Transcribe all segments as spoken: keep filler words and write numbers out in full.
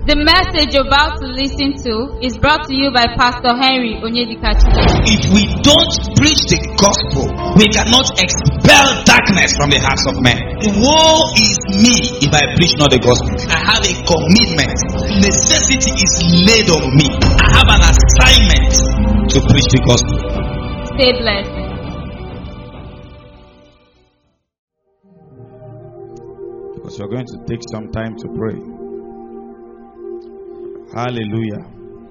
The message you're about to listen to is brought to you by Pastor Henry Onyedikachi. If we don't preach the gospel, we cannot expel darkness from the hearts of men. Woe is me if I preach not the gospel. I have a commitment. Necessity is laid on me. I have an assignment to preach the gospel. Stay blessed. Because we're going to take some time to pray. Hallelujah.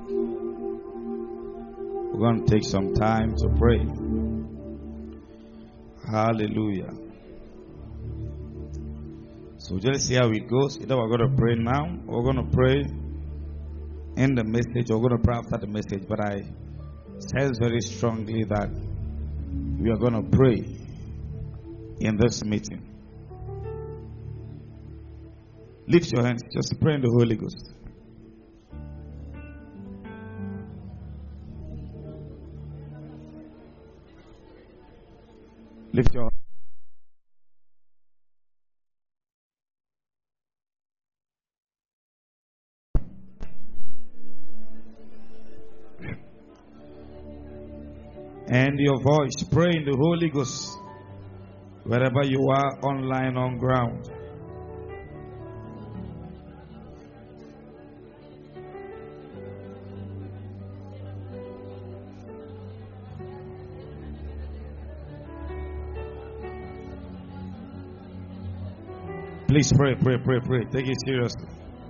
We're going to take some time to pray. Hallelujah. So just see how it goes. Either we're going to pray now, or we're going to pray in the message, or we're going to pray after the message. But I sense very strongly that we are going to pray in this meeting. Lift your hands. Just pray in the Holy Ghost. Lift your and your voice. Pray in the Holy Ghost wherever you are, online, on ground. Please pray, pray, pray, pray. Take it seriously.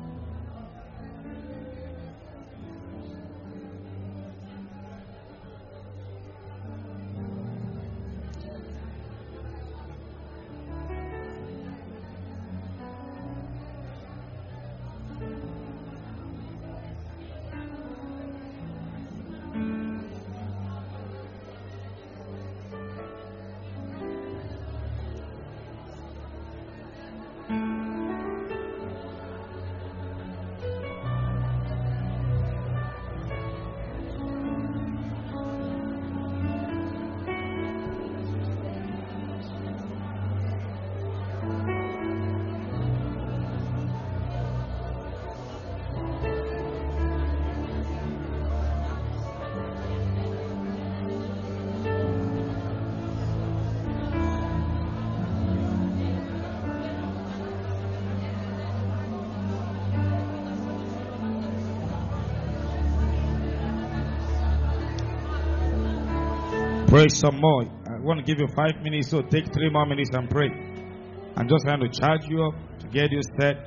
Pray some more. I want to give you five minutes, so take three more minutes and pray. I'm just trying to charge you up to get you set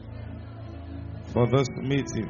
for this meeting.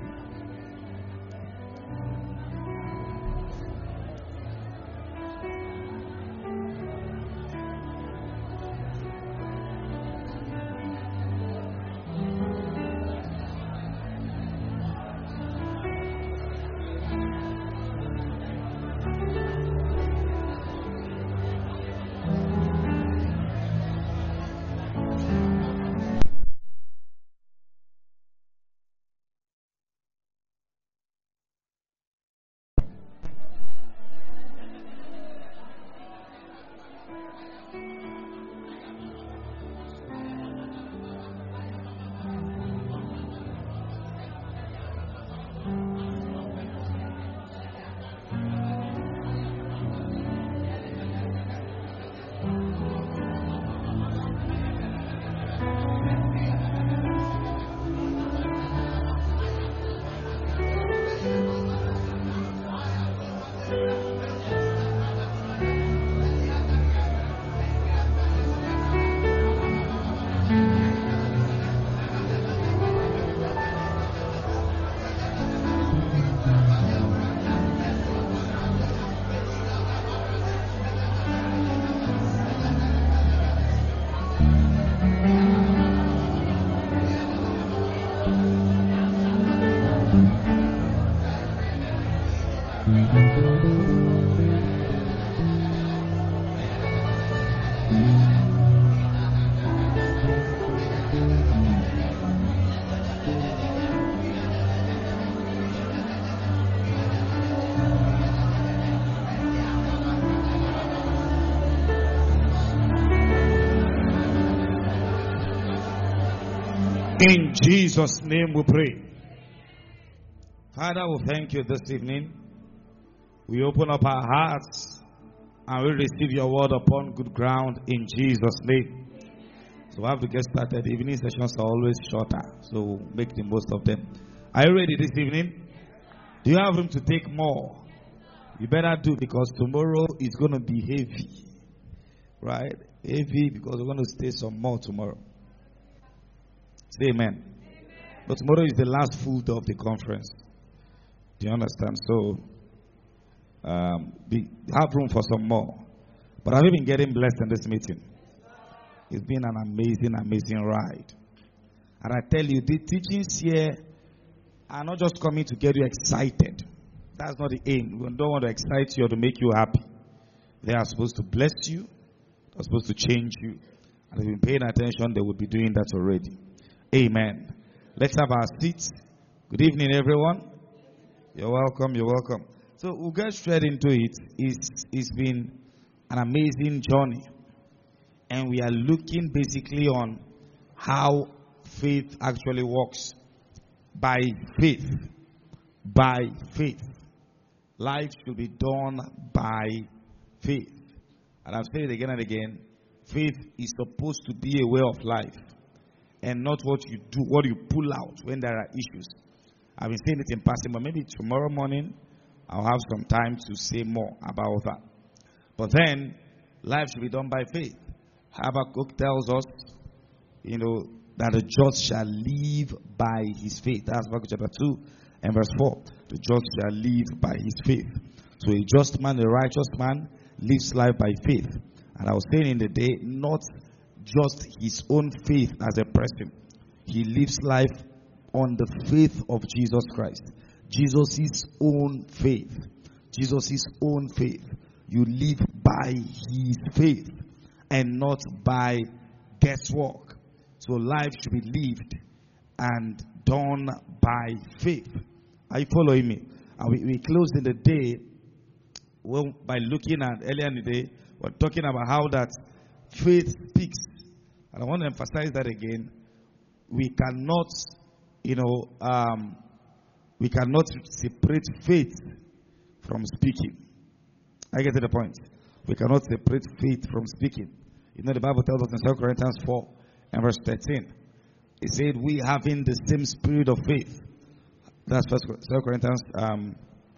In Jesus' name we pray. Father, we thank you this evening. We open up our hearts and we receive your word upon good ground in Jesus' name. So we have to get started. The evening sessions are always shorter, so make the most of them. Are you ready this evening? Do you have room to take more? You better do, because tomorrow is going to be heavy. Right? Heavy, because we're going to stay some more tomorrow. Say amen. Amen. But tomorrow is the last full day of the conference. Do you understand? So, um, be, have room for some more. But have you been getting blessed in this meeting? It's been an amazing, amazing ride. And I tell you, the teachings here are not just coming to get you excited. That's not the aim. We don't want to excite you or to make you happy. They are supposed to bless you. They're supposed to change you. And if you've been paying attention, they will be doing that already. Amen. Let's have our seats. Good evening, everyone. You're welcome. You're welcome. So we'll get straight into it. It's, it's been an amazing journey. And we are looking basically on how faith actually works. By faith. By faith. Life should be done by faith. And I've said it again and again. Faith is supposed to be a way of life. And not what you do, what you pull out when there are issues. I've been saying it in passing, but maybe tomorrow morning I'll have some time to say more about that. But then, life should be done by faith. Habakkuk tells us, you know, that the just shall live by his faith. That's Habakkuk chapter two and verse four. The just shall live by his faith. So a just man, a righteous man, lives life by faith. And I was saying in the day, not just his own faith as a person. He lives life on the faith of Jesus Christ. Jesus' own faith. Jesus' own faith. You live by his faith and not by guesswork. So life should be lived and done by faith. Are you following me? And we, we closed in the day well, by looking at earlier in the day, we're talking about how that faith speaks. And I want to emphasize that again. We cannot, you know, um, we cannot separate faith from speaking. I get to the point. We cannot separate faith from speaking. You know, the Bible tells us in Second Corinthians four and verse thirteen. It said, we having the same spirit of faith. That's Second Corinthians um,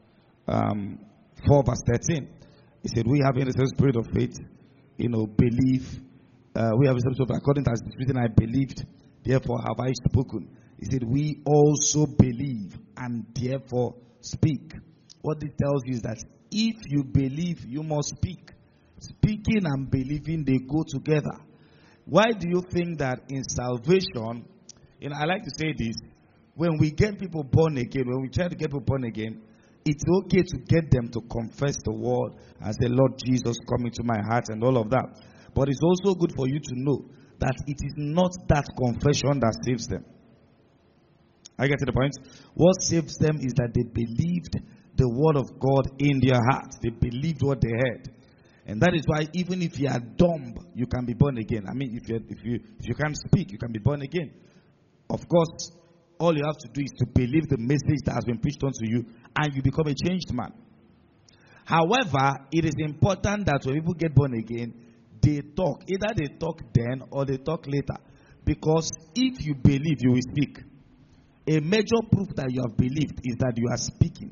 um, four verse thirteen. It said, we having the same spirit of faith, you know, believe. Uh, we have the same spirit, according to the written, I believed, therefore have I spoken. He said, we also believe and therefore speak. What it tells you is that if you believe, you must speak. Speaking and believing, they go together. Why do you think that in salvation, you know, I like to say this, when we get people born again, when we try to get people born again, it's okay to get them to confess the word and say, Lord Jesus, come into my heart and all of that. But it's also good for you to know that it is not that confession that saves them. I get to the point. What saves them is that they believed the word of God in their heart. They believed what they heard. And that is why even if you are dumb, you can be born again. I mean, if you if you if you can't speak, you can be born again. Of course, all you have to do is to believe the message that has been preached unto you, and you become a changed man. However, it is important that when people get born again, they talk. Either they talk then or they talk later. Because if you believe, you will speak. A major proof that you have believed is that you are speaking.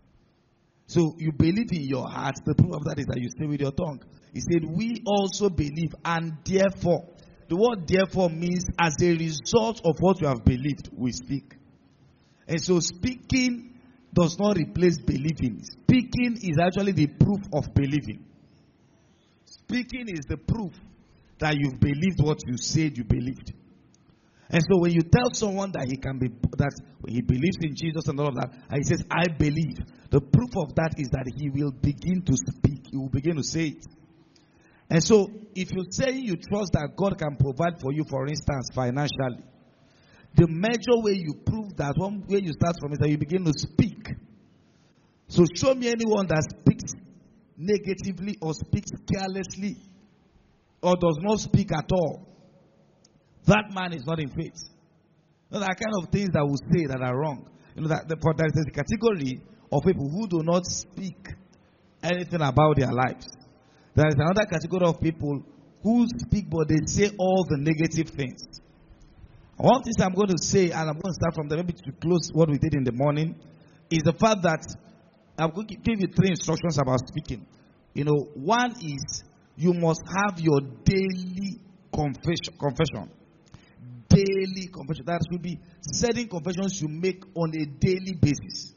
So you believe in your heart. The proof of that is that you say with your tongue. He said, we also believe, and therefore. The word therefore means as a result of what you have believed, we speak. And so speaking does not replace believing. Speaking is actually the proof of believing. Speaking is the proof that you've believed what you said you believed. And so when you tell someone that he can be, that he believes in Jesus and all of that, and he says, I believe, the proof of that is that he will begin to speak. He will begin to say it. And so if you say you trust that God can provide for you, for instance, financially, the major way you prove that, one way you start from is that you begin to speak. So show me anyone that speaks negatively or speaks carelessly or does not speak at all. That man is not in faith. There are kind of things that we say that are wrong. You know that the, there is a category of people who do not speak anything about their lives. There is another category of people who speak but they say all the negative things. One thing I'm going to say, and I'm going to start from there, maybe to close what we did in the morning, is the fact that I'm going to give you three instructions about speaking. You know, one is you must have your daily confession. confession. Daily confession. That should be certain confessions you make on a daily basis.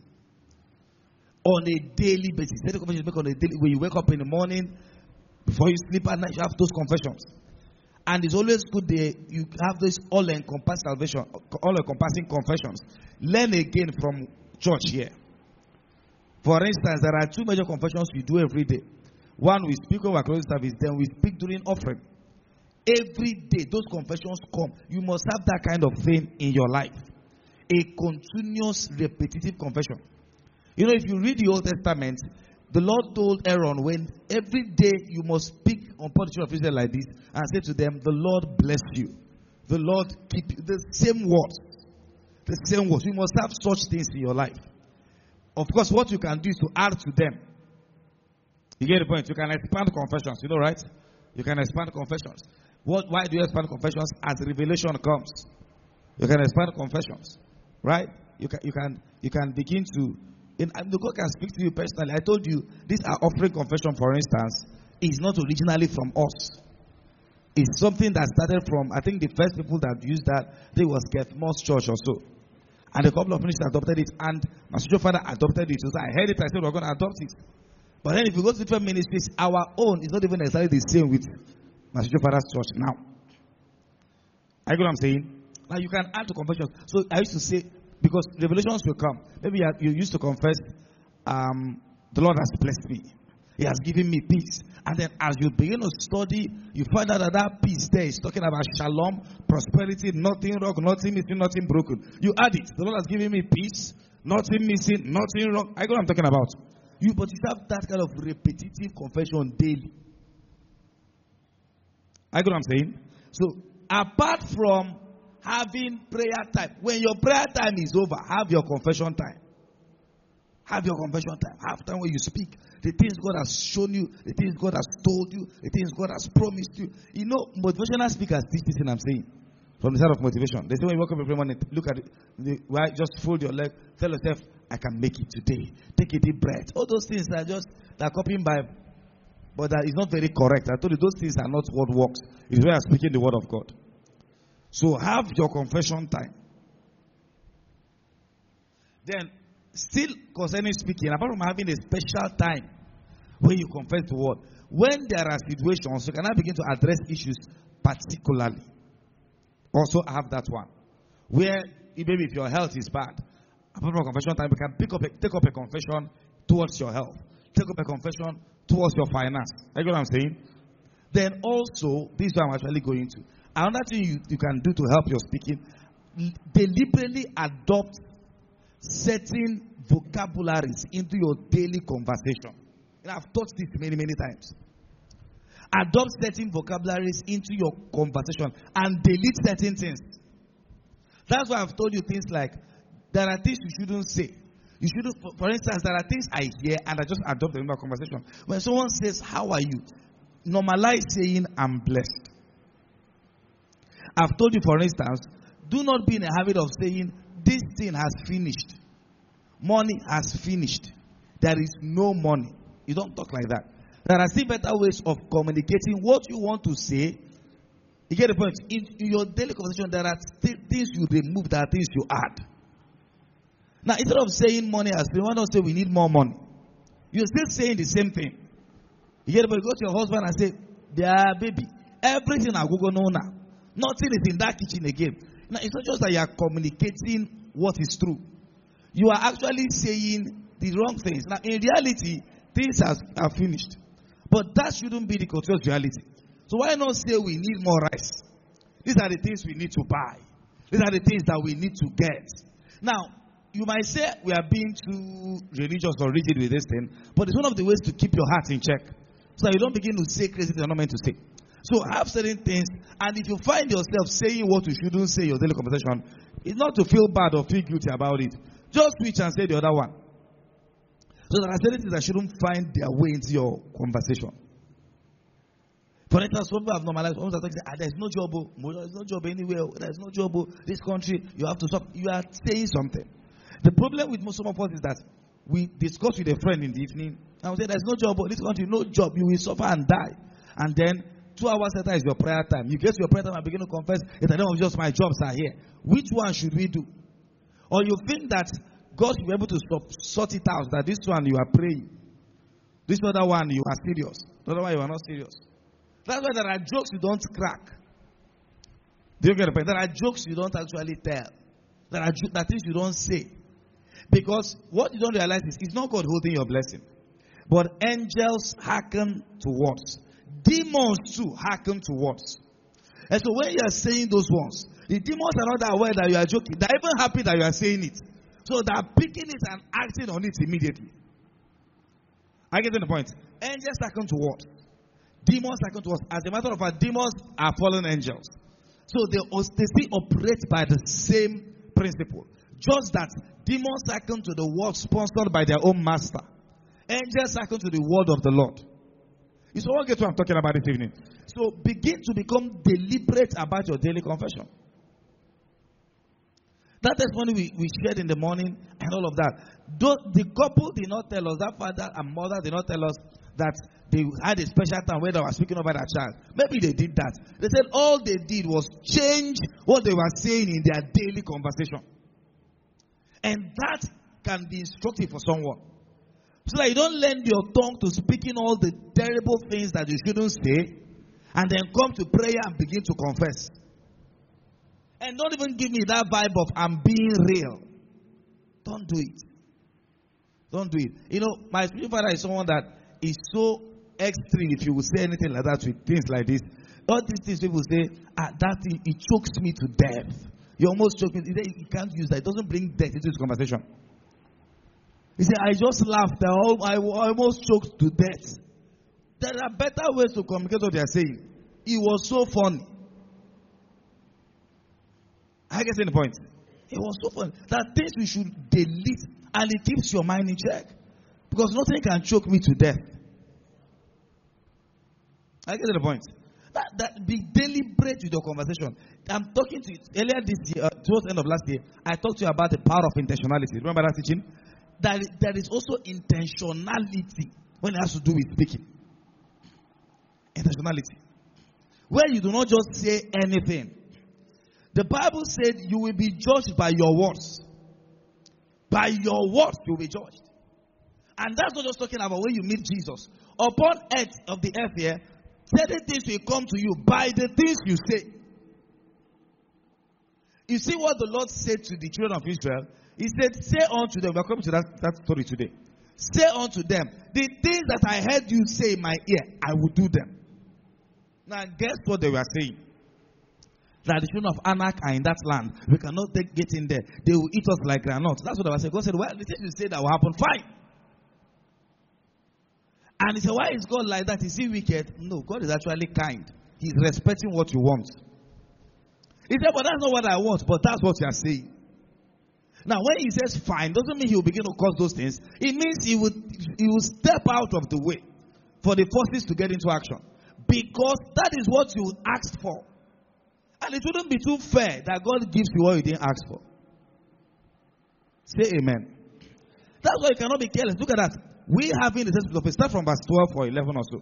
On a daily basis. Certain confessions you make on a daily. When you wake up in the morning, before you sleep at night, you have those confessions. And it's always good that you have this all-encompassing salvation, all-encompassing confessions. Learn again from church here. For instance, there are two major confessions we do every day. One, we speak over closing service, then we speak during offering. Every day, those confessions come. You must have that kind of thing in your life. A continuous, repetitive confession. You know, if you read the Old Testament, the Lord told Aaron, when every day you must speak upon the children of Israel like this and say to them, the Lord bless you. The Lord keep you. The same words. The same words. You must have such things in your life. Of course, what you can do is to add to them. You get the point? You can expand confessions. You know, right? You can expand confessions. What? Why do you expand confessions? As revelation comes, you can expand confessions, right? You can, you can, you can begin to. In, the God can speak to you personally. I told you, this our offering confession, for instance, is not originally from us. It's something that started from, I think the first people that used that, they was Moss Church or so. And a couple of ministers adopted it, and my spiritual father adopted it. So I heard it, I said, we're going to adopt it. But then if you go to different ministries, our own is not even exactly the same with my spiritual father's church now. I get what I'm saying? Now you can add to confessions. So I used to say, because revelations will come. Maybe you, you used to confess, um, the Lord has blessed me. He has given me peace. And then as you begin to study, you find out that that peace there is talking about shalom, prosperity, nothing wrong, nothing missing, nothing broken. You add it. The Lord has given me peace, nothing missing, nothing wrong. I know what I'm talking about. You, but you have that kind of repetitive confession daily. I know what I'm saying? So, apart from having prayer time, when your prayer time is over, have your confession time. Have your confession time. Have time when you speak. The things God has shown you, the things God has told you, the things God has promised you. You know, motivational speakers teach this thing I'm saying. From the side of motivation. They say when you wake up every morning, look at it. The, right, just fold your leg. Tell yourself, I can make it today. Take a deep breath. All those things are just, they're copying by, but that is not very correct. I told you those things are not what works. It's where I'm speaking the word of God. So have your confession time. Then, still concerning speaking, apart from having a special time when you confess the word, when there are situations, you can now begin to address issues particularly. Also have that one. Where, maybe if your health is bad, apart from confession time, you can pick up a, take up a confession towards your health. Take up a confession towards your finance. You know what I'm saying? Then also, this is what I'm actually going to. Another thing you, you can do to help your speaking, deliberately adopt certain vocabularies into your daily conversation. And I've taught this many, many times. Adopt certain vocabularies into your conversation and delete certain things. That's why I've told you things like, there are things you shouldn't say. You shouldn't, for, for instance, there are things I hear and I just adopt them in my conversation. When someone says, how are you? Normalize saying, I'm blessed. I've told you, for instance, do not be in a habit of saying, this thing has finished. Money has finished. There is no money. You don't talk like that. There are still better ways of communicating what you want to say. You get the point? In, in your daily conversation, there are still things you remove, there are things you add. Now, instead of saying money has finished, why not say we need more money? You're still saying the same thing. You get the point? Go to your husband and say, there, baby, everything I go know now. Nothing is in that kitchen again. Now, it's not just that you are communicating what is true. You are actually saying the wrong things. Now, in reality, things are, are finished. But that shouldn't be the continuous reality. So why not say we need more rice? These are the things we need to buy. These are the things that we need to get. Now, you might say we are being too religious or rigid with this thing, but it's one of the ways to keep your heart in check. So that you don't begin to say crazy things you're not meant to say. So have certain things, and if you find yourself saying what you shouldn't say in your daily conversation, it's not to feel bad or feel guilty about it. Just switch and say the other one. So there are certain things that shouldn't find their way into your conversation. For instance, some people have normalized, some people are talking, ah, there's no job, there's no job anywhere, there's no job, this country, you have to stop. You are saying something. The problem with most of us is that we discuss with a friend in the evening, and we say, there's no job, this country, no job, you will suffer and die. And then, two hours later is your prayer time. You get to your prayer time and begin to confess, it's the name of just my jobs are here. Which one should we do? Or you think that God should be able to sort it out, that this one you are praying, this other one you are serious, the other one you are not serious. That's why there are jokes you don't crack. Do you get it? There are jokes you don't actually tell. There are, there are things you don't say. Because what you don't realize is, it's not God holding your blessing. But angels hearken to words. Demons too hearken to words. And so when you are saying those ones, the demons are not aware that you are joking. They're even happy that you are saying it. So they are picking it and acting on it immediately. I get to the point. Angels hearken to words. Demons hearken to us. As a matter of fact, demons are fallen angels. So they, they still operate by the same principle. Just that demons hearken to the word sponsored by their own master. Angels hearken to the word of the Lord. You so all get what I'm talking about this evening. So begin to become deliberate about your daily confession. That testimony we, we shared in the morning and all of that. Though the couple did not tell us, that father and mother did not tell us that they had a special time where they were speaking over their child. Maybe they did that. They said all they did was change what they were saying in their daily conversation. And that can be instructive for someone. So that you don't lend your tongue to speaking all the terrible things that you shouldn't say, and then come to prayer and begin to confess. And don't even give me that vibe of I'm being real. Don't do it. Don't do it. You know, my spiritual father is someone that is so extreme, if you will say anything like that with things like this. All these things people say, ah, that thing, it chokes me to death. You almost choke me. He said, you can't use that. It doesn't bring death into this conversation. He said, I just laughed. I almost choked to death. There are better ways to communicate what they are saying. It was so funny. I get the point. It was so funny. There are things we should delete, and it keeps your mind in check. Because nothing can choke me to death. I get the point. That, that be deliberate with your conversation. I'm talking to you earlier this year, uh, towards the end of last year. I talked to you about the power of intentionality. Remember that teaching? That there is also intentionality when it has to do with speaking. Intentionality. Where you do not just say anything. The Bible said you will be judged by your words. By your words you will be judged. And that's not just talking about when you meet Jesus. Upon earth of the earth here, certain things will come to you by the things you say. You see what the Lord said to the children of Israel? He said, say unto them, we're coming to that, that story today. Say unto them, the things that I heard you say in my ear, I will do them. Now guess what they were saying? That the children of Anak are in that land. We cannot take, get in there. They will eat us like granules. That's what I was saying. God said, well, the things you say that will happen, fine. And he said, why is God like that? Is he wicked? No, God is actually kind. He's respecting what you want. He said, but that's not what I want, but that's what you are saying. Now, when he says fine, doesn't mean he will begin to cause those things. It means he will, he will step out of the way for the forces to get into action. Because that is what you asked for. And it wouldn't be too fair that God gives you what you didn't ask for. Say amen. That's why you cannot be careless. Look at that. We have in the sense of faith. Start from verse twelve or eleven or so.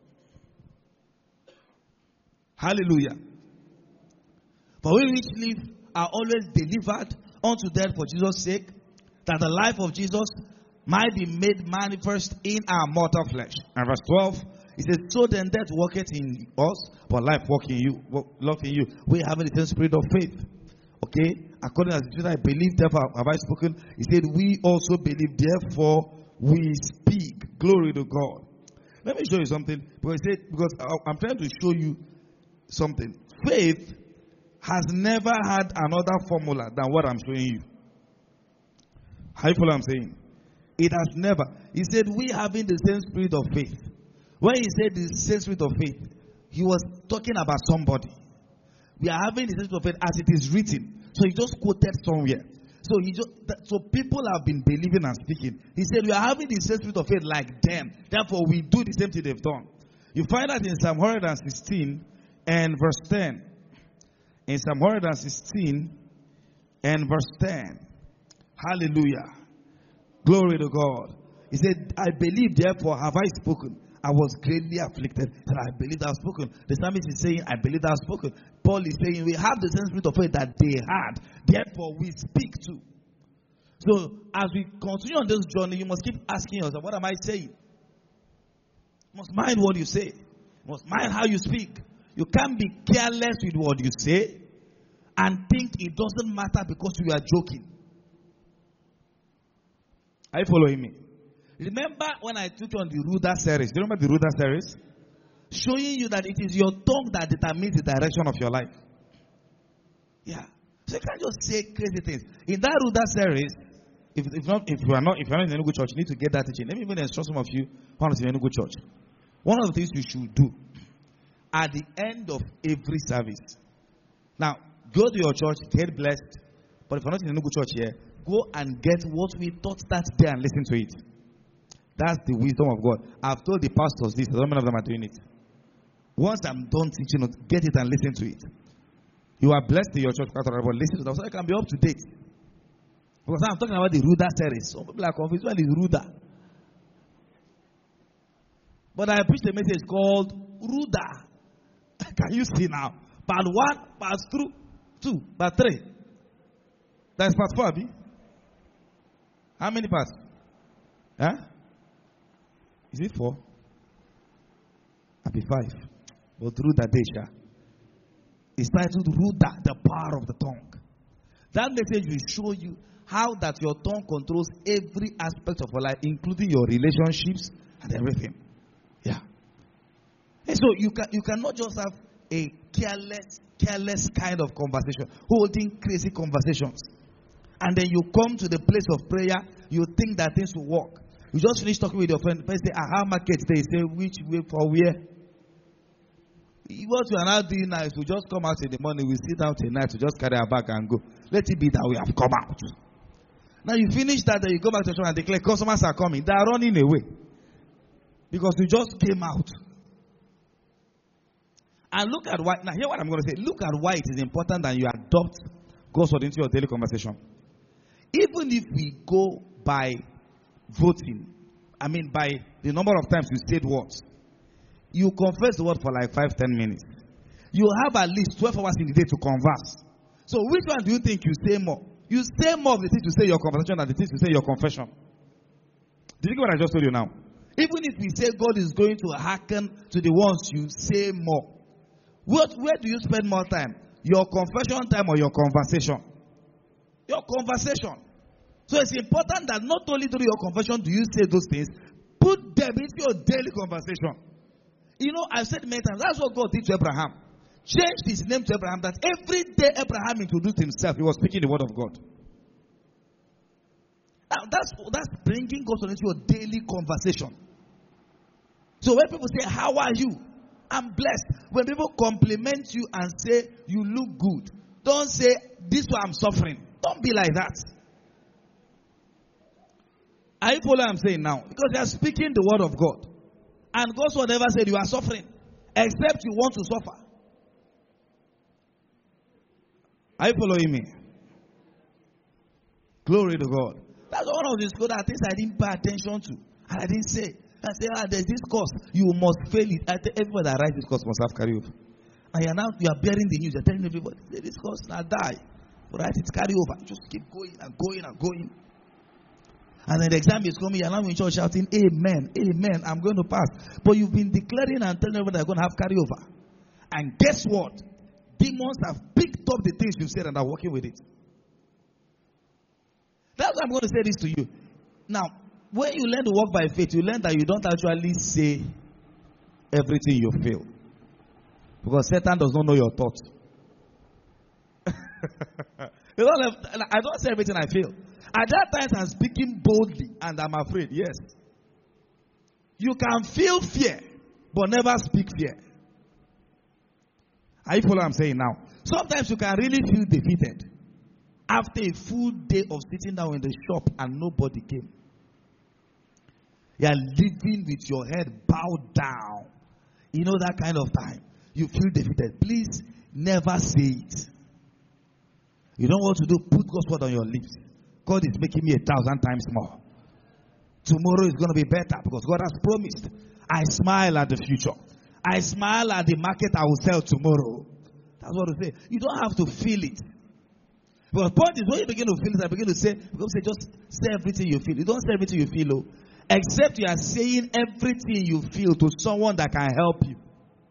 Hallelujah. For we which live are always delivered unto death for Jesus' sake, that the life of Jesus might be made manifest in our mortal flesh. And verse twelve, it says, so then death worketh in us, but life work in you, work in you. We have the same spirit of faith. Okay? According as I believe, therefore have I spoken. He said, we also believe, therefore we speak. Glory to God. Let me show you something. Because, he said, because I'm trying to show you something. Faith has never had another formula than what I'm showing you. How you follow what I'm saying? It has never. He said, we having the same spirit of faith. When he said the same spirit of faith, he was talking about somebody. We are having the same spirit of faith as it is written. So he just quoted somewhere. So he just, so people have been believing and speaking. He said, we are having the same spirit of faith like them. Therefore, we do the same thing they've done. You find that in Psalm one sixteen and verse ten. In Psalm one sixteen and verse ten. Hallelujah. Glory to God. He said, I believe, therefore have I spoken. I was greatly afflicted, and I believe I have spoken. The psalmist is saying, I believe I have spoken. Paul is saying, we have the same spirit of faith that they had. Therefore, we speak too. So, as we continue on this journey, you must keep asking yourself, what am I saying? You must mind what you say. You must mind how you speak. You can't be careless with what you say and think it doesn't matter because you are joking. Are you following me? Remember when I took you on the Ruda series? Do you remember the Ruda series? Showing you that it is your tongue that determines the direction of your life. Yeah. So you can't just say crazy things. In that Ruda series, if, if not, if you are not, if you are not in a good church, you need to get that teaching. Let me even instruct some of you who are not in a good church. One of the things you should do at the end of every service. Now, go to your church, get blessed. But if you're not in a good church here, go and get what we taught that day and listen to it. That's the wisdom of God. I've told the pastors this, I don't know if them are doing it. Once I'm done teaching it, get it and listen to it. You are blessed in your church, but listen to them so I can be up to date. Because I'm talking about the Ruda series. Some people are confused. What is Ruda? But I preached a message called Ruda. Can you see now? Part one, part two, two, part three. That's part four, Abi. How many parts? Huh? Is it four? Abi five. But Ruda Desha. It's titled Ruda, the power of the tongue. That message will show you how that your tongue controls every aspect of your life, including your relationships and everything. Yeah. And so you can you cannot just have a careless, careless kind of conversation, holding crazy conversations. And then you come to the place of prayer, you think that things will work. You just finish talking with your friend, the person say, aha, market today. Say, which way for where? What we are now doing now is we just come out in the morning, we sit down tonight, we just carry our bag and go. Let it be that we have come out. Now you finish that, then you go back to the shop and declare, customers are coming. They are running away. Because you just came out. And look at why, now hear what I'm going to say. Look at why it is important that you adopt God's word into your daily conversation. Even if we go by voting, I mean by the number of times you said words, you confess the word for like five, ten minutes. You have at least twelve hours in the day to converse. So which one do you think you say more? You say more of the things you say in your conversation than the things you say in your confession. Did you get what I just told you now? Even if we say God is going to hearken to the ones you say more, what, where do you spend more time? Your confession time or your conversation? Your conversation. So it's important that not only during your confession do you say those things, put them into your daily conversation. You know, I've said many times, that's what God did to Abraham. Changed his name to Abraham, that every day Abraham introduced himself, he was speaking the word of God. Now, that's, that's bringing God into your daily conversation. So when people say, how are you? I'm blessed. When people compliment you and say, you look good, don't say, this is why I'm suffering. Don't be like that. Are you following what I'm saying now? Because they are speaking the word of God. And God's word never said you are suffering, except you want to suffer. Are you following me? Glory to God. That's one of the school that things I didn't pay attention to. And I didn't say. I say, ah, there's this course. You must fail it. I tell everybody that writes this course must have carryover. And you're now you are bearing the news. You're telling everybody, this course now die. But write it carryover. Just keep going and going and going. And then the exam is coming. You're now in church shouting, amen, amen, I'm going to pass. But you've been declaring and telling everybody they're going to have carryover. And guess what? Demons have picked up the things you've said and are working with it. That's why I'm going to say this to you. Now, when you learn to walk by faith, you learn that you don't actually say everything you feel. Because Satan does not know your thoughts. you don't have, I don't say everything I feel. At that time, I'm speaking boldly and I'm afraid. Yes. You can feel fear, but never speak fear. Are you following what I'm saying now? Sometimes you can really feel defeated. After a full day of sitting down in the shop and nobody came. You are living with your head bowed down. You know that kind of time. You feel defeated. Please never say it. You don't want to do, put God's word on your lips. God is making me a thousand times more. Tomorrow is going to be better because God has promised. I smile at the future. I smile at the market I will sell tomorrow. That's what I say. You don't have to feel it. Because the point is, when you begin to feel it, I begin to say, because say just say everything you feel. You don't say everything you feel, oh, except you are saying everything you feel to someone that can help you.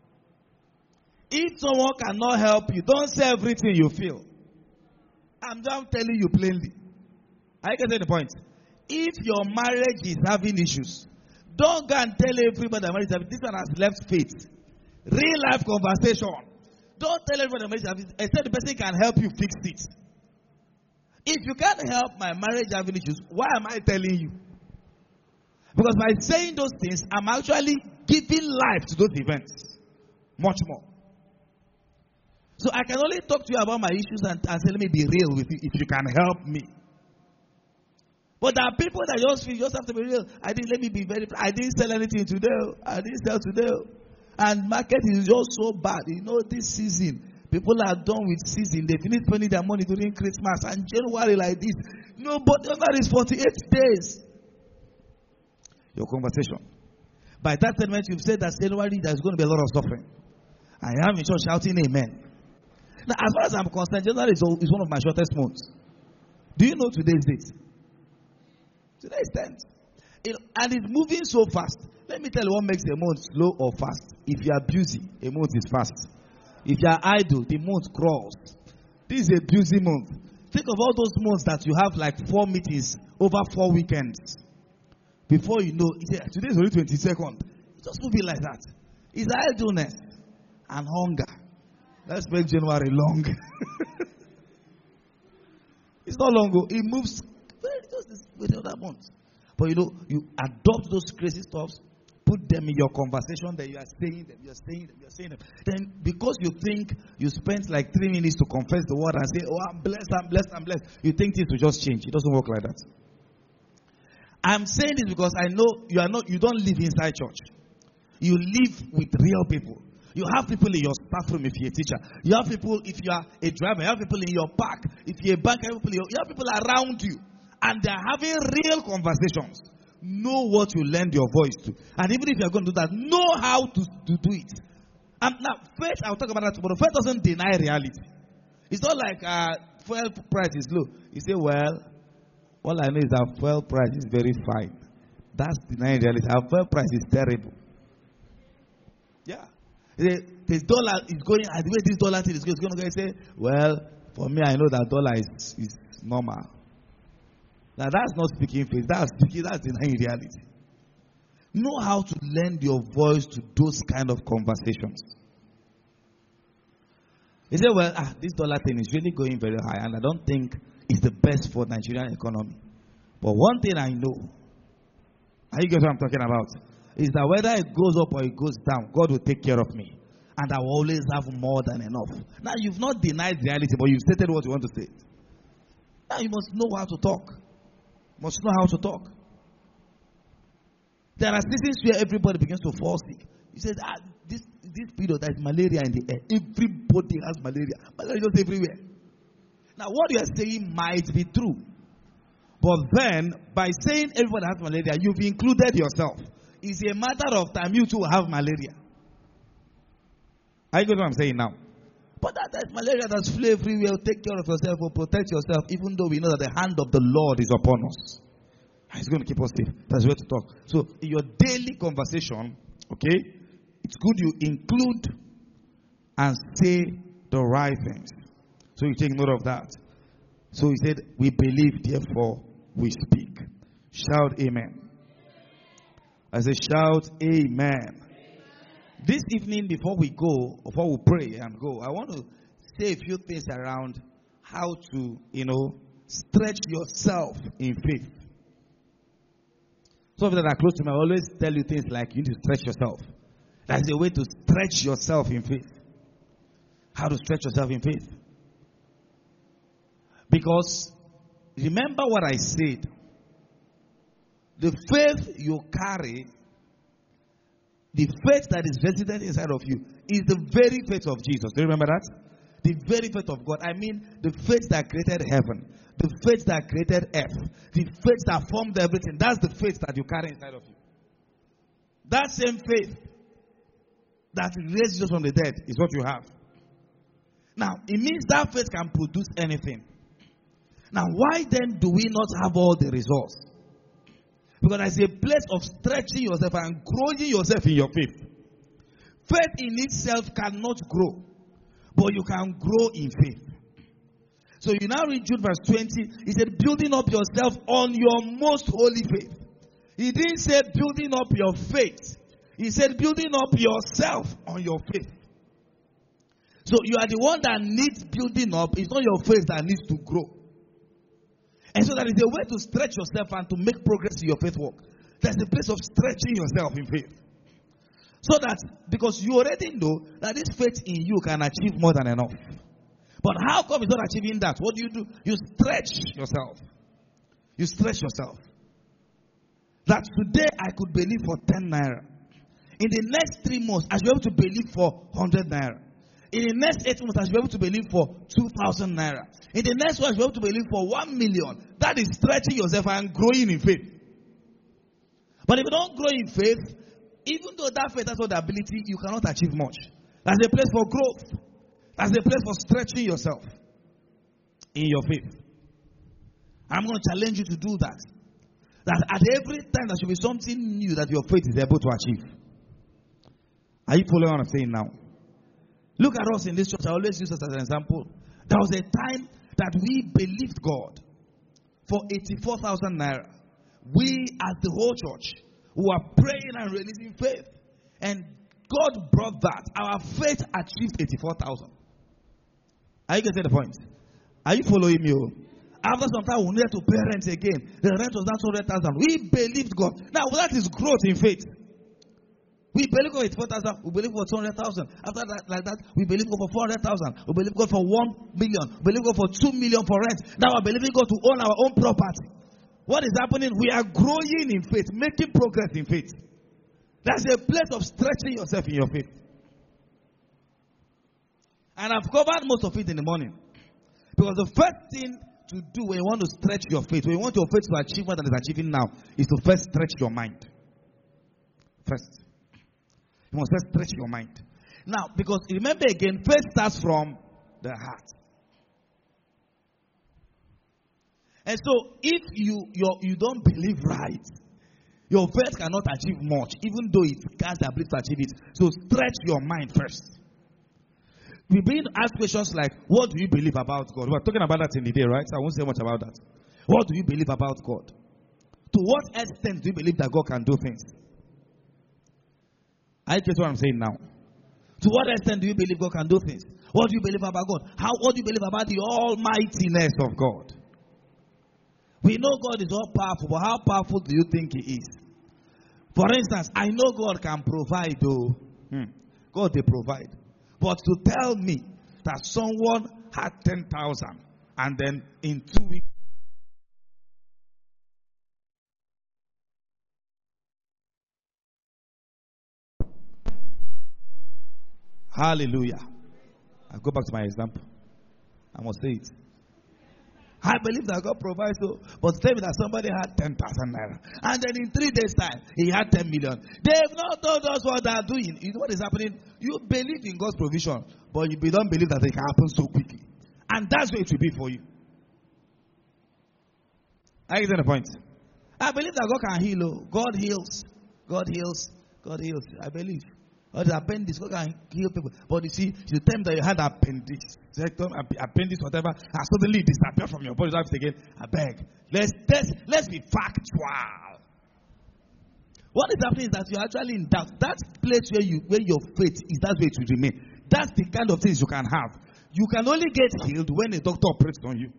If someone cannot help you, don't say everything you feel. I'm just telling you plainly. I can say the point. If your marriage is having issues, don't go and tell everybody that marriage is having, this one has left faith. Real life conversation. Don't tell everybody that marriage is having, except the person can help you fix it. If you can't help my marriage having issues, why am I telling you? Because by saying those things, I'm actually giving life to those events. Much more. So I can only talk to you about my issues and, and say, let me be real with you if you can help me. But there are people that just feel, just have to be real. I didn't, let me be very, I didn't sell anything today. I didn't sell today. And market is just so bad. You know, this season, people are done with season. They finish spending their money during Christmas and January like this. No, but that is forty-eight days. Your conversation. By that statement, you've said that January there's going to be a lot of suffering. I am in church shouting amen. Now, as far as I'm concerned, January is one of my shortest months. Do you know today's date? Today is tenth. It, and it's moving so fast. Let me tell you what makes a month slow or fast. If you are busy, a month is fast. If you are idle, the month crawls. This is a busy month. Think of all those months that you have like four meetings over four weekends. Before you know, today is only twenty-second. Just move it like that. It's idleness and hunger. Let's make January long. It's not long ago. It moves just within that month. But you know, you adopt those crazy stuffs, put them in your conversation, that you are saying them, you are saying them, you are saying them. Then because you think you spent like three minutes to confess the word and say, oh, I'm blessed, I'm blessed, I'm blessed. You think things will just change. It doesn't work like that. I'm saying this because I know you are not, you don't live inside church. You live with real people. You have people in your staff room if you're a teacher. You have people if you are a driver. You have people in your park. If you're a banker, you have people, you have people around you. And they're having real conversations. Know what you lend your voice to. And even if you're going to do that, know how to, to do it. And now, faith, I'll talk about that tomorrow. Faith doesn't deny reality. It's not like uh, fuel price is low. You say, well, all I know is that fuel price is very fine. That's denying reality. Our fuel price is terrible. Yeah. This dollar is going, the way this dollar thing is going, it's going to go and say, well, for me, I know that dollar is, is normal. Now, that's not speaking faith. That's speaking, that's denying reality. Know how to lend your voice to those kind of conversations. You say, well, ah, this dollar thing is really going very high, and I don't think it's the best for Nigerian economy. But one thing I know, and you get what I'm talking about, is that whether it goes up or it goes down, God will take care of me. And I will always have more than enough. Now, you've not denied reality, but you've stated what you want to say. Now, you must know how to talk. Must know how to talk. There are seasons where everybody begins to fall sick. You say, ah, this, this period, there is malaria in the air. Everybody has malaria. Malaria is just everywhere. Now, what you are saying might be true. But then, by saying everybody has malaria, you've included yourself. It's a matter of time you too have malaria. Are you getting what I'm saying now? But that, that malaria that's flu everywhere. Take care of yourself or protect yourself, even though we know that the hand of the Lord is upon us. He's going to keep us safe. That's where to talk. So, in your daily conversation, okay, it's good you include and say the right things. So, you take note of that. So, he said, we believe, therefore, we speak. Shout amen. I say, shout amen. This evening, before we go, before we pray and go, I want to say a few things around how to, you know, stretch yourself in faith. Some of that are close to me, I always tell you things like you need to stretch yourself. That's a way to stretch yourself in faith. How to stretch yourself in faith. Because remember what I said. The faith you carry, the faith that is resident inside of you, is the very faith of Jesus. Do you remember that? The very faith of God. I mean, the faith that created heaven, the faith that created earth, the faith that formed everything. That's the faith that you carry inside of you. That same faith that raised Jesus from the dead is what you have. Now, it means that faith can produce anything. Now, why then do we not have all the results? Because there's a place of stretching yourself and growing yourself in your faith. Faith in itself cannot grow, but you can grow in faith. So you now read Jude verse twenty. He said, building up yourself on your most holy faith. He didn't say building up your faith. He said building up yourself on your faith. So you are the one that needs building up. It's not your faith that needs to grow. And so there is a way to stretch yourself and to make progress in your faith walk. There's a place of stretching yourself in faith. So that, because you already know that this faith in you can achieve more than enough. But how come it's not achieving that? What do you do? You stretch yourself. You stretch yourself. That today I could believe for ten naira. In the next three months, I should be able to believe for one hundred naira. In the next eight months, I should be able to believe for two thousand naira. In the next one, I should be able to believe for one million. That is stretching yourself and growing in faith. But if you don't grow in faith, even though that faith has all the ability, you cannot achieve much. There's a place for growth. There's a place for stretching yourself in your faith. I'm going to challenge you to do that. That at every time there should be something new that your faith is able to achieve. Are you following what I'm saying now? Look at us in this church. I always use this as an example. There was a time that we believed God for eighty-four thousand naira. We, as the whole church, were praying and releasing faith. And God brought that. Our faith achieved eighty-four thousand. Are you getting the point? Are you following me? After some time, we needed to pay rent again. The rent was not two hundred thousand. We believed God. Now, that is growth in faith. We believe God for eighty-four thousand. We believe God for two hundred thousand. After that, like that, we believe God for four hundred thousand. We believe God for one million. We believe God for two million for rent. Now we're believing God to own our own property. What is happening? We are growing in faith, making progress in faith. That's a place of stretching yourself in your faith. And I've covered most of it in the morning. Because the first thing to do when you want to stretch your faith, when you want your faith to achieve what it is achieving now, is to first stretch your mind. First. You must first stretch your mind. Now, because remember again, faith starts from the heart. And so, if you you you don't believe right, your faith cannot achieve much, even though it has the ability to achieve it. So, stretch your mind first. We've been asked questions like, what do you believe about God? We were talking about that in the day, right? So I won't say much about that. What do you believe about God? To what extent do you believe that God can do things? I get what I'm saying now. To what extent do you believe God can do things? What do you believe about God? How? What do you believe about the almightiness of God? We know God is all powerful, but how powerful do you think He is? For instance, I know God can provide, though. Hmm. God, they provide. But to tell me that someone had ten thousand and then in two weeks, hallelujah. I go back to my example. I must say it. I believe that God provides, so, but tell me that somebody had ten thousand naira. And then in three days' time, he had ten million. They've not told us what they are doing. You know what is happening? You believe in God's provision, but you don't believe that it can happen so quickly. And that's what it will be for you. I get the point. I believe that God can heal. God heals. God heals. God heals. I believe. Or the appendix, God can heal people. But you see, the time that you had appendix, appendix, whatever, and suddenly it disappeared from your body life again, I beg. Let's, let's, let's be factual. What is happening is that you're actually in doubt. That place where you where your faith is, that's where it will remain. That's the kind of things you can have. You can only get healed when a doctor operates on you.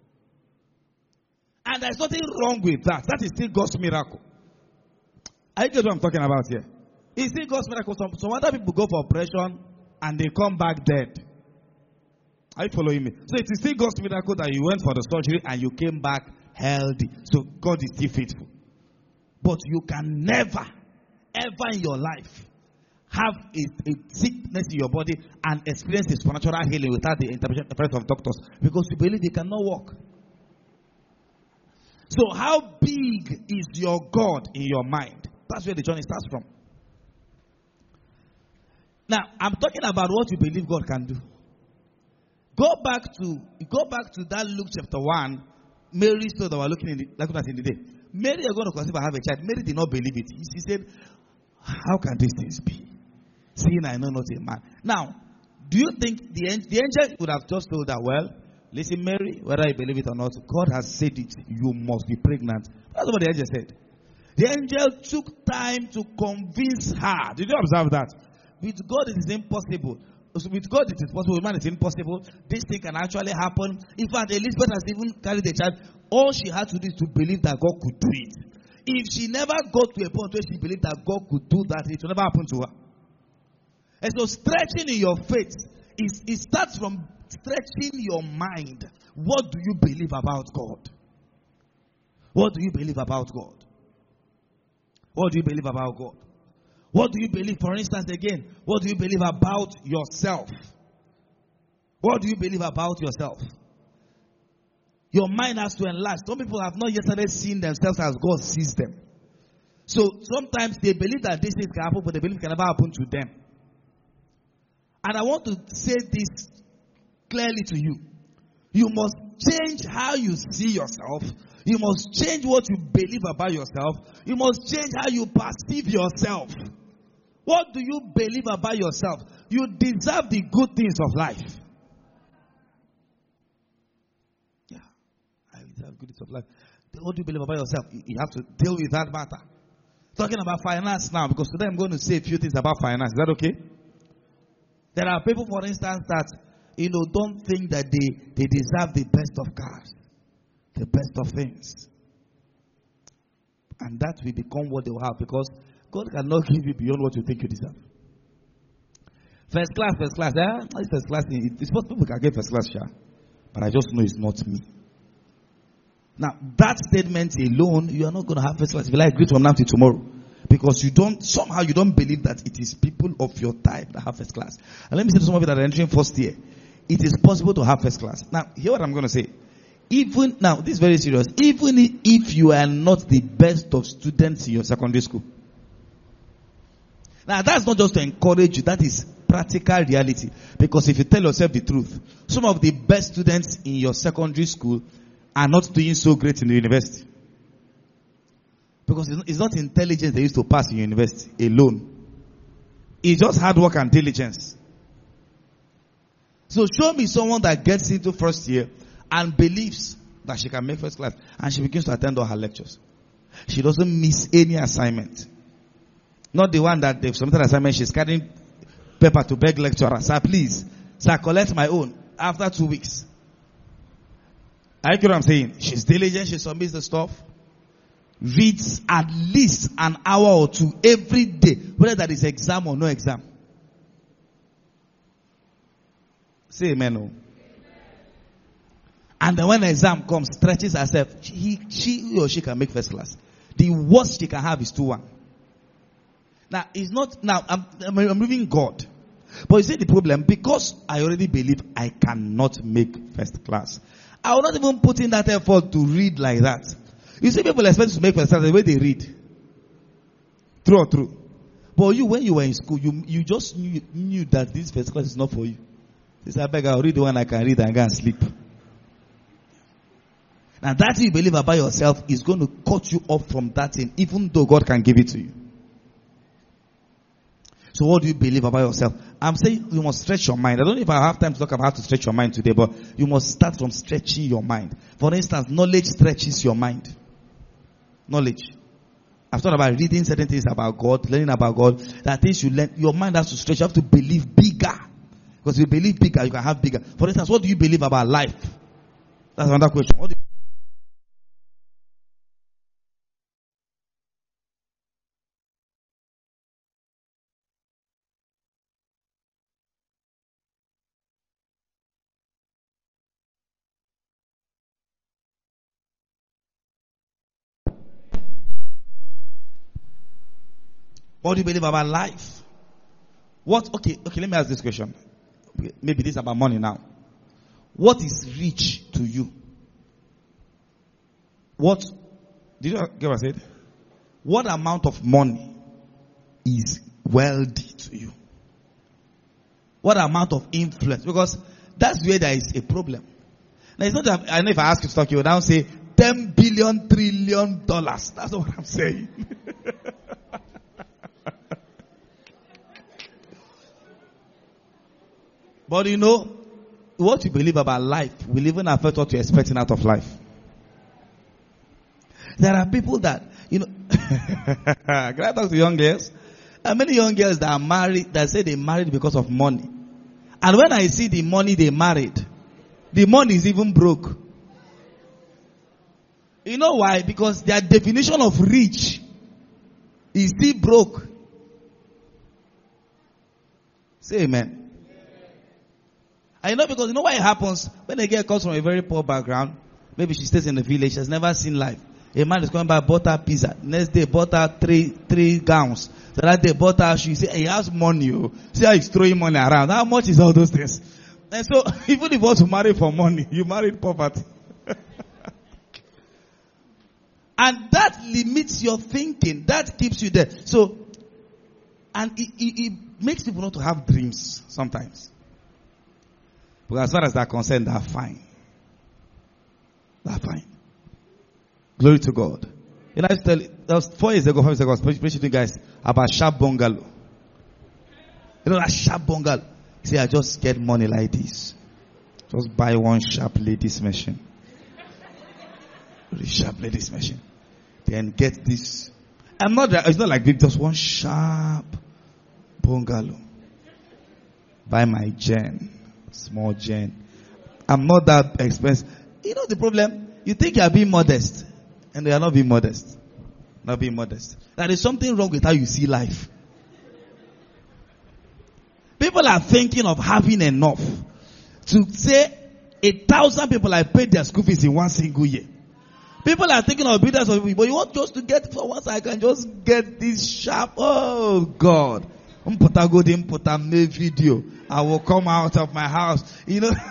And there's nothing wrong with that. That is still God's miracle. I get what I'm talking about here. It's still God's miracle. Some, some other people go for operation and they come back dead. Are you following me? So it is still God's miracle that you went for the surgery and you came back healthy. So God is still faithful. But you can never, ever in your life have a, a sickness in your body and experience a supernatural healing without the intervention of doctors, because you believe they cannot work. So how big is your God in your mind? That's where the journey starts from. Now, I'm talking about what you believe God can do. Go back to go back to that Luke chapter one. Mary saw that we're looking in the, looking at in the day. Mary, you're going to conceive and have a child. Mary did not believe it. She said, "How can these things be? Seeing I know not a man." Now, do you think the, the angel would have just told her, "Well, listen, Mary, whether you believe it or not, God has said it. You must be pregnant." That's what the angel said. The angel took time to convince her. Did you observe that? With God, it is impossible. With God, it is possible. With man, it's impossible. This thing can actually happen. In fact, Elizabeth has even carried a child. All she had to do is to believe that God could do it. If she never got to a point where she believed that God could do that, it will never happen to her. And so, stretching in your faith, is it starts from stretching your mind. What do you believe about God? What do you believe about God? What do you believe about God? What do you believe, for instance, again, what do you believe about yourself? What do you believe about yourself? Your mind has to enlarge. Some people have not yet started seeing themselves as God sees them. So sometimes they believe that this thing can happen, but they believe it can never happen to them. And I want to say this clearly to you. You must change how you see yourself. You must change what you believe about yourself. You must change how you perceive yourself. What do you believe about yourself? You deserve the good things of life. Yeah, I deserve good things of life. What do you believe about yourself? You have to deal with that matter. Talking about finance now, because today I'm going to say a few things about finance. Is that okay? There are people, for instance, that you know don't think that they, they deserve the best of cars, the best of things. And that will become what they will have, because God cannot give you beyond what you think you deserve. First class, first class. Eh? It's first class. It's possible people can get first class, yeah. But I just know it's not me. Now, that statement alone, you are not going to have first class if you like great from now till tomorrow. Because you don't, somehow you don't believe that it is people of your type that have first class. And let me say to some of you that are entering first year, it is possible to have first class. Now, hear what I'm going to say. Even, now, this is very serious. Even if you are not the best of students in your secondary school. Now, that's not just to encourage you. That is practical reality. Because if you tell yourself the truth, some of the best students in your secondary school are not doing so great in the university. Because it's not intelligence they used to pass in university alone. It's just hard work and diligence. So show me someone that gets into first year and believes that she can make first class, and she begins to attend all her lectures. She doesn't miss any assignment. Not the one that they've submitted assignment, she's carrying paper to beg lecturer. Sir, please, sir, collect my own after two weeks. I get what I'm saying. She's diligent, she submits the stuff. Reads at least an hour or two every day, whether that is exam or no exam. Say amen. Oh. And then when the exam comes, stretches herself. He, she or she can make first class. The worst she can have is two one. Now, it's not, now, I'm, I'm removing God. But you see the problem, because I already believe I cannot make first class, I will not even put in that effort to read like that. You see people expect to make first class the way they read. True or true? But you, when you were in school, you, you just knew, knew that this first class is not for you. You say, I beg, I'll read the one I can read and go and sleep. Now that you believe about yourself is going to cut you off from that thing, even though God can give it to you. So what do you believe about yourself? I'm saying you must stretch your mind. I don't know if I have time to talk about how to stretch your mind today, but you must start from stretching your mind. For instance, knowledge stretches your mind. Knowledge. I've thought about reading certain things about God, learning about God. That things you learn, your mind has to stretch. You have to believe bigger. Because if you believe bigger, you can have bigger. For instance, what do you believe about life? That's another question. What do you What do you believe about life? What, okay, okay, let me ask this question. Maybe this is about money now. What is rich to you? What, did you get what I said? What amount of money is wealthy to you? What amount of influence? Because that's where there is a problem. Now it's not that, I know if I ask you to talk, you will now say ten billion trillion dollars. That's not what I'm saying. But you know, what you believe about life will even affect what you're expecting out of life. There are people that, you know, can I talk to young girls? There are many young girls that are married, that say they married because of money. And when I see the money they married, the money is even broke. You know why? Because their definition of rich is still broke. Say amen. I know, because you know why it happens? When a girl comes from a very poor background, maybe she stays in the village, she has never seen life. A man is coming by, bought her pizza. Next day, bought her three three gowns. So that day, bought her shoes. Say, he has money. Oh. See how he's throwing money around. How much is all those things? And so, even if you want to marry for money, you married poverty. And that limits your thinking. That keeps you there. So, and it, it, it makes people not to have dreams sometimes. But as far as they're concerned, they're fine. They're fine. Glory to God. You know, I used to tell, that was four years ago, five years ago, I was preaching to you guys about sharp bungalow. You know that sharp bungalow? You see, I just get money like this. Just buy one sharp ladies machine. Really sharp ladies machine. Then get this. I'm not, it's not like big, just one sharp bungalow. Buy my gen. Small gen. I'm not that expensive. You know the problem? You think you are being modest. And they are not being modest. Not being modest. There is something wrong with how you see life. People are thinking of having enough to say a thousand people have paid their school fees in one single year. People are thinking of builders of people, but you want just to get for once I can just get this sharp. Oh God. Video. I will come out of my house. You know.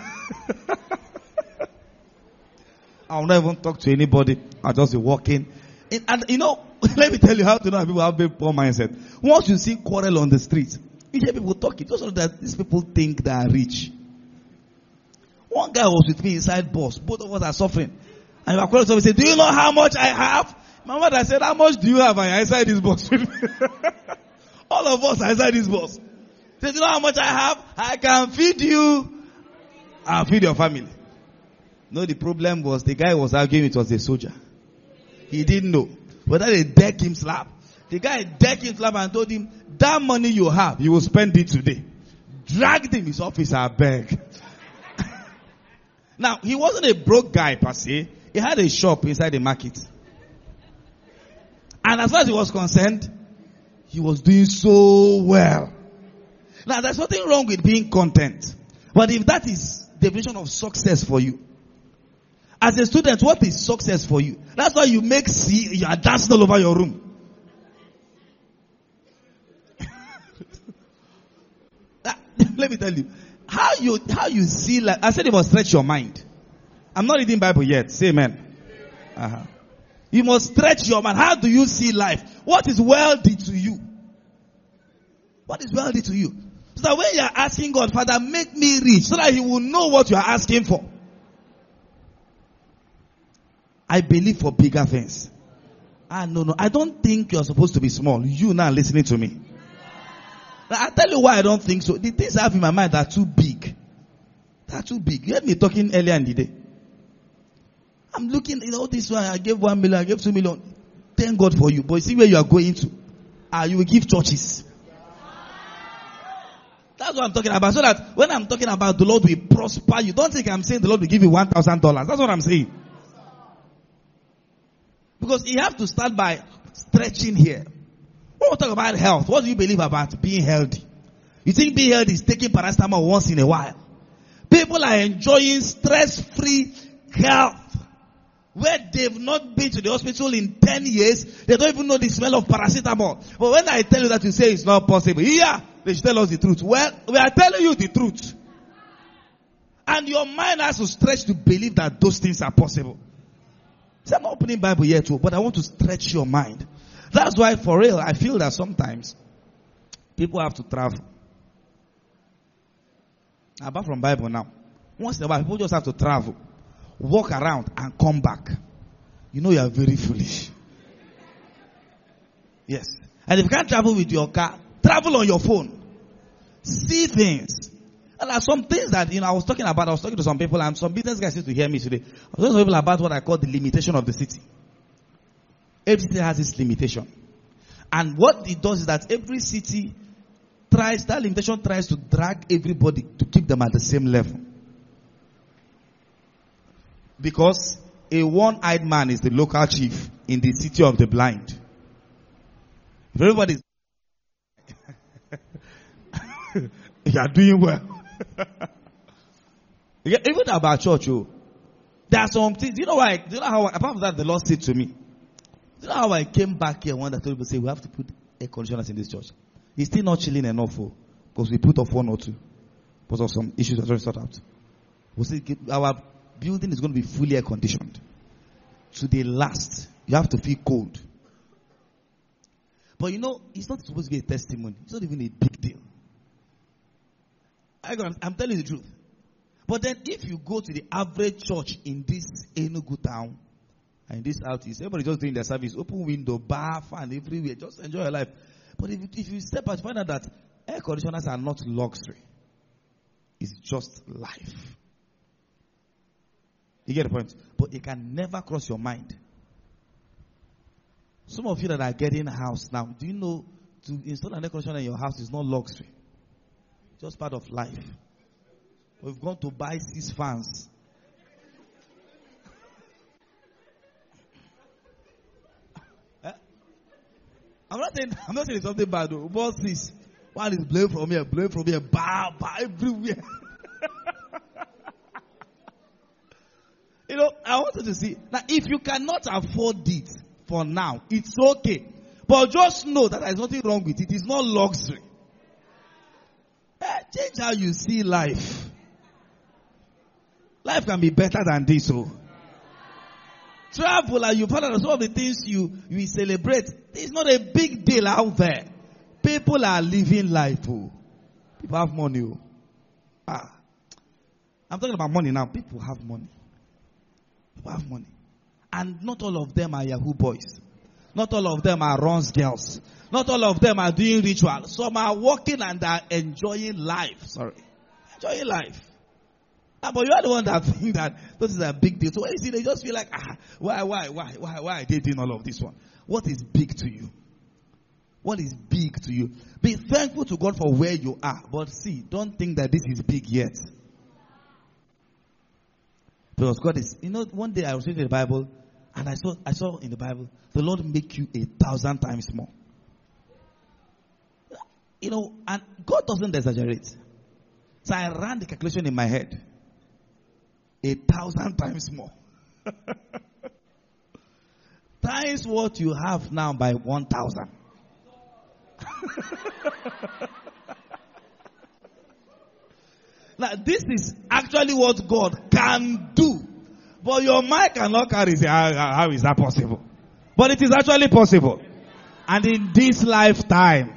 I will not even talk to anybody. I'll just be walking. And, and you know, let me tell you how to know how people have a poor mindset. Once you see quarrel on the street, you hear people talking. Just so that these people think they are rich. One guy was with me inside bus. Both of us are suffering. And we are quarreling. So we said, do you know how much I have? My mother said, how much do you have? And you're inside this bus with me. All of us are inside this bus. He said, you know how much I have? I can feed you. I'll feed your family. No, the problem was the guy was arguing it was a soldier. He didn't know. Whether they deck him slap. The guy decked him slap and told him, that money you have, you will spend it today. Dragged him his office, I beg. Now, he wasn't a broke guy per se. He had a shop inside the market. And as far as he was concerned, he was doing so well. Now, there's nothing wrong with being content. But if that is the definition of success for you, as a student, what is success for you? That's why you make C, you are dancing all over your room. Let me tell you, how you how you see life. I said it must stretch your mind. I'm not reading Bible yet. Say amen. Uh-huh. You must stretch your mind. How do you see life? What is wealthy to you? What is wealthy to you? So that when you are asking God, Father, make me rich, so that He will know what you are asking for. I believe for bigger things. Ah, no, no. I don't think you're supposed to be small. You now listening to me. Now, I'll tell you why I don't think so. The things I have in my mind are too big. They're too big. You heard me talking earlier in the day. I'm looking, you know, this one, I gave one million, I gave two million. Thank God for you. But you see where you are going to. Ah, you will give churches. That's what I'm talking about. So that when I'm talking about the Lord will prosper you, don't think I'm saying the Lord will give you one thousand dollars. That's what I'm saying. Because you have to start by stretching here. When we talk about health, what do you believe about being healthy? You think being healthy is taking paracetamol once in a while? People are enjoying stress-free health where they've not been to the hospital in ten years. They don't even know the smell of paracetamol. But when I tell you that, you say it's not possible. Yeah, they should tell us the truth. Well, we are telling you the truth. And your mind has to stretch to believe that those things are possible. See, I'm not opening Bible yet too, but I want to stretch your mind. That's why, for real, I feel that sometimes people have to travel. Apart from Bible now, once in a while, people just have to travel, walk around, and come back. You know you are very foolish. Yes. And if you can't travel with your car, travel on your phone. See things. And there are some things that, you know, I was talking about, I was talking to some people, and some business guys used to hear me today. I was talking to people about what I call the limitation of the city. Every city has its limitation. And what it does is that every city tries, that limitation tries to drag everybody to keep them at the same level. Because a one-eyed man is the local chief in the city of the blind. If everybody's you are doing well. Even about church, oh, there are some things. Do you know why? Do you know how? Apart from that, the Lord said to me. Do you know how I came back here? One that told people say we have to put air conditioners in this church. It's still not chilling enough, oh, because we put off one or two because of some issues that already sorted out. We say our building is going to be fully air conditioned to the last. You have to feel cold. But you know, it's not supposed to be a testimony. It's not even a big deal. I'm telling you the truth. But then if you go to the average church in this Enugu town, and in this southeast, everybody just doing their service, open window, bar, fan, everywhere, just enjoy your life. But if, if you step out, you find out that air conditioners are not luxury. It's just life. You get the point? But it can never cross your mind. Some of you that are getting a house now, do you know to install an air conditioner in your house is not luxury? Just part of life. We've gone to buy six fans. eh? I'm not saying I'm not saying it's something bad though. But this one is blowing from here, blowing from here, bah, bah, everywhere. You know, I wanted to see now if you cannot afford it for now, it's okay. But just know that there's nothing wrong with it. It's not luxury. Change how you see life. Life can be better than this. Oh. Travel and you find out some of the things you, you celebrate. It's not a big deal out there. People are living life. Oh. People have money. Oh. Ah. I'm talking about money now. People have money. People have money. And not all of them are Yahoo boys. Not all of them are Ron's girls. Not all of them are doing ritual. Some are working and are enjoying life. Sorry. Enjoying life. Ah, but you are the one that think that this is a big deal. So when you see, they just feel like, ah, why, why, why, why, why are they doing all of this one? What is big to you? What is big to you? Be thankful to God for where you are. But see, don't think that this is big yet. Because God is, you know, one day I was reading the Bible and I saw, I saw in the Bible, the Lord make you a thousand times more. You know, and God doesn't exaggerate. So I ran the calculation in my head. A thousand times more. Times what you have now by one thousand. Now, this is actually what God can do. But your mind cannot carry it. How, how is that possible? But it is actually possible. And in this lifetime.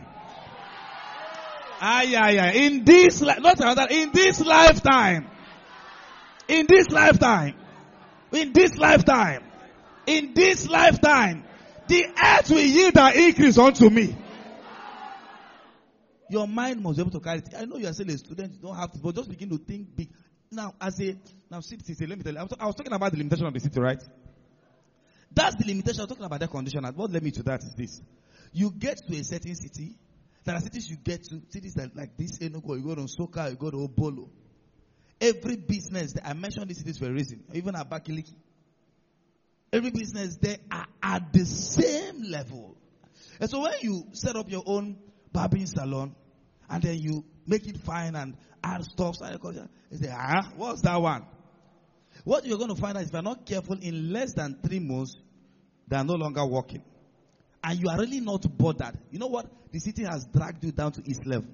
Ay, ay, ay. In this, li- not another, in this lifetime. In this lifetime. In this lifetime. In this lifetime. The earth will yield an increase unto me. Your mind must be able to carry it. I know you are still a student, you don't have to, but just begin to think big. Now, as a, now, city, let me tell you, I was, I was talking about the limitation of the city, right? That's the limitation. I'm talking about that condition. What led me to that is this. You get to a certain city. There are cities you get to, cities that, like this, Enugu, you go to Soka, you go to Obolo. Every business, I mentioned these cities for a reason, even Abakaliki. Every business there are at the same level. And so when you set up your own barbering salon, and then you make it fine and add stuff, you say, ah, what's that one? What you're going to find out is if you're not careful, in less than three months, they are no longer working. And you are really not bothered. You know what? The city has dragged you down to its level.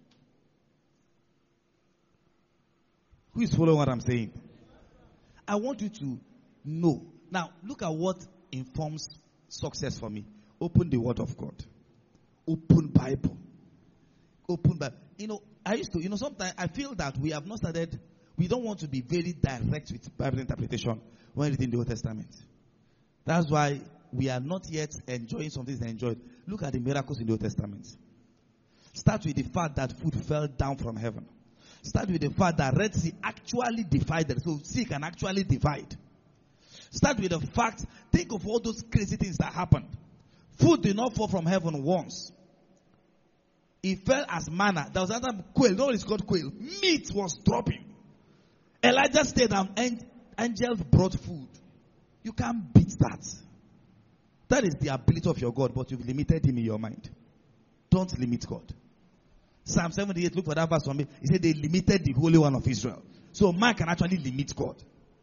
Who is following what I'm saying? I want you to know. Now, look at what informs success for me. Open the Word of God. Open Bible. Open Bible. You know, I used to, you know, sometimes I feel that we have not started, we don't want to be very direct with Bible interpretation when reading the Old Testament. That's why we are not yet enjoying some things enjoyed. Look at the miracles in the Old Testament. Start with the fact that food fell down from heaven. Start with the fact that Red Sea actually divided. So sea can actually divide. Start with the fact, think of all those crazy things that happened. Food did not fall from heaven once. It fell as manna. There was another quail. No, it's called quail. Meat was dropping. Elijah stayed and angels brought food. You can't beat that. That is the ability of your God, but you've limited him in your mind. Don't limit God. Psalm seventy-eight, look for that verse for me. He said they limited the Holy One of Israel. So man can actually limit God.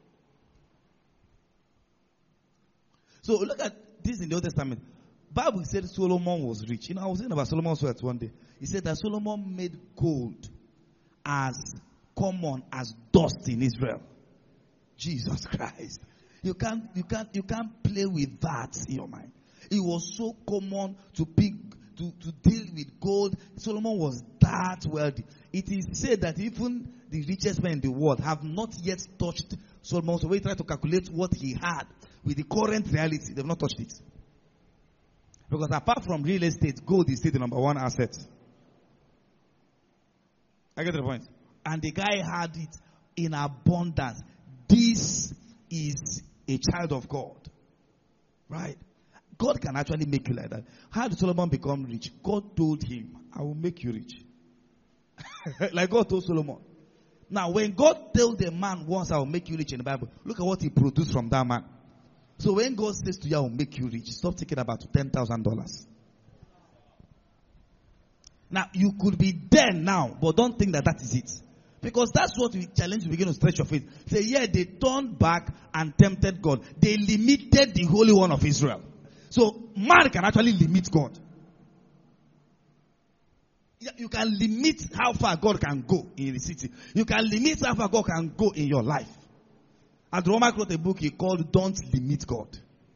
So look at this in the Old Testament. Bible said Solomon was rich. You know, I was saying about Solomon's wealth one day. He said that Solomon made gold as common as dust in Israel. Jesus Christ. You can't, you can't, you can't play with that in your mind. It was so common to pick, to, to deal with gold. Solomon was that wealthy. It is said that even the richest men in the world have not yet touched Solomon. So we try to calculate what he had with the current reality. They've not touched it. Because apart from real estate, gold is still the number one asset. I get the point. And the guy had it in abundance. This is a child of God. Right? God can actually make you like that. How did Solomon become rich? God told him, I will make you rich. Like God told Solomon. Now, when God told a man once, I will make you rich in the Bible, look at what he produced from that man. So when God says to you, I will make you rich, stop thinking about ten thousand dollars. Now, you could be there now, but don't think that that is it. Because that's what we challenge you begin to stretch your faith. Say, yeah, they turned back and tempted God. They limited the Holy One of Israel. So, man can actually limit God. You can limit how far God can go in the city. You can limit how far God can go in your life. And Roman wrote a book he called Don't Limit God.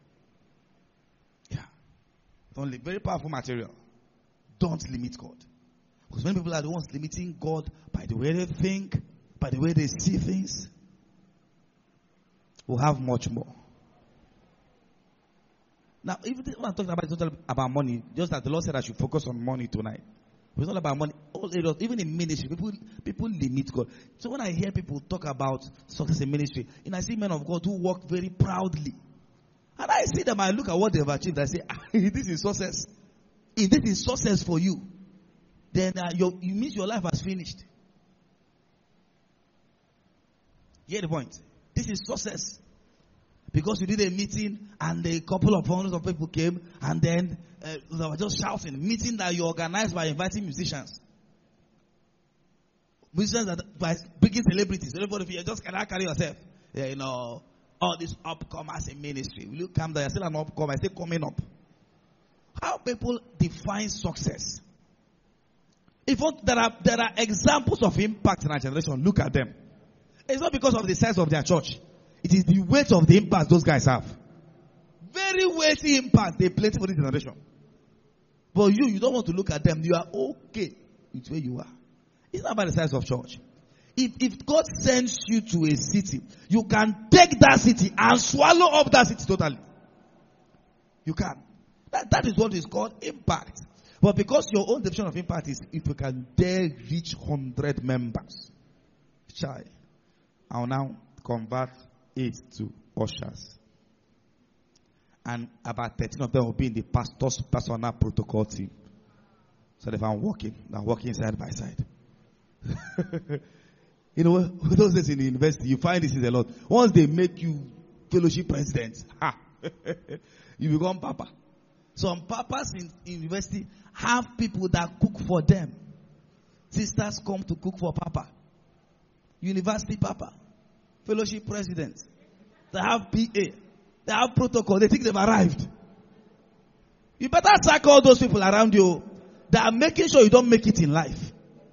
Yeah. Don't limit. Very powerful material. Don't limit God. Because many people are the ones limiting God by the way they think, by the way they see things. We'll have much more. Now, even when I'm talking about, it's not about money, just that the Lord said I should focus on money tonight. It's not about money. All areas, even in ministry, people people limit God. So when I hear people talk about success in ministry, and I see men of God who walk very proudly, and I see them, I look at what they've achieved, I say, ah, this is success. If this is success for you, then uh, your, you mean your life has finished. You get the point? This is success. Because you did a meeting and a couple of hundreds of people came and then uh, they were just shouting. Meeting that you organized by inviting musicians. Musicians that by bringing celebrities. Everybody, if you just cannot carry yourself. Yeah, you know, all these upcomers in ministry. Will you come there? I still an upcomer. I say coming up. How people define success. If there are there are examples of impact in our generation, look at them. It's not because of the size of their church. It is the weight of the impact those guys have. Very weighty impact they play for this generation. But you, you don't want to look at them. You are okay with where you are. It's not about the size of church. If, if God sends you to a city, you can take that city and swallow up that city totally. You can. That, that is what is called impact. But because your own definition of impact is if you can dare reach one hundred members. Child, I'll now convert it to ushers. And about thirteen of them will be in the pastor's personal protocol team. So if I'm walking, I'm walking side by side. You know, those days in the university, you find this is a lot. Once they make you fellowship president, ha, you become papa. Some papas in, in university have people that cook for them. Sisters come to cook for papa. University papa. fellowship presidents. They have P A. They have protocol. They think they've arrived. You better sack all those people around you that are making sure you don't make it in life.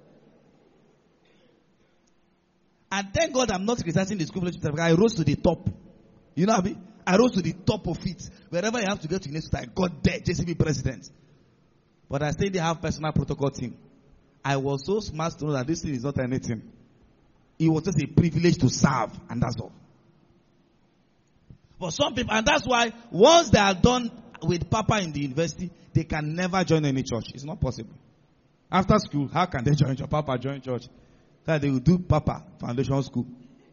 And thank God I'm not criticizing the school fellowship because I rose to the top. You know what I mean? I rose to the top of it. Wherever I have to get to next, I got there, J C B president. But I still didn't have personal protocol team. I was so smart to know that this thing is not anything. It was just a privilege to serve, and that's all. But some people, and that's why once they are done with Papa in the university, they can never join any church. It's not possible. After school, how can they join church? Papa join church. That they will do Papa foundation school.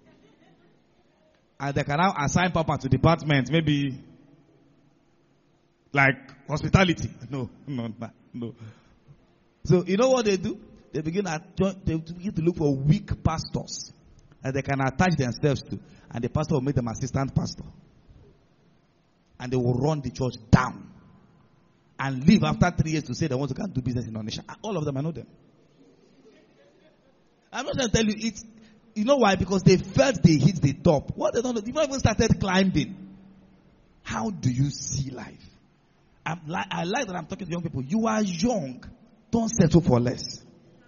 And they can now assign Papa to department, maybe like hospitality. No, no, no, no. So you know what they do? They begin at they begin to look for weak pastors that they can attach themselves to, and the pastor will make them assistant pastor, and they will run the church down, and leave after three years to say they want to come do business in Onisha. All of them, I know them. I'm not going to tell you it. You know why? Because they felt they hit the top. What they don't know, they've not even started climbing. How do you see life? I'm like, I like that I'm talking to young people. You are young. Don't settle for less.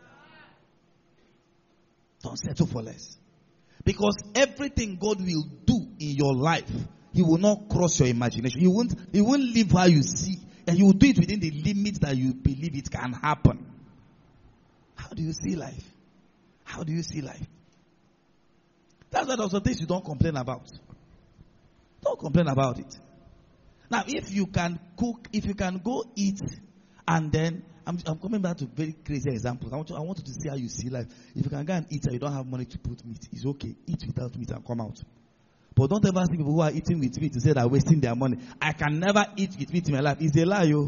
Don't settle for less. Because everything God will do in your life, He will not cross your imagination. He won't, He won't live how you see. And He will do it within the limits that you believe it can happen. How do you see life? How do you see life? That's why there are some things you don't complain about. Don't complain about it. Now, if you can cook, if you can go eat, and then, I'm, I'm coming back to very crazy examples. I want, you, I want you to see how you see life. If you can go and eat and you don't have money to put meat, it's okay. Eat without meat and come out. But don't ever see people who are eating with meat to say they're wasting their money. I can never eat with meat in my life. It's a lie, yo.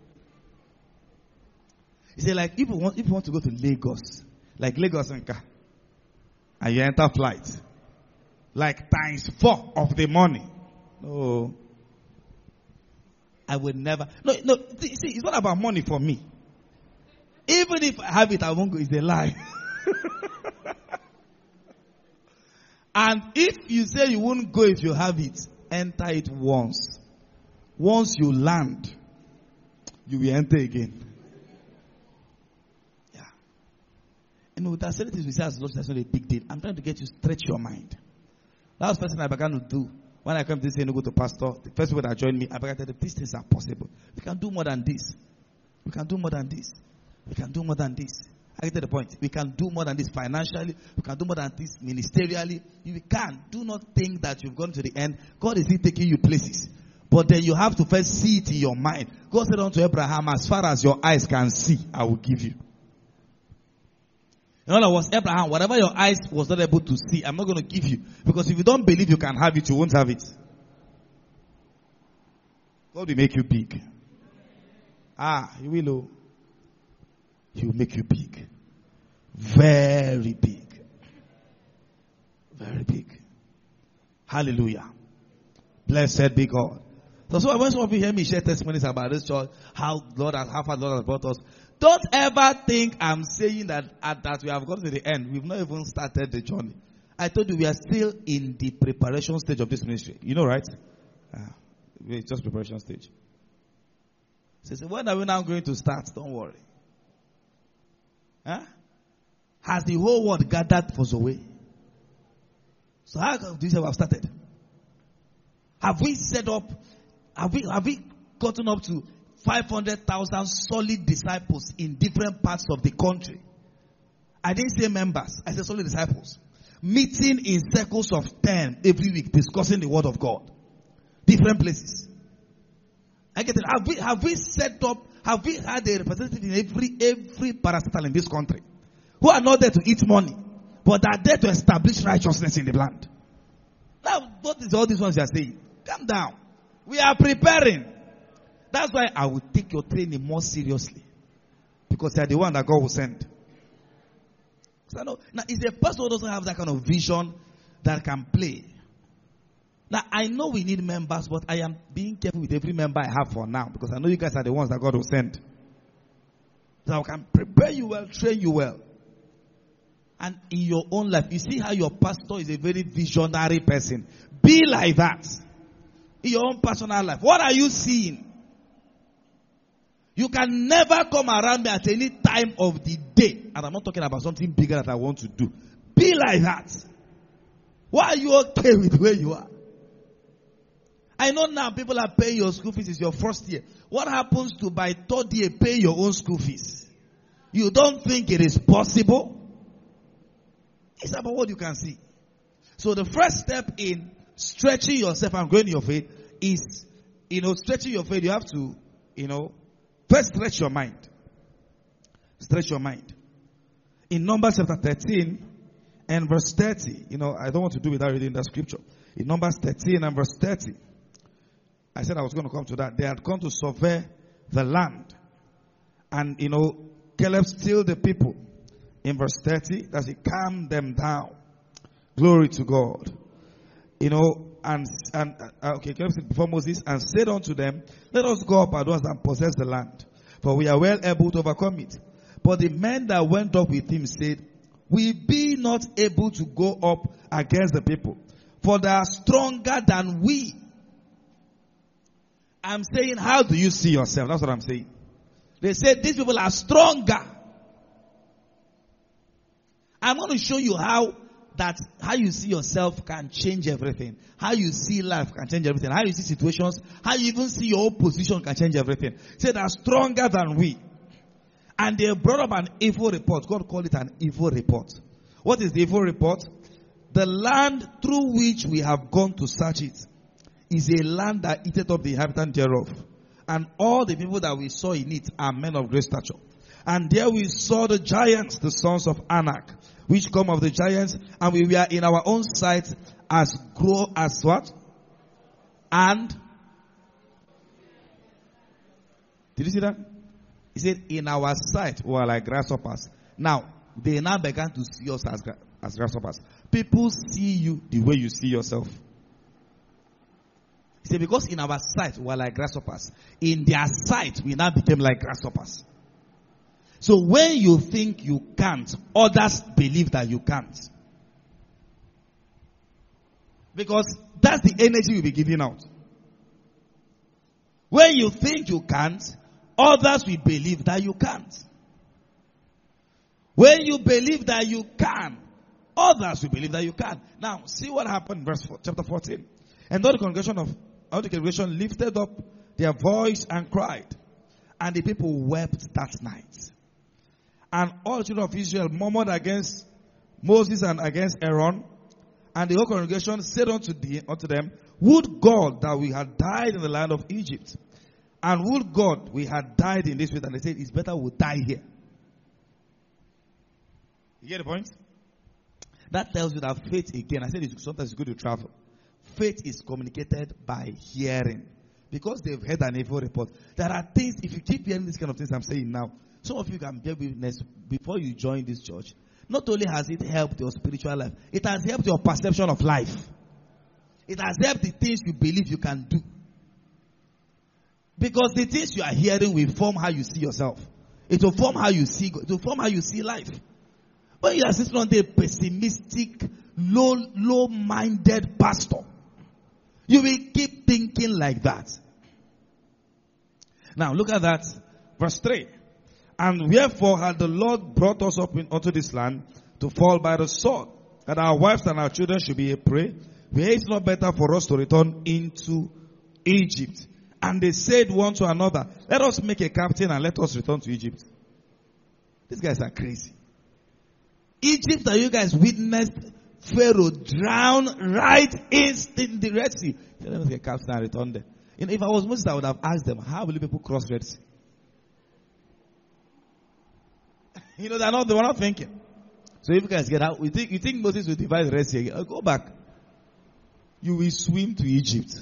It's like if you want, if you want to go to Lagos, like Lagos and Ka, and you enter flight, like times four of the money. No. I would never. No, no. See, it's not about money for me. Even if I have it, I won't go. It's a lie. And if you say you won't go if you have it, enter it once. Once you land, you will enter again. Yeah. And with that, certain things we say as Lord, that's not a big deal. I'm trying to get you to stretch your mind. That was the first thing I began to do. When I come to say no go to pastor, the first people that joined me, I began to tell them these things are possible. We can do more than this. We can do more than this. We can do more than this. I get to the point. We can do more than this financially. We can do more than this ministerially. You can. Do not think that you've gone to the end. God is still taking you places. But then you have to first see it in your mind. God said unto Abraham, as far as your eyes can see, I will give you. In other words, Abraham, whatever your eyes was not able to see, I'm not going to give you. Because if you don't believe you can have it, you won't have it. God will make you big. Ah, He will. Oh. He will make you big. Very big. Very big. Hallelujah. Blessed be God. So, so when some of you hear me share testimonies about this church, how Lord has, how far Lord has brought us, don't ever think I'm saying that uh, that we have gotten to the end. We've not even started the journey. I told you we are still in the preparation stage of this ministry. You know, right? Uh, it's just preparation stage. So, so when are we now going to start? Don't worry. Huh? Has the whole world gathered for Zoe? So how do you say we have started? Have we set up? Have we have we gotten up to five hundred thousand solid disciples in different parts of the country? I didn't say members. I said solid disciples. Meeting in circles of ten every week, discussing the word of God. Different places. I get it. Have we have we set up? Have we had a representative in every every parastatal in this country who are not there to eat money, but are there to establish righteousness in the land? Now, what is all these ones you are saying? Calm down. We are preparing. That's why I will take your training more seriously, because they are the one that God will send. So I know, now, is a person who doesn't have that kind of vision that can play. Now, I know we need members, but I am being careful with every member I have for now, because I know you guys are the ones that God will send. So I can prepare you well, train you well. And in your own life, you see how your pastor is a very visionary person. Be like that. In your own personal life. What are you seeing? You can never come around me at any time of the day. And I'm not talking about something bigger that I want to do. Be like that. Why are you okay with where you are? I know now people are paying your school fees. It's your first year. What happens to by third year pay your own school fees? You don't think it is possible? It's about what you can see. So the first step in stretching yourself and growing your faith is, you know, stretching your faith. You have to, you know, first stretch your mind. Stretch your mind. In Numbers chapter thirteen and verse thirty, you know, I don't want to do without reading that scripture. In Numbers thirteen and verse thirty, I said I was going to come to that. They had come to survey the land. And, you know, Caleb stilled the people. In verse thirty, that he calmed them down. Glory to God. You know, and, and uh, okay, Caleb said before Moses, and said unto them, let us go up at once and possess the land, for we are well able to overcome it. But the men that went up with him said, we be not able to go up against the people, for they are stronger than we. I'm saying, how do you see yourself? That's what I'm saying. They said these people are stronger. I'm going to show you how that how you see yourself can change everything. How you see life can change everything. How you see situations, how you even see your own position can change everything. Say they're stronger than we. And they brought up an evil report. God called it an evil report. What is the evil report? The land through which we have gone to search it is a land that eateth up the inhabitants thereof. And all the people that we saw in it are men of great stature. And there we saw the giants, the sons of Anak, which come of the giants, and we were in our own sight as grow as what? And did you see that? He said, in our sight we are like grasshoppers. Now, they now began to see us as, as grasshoppers. People see you the way you see yourself. He said, because in our sight we are like grasshoppers. In their sight we now became like grasshoppers. So when you think you can't, others believe that you can't. Because that's the energy you'll be giving out. When you think you can't, others will believe that you can't. When you believe that you can, others will believe that you can. Now, see what happened in verse four, chapter fourteen. And all the congregation of all the congregation lifted up their voice and cried. And the people wept that night. And all the children of Israel murmured against Moses and against Aaron. And the whole congregation said unto, the, unto them, would God that we had died in the land of Egypt. And would God we had died in this place. And they said, it's better we die here. You get the point? That tells you that faith, again, I said it's, sometimes it's good to travel. Faith is communicated by hearing. Because they've heard an evil report. There are things, if you keep hearing these kind of things I'm saying now, some of you can bear witness before you join this church. Not only has it helped your spiritual life, it has helped your perception of life. It has helped the things you believe you can do. Because the things you are hearing will form how you see yourself. It will form how you see God. It will form how you see life. When you are sitting on the pessimistic, low, low-minded pastor, you will keep thinking like that. Now look at that. Verse three. And wherefore had the Lord brought us up in, unto this land to fall by the sword, that our wives and our children should be a prey? Were it not better for us to return into Egypt? And they said one to another, let us make a captain and let us return to Egypt. These guys are crazy. Egypt that you guys witnessed Pharaoh drown right in, in the Red Sea. Let us make a captain and return there. You know, if I was Moses, I would have asked them, how will you people cross Red Sea? You know, they're not, they were not thinking. So if you guys get out, you think, you think Moses will divide the Red Sea again? Oh, go back. You will swim to Egypt.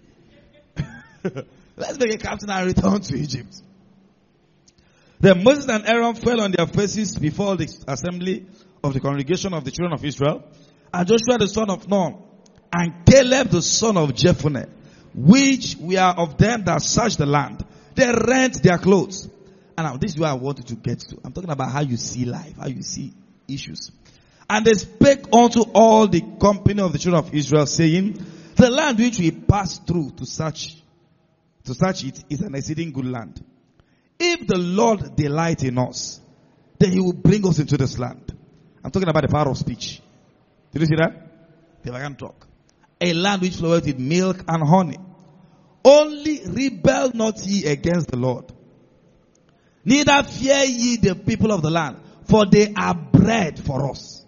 Let's make a captain and return to Egypt. Then Moses and Aaron fell on their faces before the assembly of the congregation of the children of Israel. And Joshua the son of Nun, and Caleb the son of Jephunneh, which we are of them that search the land, they rent their clothes. And now this is where I wanted to get to. I'm talking about how you see life, how you see issues. And they spake unto all the company of the children of Israel, saying, the land which we passed through to search, to search it is an exceeding good land. If the Lord delight in us, then he will bring us into this land. I'm talking about the power of speech. Did you see that? If I can talk. A land which floweth with milk and honey. Only rebel not ye against the Lord. Neither fear ye the people of the land, for they are bread for us.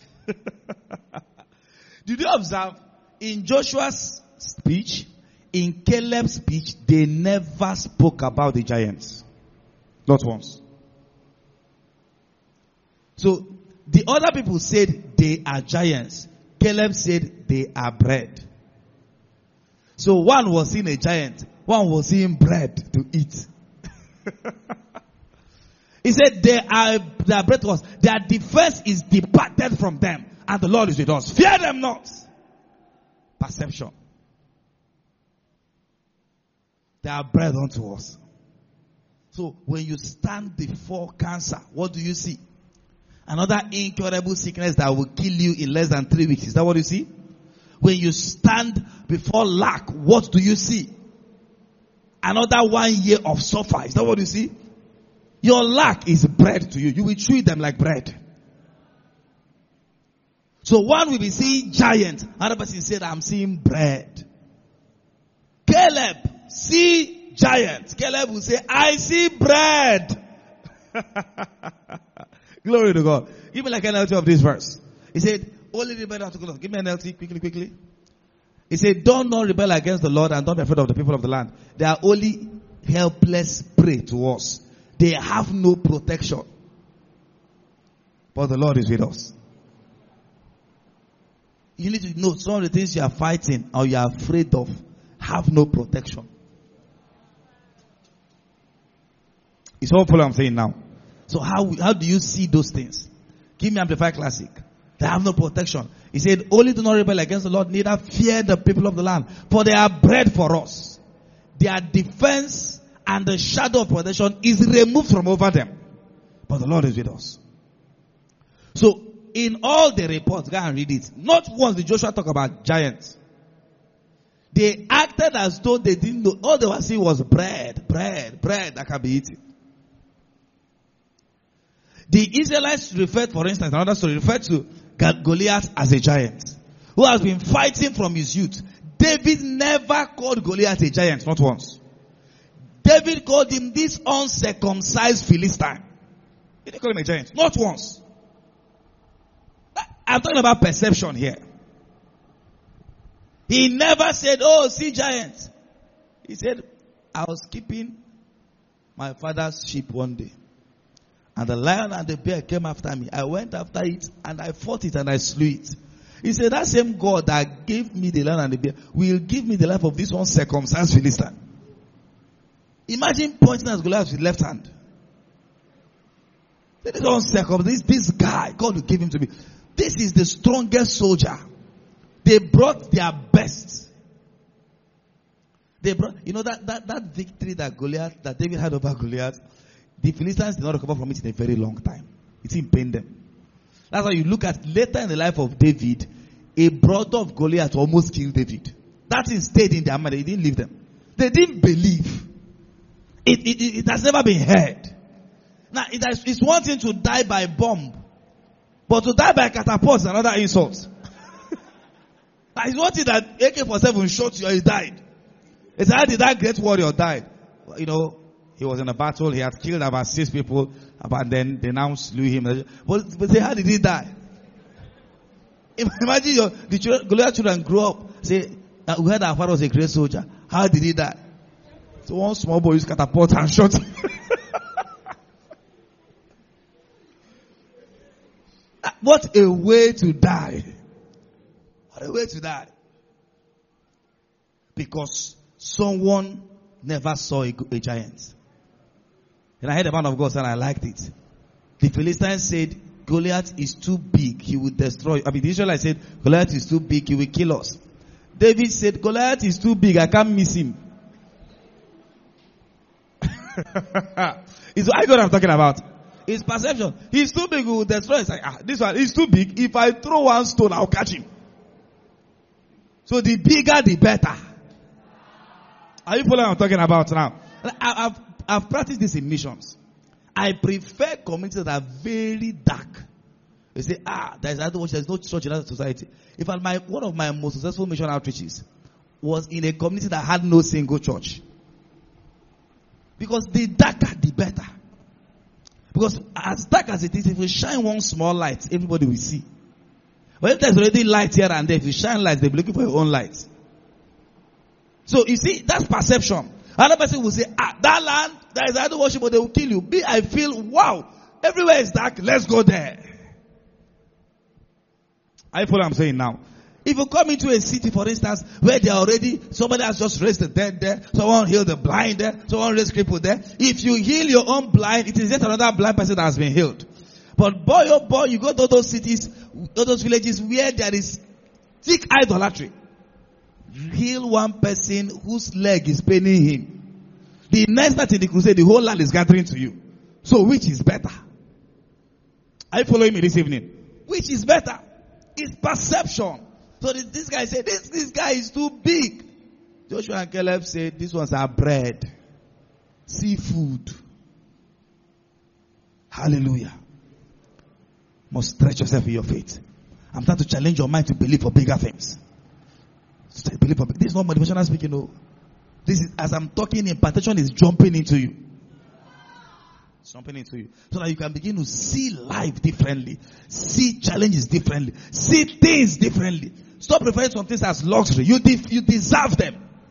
Did you observe? In Joshua's speech, in Caleb's speech, they never spoke about the giants. Not once. So, the other people said they are giants. Caleb said they are bread. So one was seeing a giant, one was seeing bread to eat. He said they are, their bread was, their defense is departed from them, and the Lord is with us. Fear them not. Perception. They are bread unto us. So when you stand before cancer, what do you see? Another incurable sickness that will kill you in less than three weeks. Is that what you see? When you stand before lack, what do you see? Another one year of suffer. Is that what you see? Your lack is bread to you. You will treat them like bread. So one will be seeing giant. Another person said, I'm seeing bread. Caleb, see giant. Caleb will say, I see bread. Glory to God. Give me like an N L T of this verse. He said, only rebel unto God. Give me an N L T quickly, quickly. He said, don't not rebel against the Lord and don't be afraid of the people of the land. They are only helpless prey to us. They have no protection. But the Lord is with us. You need to know some of the things you are fighting or you are afraid of have no protection. It's all what I'm saying now. So how, how do you see those things? Give me Amplified Classic. They have no protection. He said, only do not rebel against the Lord, neither fear the people of the land, for they are bread for us. Their defense and the shadow of protection is removed from over them. But the Lord is with us. So, in all the reports, go and read it. Not once did Joshua talk about giants. They acted as though they didn't know. All they were seeing was bread, bread, bread that can be eaten. The Israelites referred, for instance, another story, referred to Goliath as a giant who has been fighting from his youth. David never called Goliath a giant, not once. David called him this uncircumcised Philistine. He didn't call him a giant, not once. I'm talking about perception here. He never said, oh, see giants. He said, I was keeping my father's sheep one day. And the lion and the bear came after me. I went after it and I fought it and I slew it. He said, that same God that gave me the lion and the bear will give me the life of this uncircumcised Philistine. Imagine pointing at Goliath with left hand. This uncircumcised, this, this guy, God will give him to me. This is the strongest soldier. They brought their best. They brought, you know, that, that, that victory that Goliath, that David had over Goliath, the Philistines did not recover from it in a very long time. It didn't pain them. That's why you look at later in the life of David, a brother of Goliath almost killed David. That thing stayed in their mind. They didn't leave them. They didn't believe. It, it, it, it has never been heard. Now, it has, it's one thing to die by bomb, but to die by catapult is another insult. It's one thing that A K forty-seven shot you and he died. It's how did that great warrior die? You know, he was in a battle, he had killed about six people, but then they now slew him. But, but say, how did he die? Imagine your, the children, Goliath children grew up, say, we heard our father was a great soldier. How did he die? So one small boy used catapult and shot him. What a way to die. What a way to die. Because someone never saw a, a giant. And I heard a man of God and I liked it. The Philistines said, Goliath is too big, he will destroy. I mean, the Israelites said, Goliath is too big, he will kill us. David said, Goliath is too big, I can't miss him. Is what I got I'm talking about. It's perception. He's too big, he will destroy. It's like, ah, this one is too big. If I throw one stone, I'll catch him. So the bigger, the better. Are you following what I'm talking about now? I've, I've practiced this in missions. I prefer communities that are very dark. They say, ah, there's there's no church in that society. In fact, my, one of my most successful mission outreaches was in a community that had no single church. Because the darker, the better. Because as dark as it is, if you shine one small light, everybody will see. But if there's already light here and there, if you shine light, they'll be looking for your own light. So you see, that's perception. Another person will say, ah, that land, there is idol worship, but they will kill you. Me, I feel, wow, everywhere is dark, let's go there. I follow what I'm saying now. If you come into a city, for instance, where they are already, somebody has just raised the dead there, someone healed the blind there, someone raised crippled there. If you heal your own blind, it is yet another blind person that has been healed. But boy, oh boy, you go to those cities, to those villages where there is thick idolatry. You heal one person whose leg is paining him. The next night in the crusade, the whole land is gathering to you. So which is better? Are you following me this evening? Which is better? It's perception. So this, this guy said, this, this guy is too big. Joshua and Caleb said, these ones are bread, seafood. Hallelujah. Must stretch yourself in your faith. I'm trying to challenge your mind to believe for bigger things. Believe for, this is not motivational speaking. No. This is, as I'm talking, impartation is jumping into you. It's jumping into you. So that you can begin to see life differently. See challenges differently. See things differently. Stop referring to some things as luxury. You, de- you deserve them.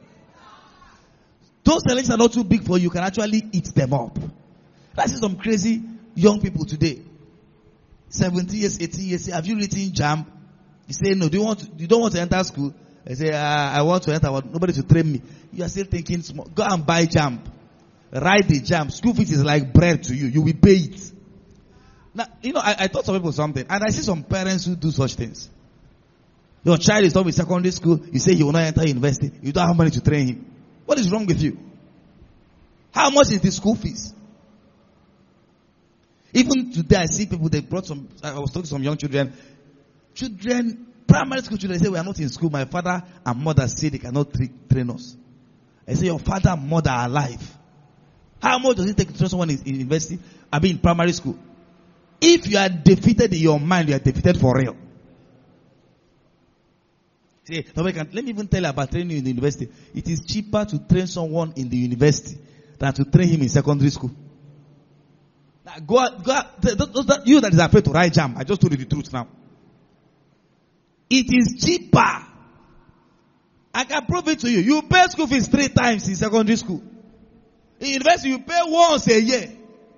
Those challenges are not too big for you. You can actually eat them up. I see some crazy young people today. seventeen years, eighteen years. Have you written JAMB? You say, no, do you want to, you don't want to enter school? I say, uh, I want to enter. I want nobody to train me. You are still thinking small. Go and buy JAMB. Write the JAMB. School fees is like bread to you. You will pay it. Now, you know, I, I taught some people something. And I see some parents who do such things. Your child is done with secondary school. You say he will not enter university. You don't have money to train him. What is wrong with you? How much is the school fees? Even today, I see people, they brought some, I was talking to some young children. Children, primary school children, they say, we are not in school. My father and mother say they cannot tra- train us. I say, your father and mother are alive. How much does it take to train someone in, in university? I mean, in primary school. If you are defeated in your mind, you are defeated for real. See, let me even tell you about training you in the university. It is cheaper to train someone in the university than to train him in secondary school. Now, go out, go out, you that is afraid to write JAMB, I just told you the truth now. It is cheaper. I can prove it to you. You pay school fees three times in secondary school. In university, you pay once a year.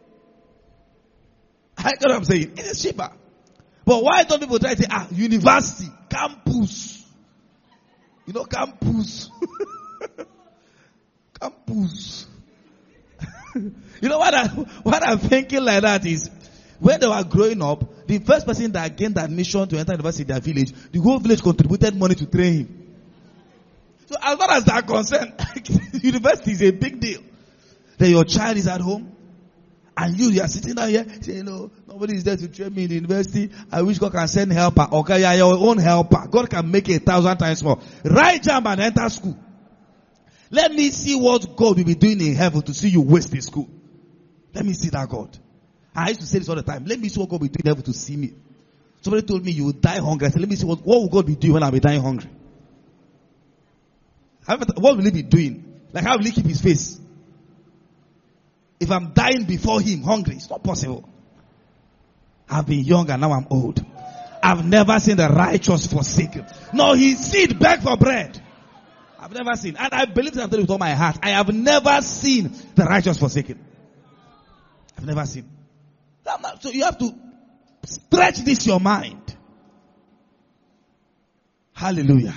I get what I'm saying. It is cheaper. But why don't people try to say, ah, university, campus? You know, campus. Campus. You know what, I, what I'm thinking like that is, when they were growing up, the first person that gained admission to enter university in their village, the whole village contributed money to train him. So as far as they're concerned, university is a big deal. Then your child is at home, and you, you are sitting down here saying, no, nobody is there to train me in the university. I wish God can send helper. Okay, you are your own helper. God can make it a thousand times more. Write JAMB and enter school. Let me see what God will be doing in heaven to see you waste in school. Let me see that God. I used to say this all the time. Let me see what God will be doing in heaven to see me. Somebody told me you will die hungry. I said, let me see what, what will God be doing when I'll be dying hungry. What will he be doing? Like, how will he keep his face? If I'm dying before him hungry, it's not possible. I've been young and now I'm old. I've never seen the righteous forsaken. No, his seed beg for bread. I've never seen. And I believe that with all my heart. I have never seen the righteous forsaken. I've never seen. So you have to stretch this your mind. Hallelujah.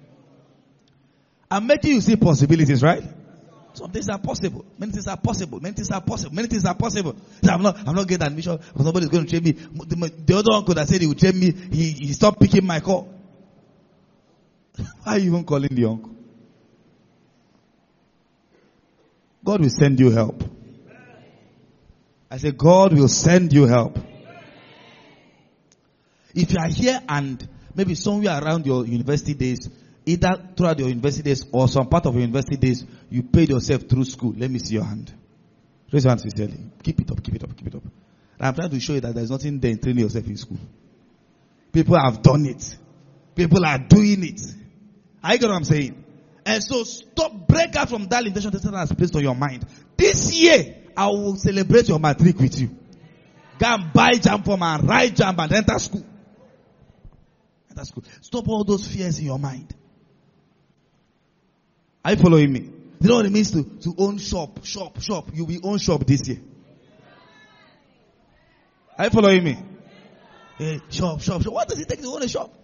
I'm making you see possibilities, right? Some things are possible. Many things are possible. Many things are possible. Many things are possible. So I'm not, I'm not getting admission because nobody's going to train me. The, the other uncle that said he would train me, he, he stopped picking my call. Why are you even calling the uncle? God will send you help. I I say, God will send you help. If you are here and maybe somewhere around your university days, either throughout your university days or some part of your university days, you paid yourself through school. Let me see your hand. Raise your hand sincerely. Keep it up, keep it up, keep it up. I'm trying to show you that there's nothing there in training yourself in school. People have done it. People are doing it. I get what I'm saying? And so stop, break out from that limitation that Satan has placed on your mind. This year, I will celebrate your matric with you. Go and buy jam form and write jam and enter school. Enter school. Stop all those fears in your mind. Are you following me? You know what it means to, to own shop, shop, shop. You will own shop this year. Are you following me? Hey, shop, shop, shop. What does it take to own a shop?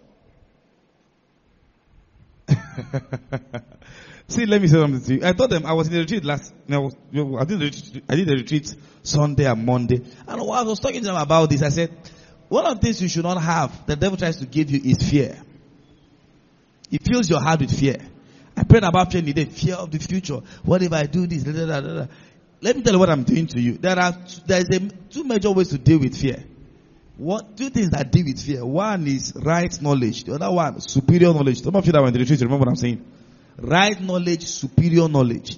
See, let me say something to you. I told them I was in the retreat last. No, I did the retreat, I did the retreat Sunday and Monday. And while I was talking to them about this, I said, one of the things you should not have, the devil tries to give you, is fear. He fills your heart with fear. I prayed about fear today, fear of the future. What if I do this? Da, da, da, da. Let me tell you what I'm doing to you. There are there is a, two major ways to deal with fear. What two things that deal with fear? One is right knowledge. The other one, superior knowledge. Some of you that were in the retreat, remember what I'm saying? Right knowledge, superior knowledge.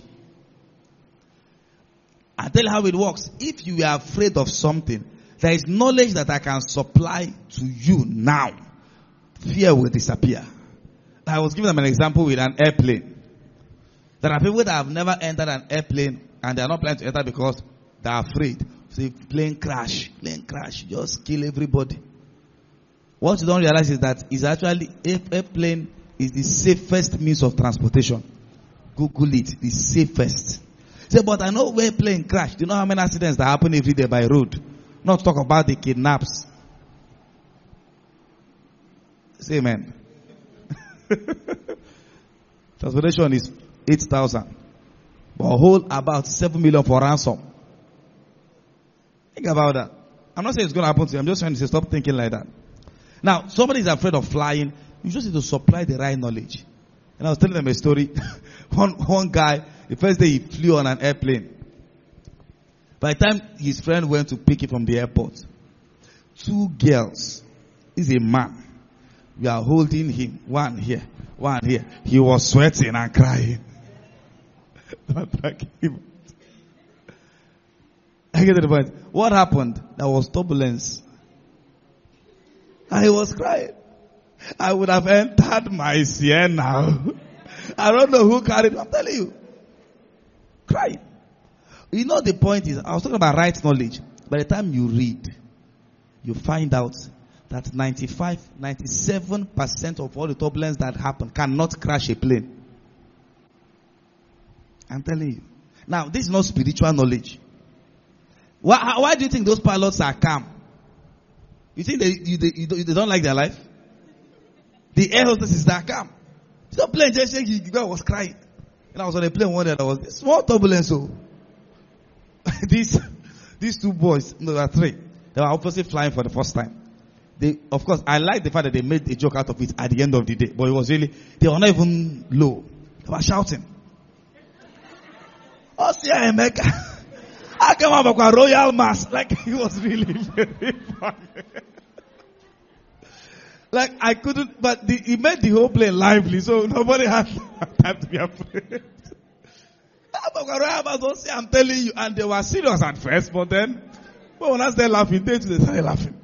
I'll tell you how it works. If you are afraid of something, there is knowledge that I can supply to you now. Fear will disappear. I was giving them an example with an airplane. There are people that have never entered an airplane and they are not planning to enter because they are afraid. Say, plane crash, plane crash, just kill everybody. What you don't realize is that is actually airplane is the safest means of transportation. Google it, the safest. Say, but I know where plane crash. Do you know how many accidents that happen every day by road? Not talk about the kidnaps. Say amen. Transportation is eight thousand. But hold about seven million for ransom. Think about that. I'm not saying it's going to happen to you. I'm just trying to say stop thinking like that. Now, somebody is afraid of flying. You just need to supply the right knowledge. And I was telling them a story. one, one guy, the first day he flew on an airplane. By the time his friend went to pick him from the airport, two girls, he's a man, we are holding him, one here, one here. He was sweating and crying. Don't drag him. I get to the point. What happened? There was turbulence. And he was crying. I would have entered my Sienna. I don't know who carried it. I'm telling you. Crying. You know the point is, I was talking about right knowledge. By the time you read, you find out that ninety-five, ninety-seven percent of all the turbulence that happen cannot crash a plane. I'm telling you. Now, this is not spiritual knowledge. Why, why do you think those pilots are calm? You think they, you, they, you, they don't like their life? The air hostesses that calm. The plane just shaking. The girl was crying. And I was on a plane one day. There was a small turbulence. So these these two boys, no, there were three. They were obviously flying for the first time. They, of course, I like the fact that they made a joke out of it at the end of the day. But it was really, they were not even low. They were shouting. Oh, see, Emeka. I came up with a royal mass. Like, it was really very funny. Like, I couldn't, but the, he made the whole plane lively, so nobody had time to be afraid. I'm telling you, and they were serious at first, but then, but when I started laughing, they too started laughing.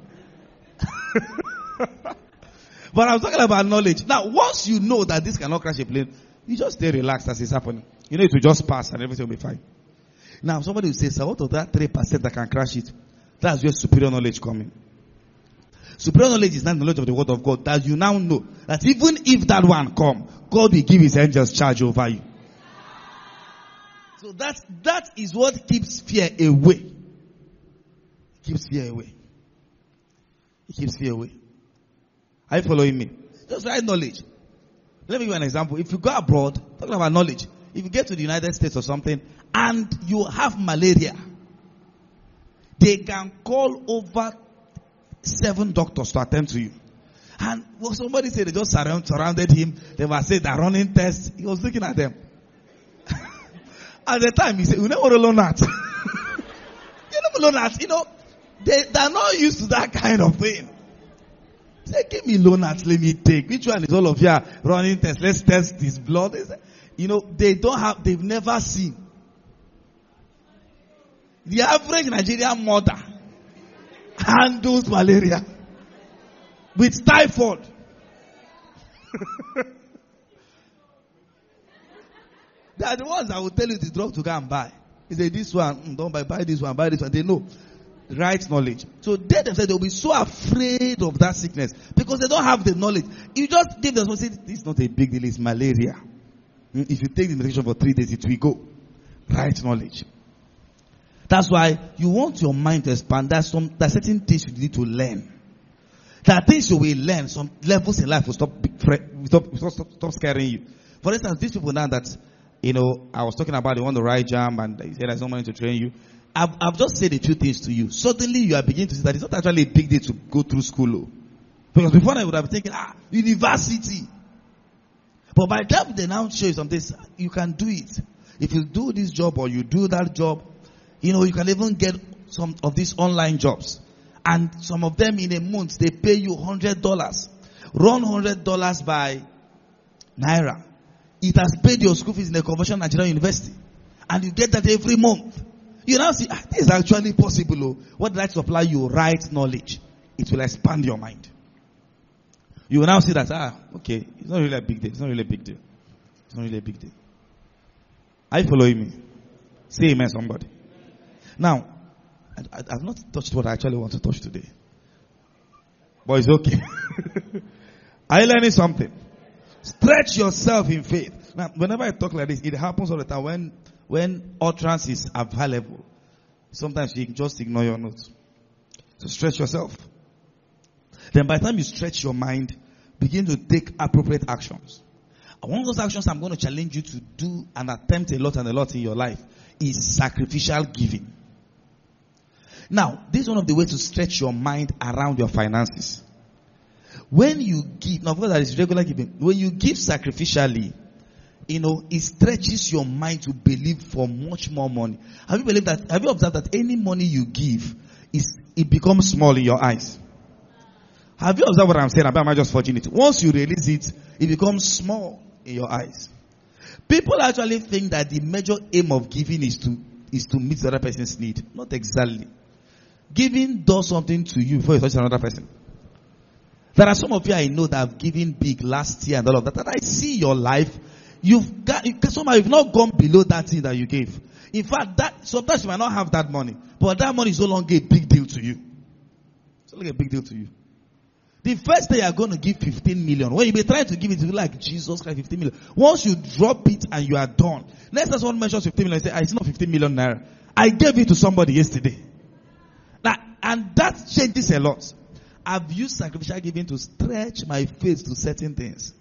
But I'm talking about knowledge. Now, once you know that this cannot crash a plane, you just stay relaxed as it's happening. You know it will just pass and everything will be fine. Now, somebody will say, so what of that three percent that can crash it? That's where superior knowledge comes in. Superior knowledge is not knowledge of the word of God. That you now know that even if that one come, God will give his angels charge over you. So that's, that is what keeps fear away. It keeps fear away. It keeps fear away. Are you following me? Just right knowledge. Let me give you an example. If you go abroad, talking about knowledge, if you get to the United States or something, and you have malaria, they can call over seven doctors to attend to you. And well, somebody said they just surround, surrounded him. They were saying they're running tests. He was looking at them. At the time, he said, "You never alone that." You never loan at, you know, they, they're not used to that kind of thing. Say, give me loan at, let me take. Which one is all of you are running tests? Let's test this blood. You know, they don't have, they've never seen. The average Nigerian mother handles malaria with typhoid. They are the ones that will tell you the drug to go and buy. He say, this one, mm, don't buy, buy this one, buy this one. They know. Right knowledge. So they themselves, they'll be so afraid of that sickness because they don't have the knowledge. You just give them, say, this is not a big deal, it's malaria. Mm, If you take the medication for three days, it will go. Right knowledge. That's why you want your mind to expand. There's some, there's certain things you need to learn. There are things you will learn. Some levels in life will stop, stop, stop, stop scaring you. For instance, these people now that, you know, I was talking about, they want to ride jam and they said there's no money to train you. I've, I've just said a few things to you. Suddenly you are beginning to see that it's not actually a big deal to go through school. Oh. Because before I would have taken, ah, university. But by the time they now show you something, you can do it. If you do this job or you do that job, you know, you can even get some of these online jobs. And some of them in a month, they pay you one hundred dollars. Run one hundred dollars by Naira. It has paid your school fees in a conventional Nigerian university. And you get that every month. You now see, ah, this is actually possible. Oh. What did I supply you? Right knowledge. It will expand your mind. You will now see that, ah, okay, it's not really a big deal. It's not really a big deal. It's not really a big deal. Are you following me? Say amen, somebody. Now, I, I, I've not touched what I actually want to touch today. But it's okay. Are you learning something? Stretch yourself in faith. Now, whenever I talk like this, it happens all the time when when utterance is available. Sometimes you just ignore your notes. So stretch yourself. Then by the time you stretch your mind, begin to take appropriate actions. And one of those actions I'm going to challenge you to do and attempt a lot and a lot in your life is sacrificial giving. Now, this is one of the ways to stretch your mind around your finances. When you give, now of course that is regular giving. When you give sacrificially, you know, it stretches your mind to believe for much more money. Have you believed that? Have you observed that any money you give is it becomes small in your eyes? Have you observed what I'm saying? Am I just forging it? Once you release it, it becomes small in your eyes. People actually think that the major aim of giving is to is to meet the other person's need. Not exactly. Giving does something to you before you touch another person. There are some of you I know that have given big last year and all of that. And I see your life. You've got, somehow you've not gone below that thing that you gave. In fact, that sometimes you might not have that money, but that money is no longer a big deal to you. It's not like a big deal to you. The first day you are going to give fifteen million. When you be trying to give it, you be like, Jesus Christ, fifteen million. Once you drop it and you are done. Next time someone mentions fifteen million, you say, ah, it's not fifteen million naira. I gave it to somebody yesterday. Now, and that changes a lot. I've used sacrificial giving to stretch my faith to certain things.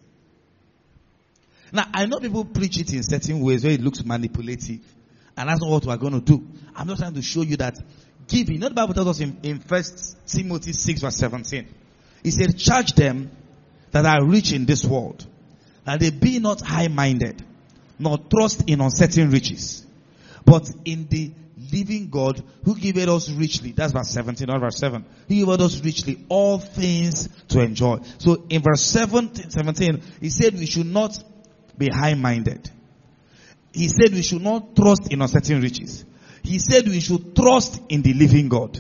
Now, I know people preach it in certain ways where it looks manipulative. And that's not what we're going to do. I'm just trying to show you that giving, you know the Bible tells us in, in First Timothy six verse seventeen. It said, charge them that are rich in this world, that they be not high-minded, nor trust in uncertain riches, but in the living God who giveth us richly. That's verse seventeen, not verse seven. He giveth us richly all things to enjoy. So in verse seventeen, he said we should not be high-minded. He said we should not trust in uncertain riches. He said we should trust in the living God.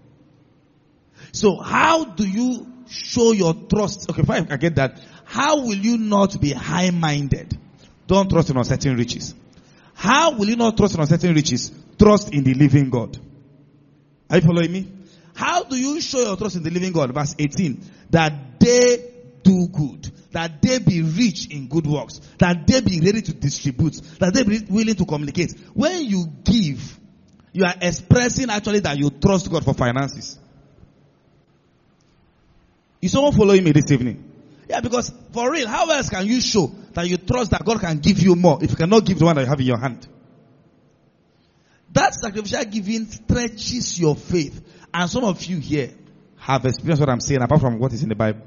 So how do you show your trust? Okay, fine, I get that. How will you not be high-minded? Don't trust in uncertain riches. How will you not trust in uncertain riches? Trust in the living God. Are you following me? How do you show your trust in the living God? Verse eighteen. That they do good. That they be rich in good works. That they be ready to distribute. That they be willing to communicate. When you give, you are expressing actually that you trust God for finances. Is someone following me this evening? Yeah, because for real, how else can you show that you trust that God can give you more if you cannot give the one that you have in your hand? That sacrificial giving stretches your faith. And some of you here have experienced what I'm saying apart from what is in the Bible.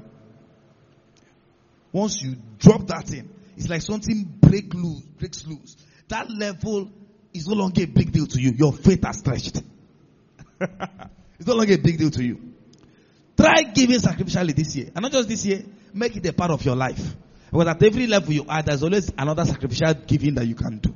Once you drop that in, it's like something break loose, breaks loose. That level is no longer a big deal to you. Your faith has stretched. It's no longer a big deal to you. Try giving sacrificially this year. And not just this year, make it a part of your life. Because at every level you are, there's always another sacrificial giving that you can do.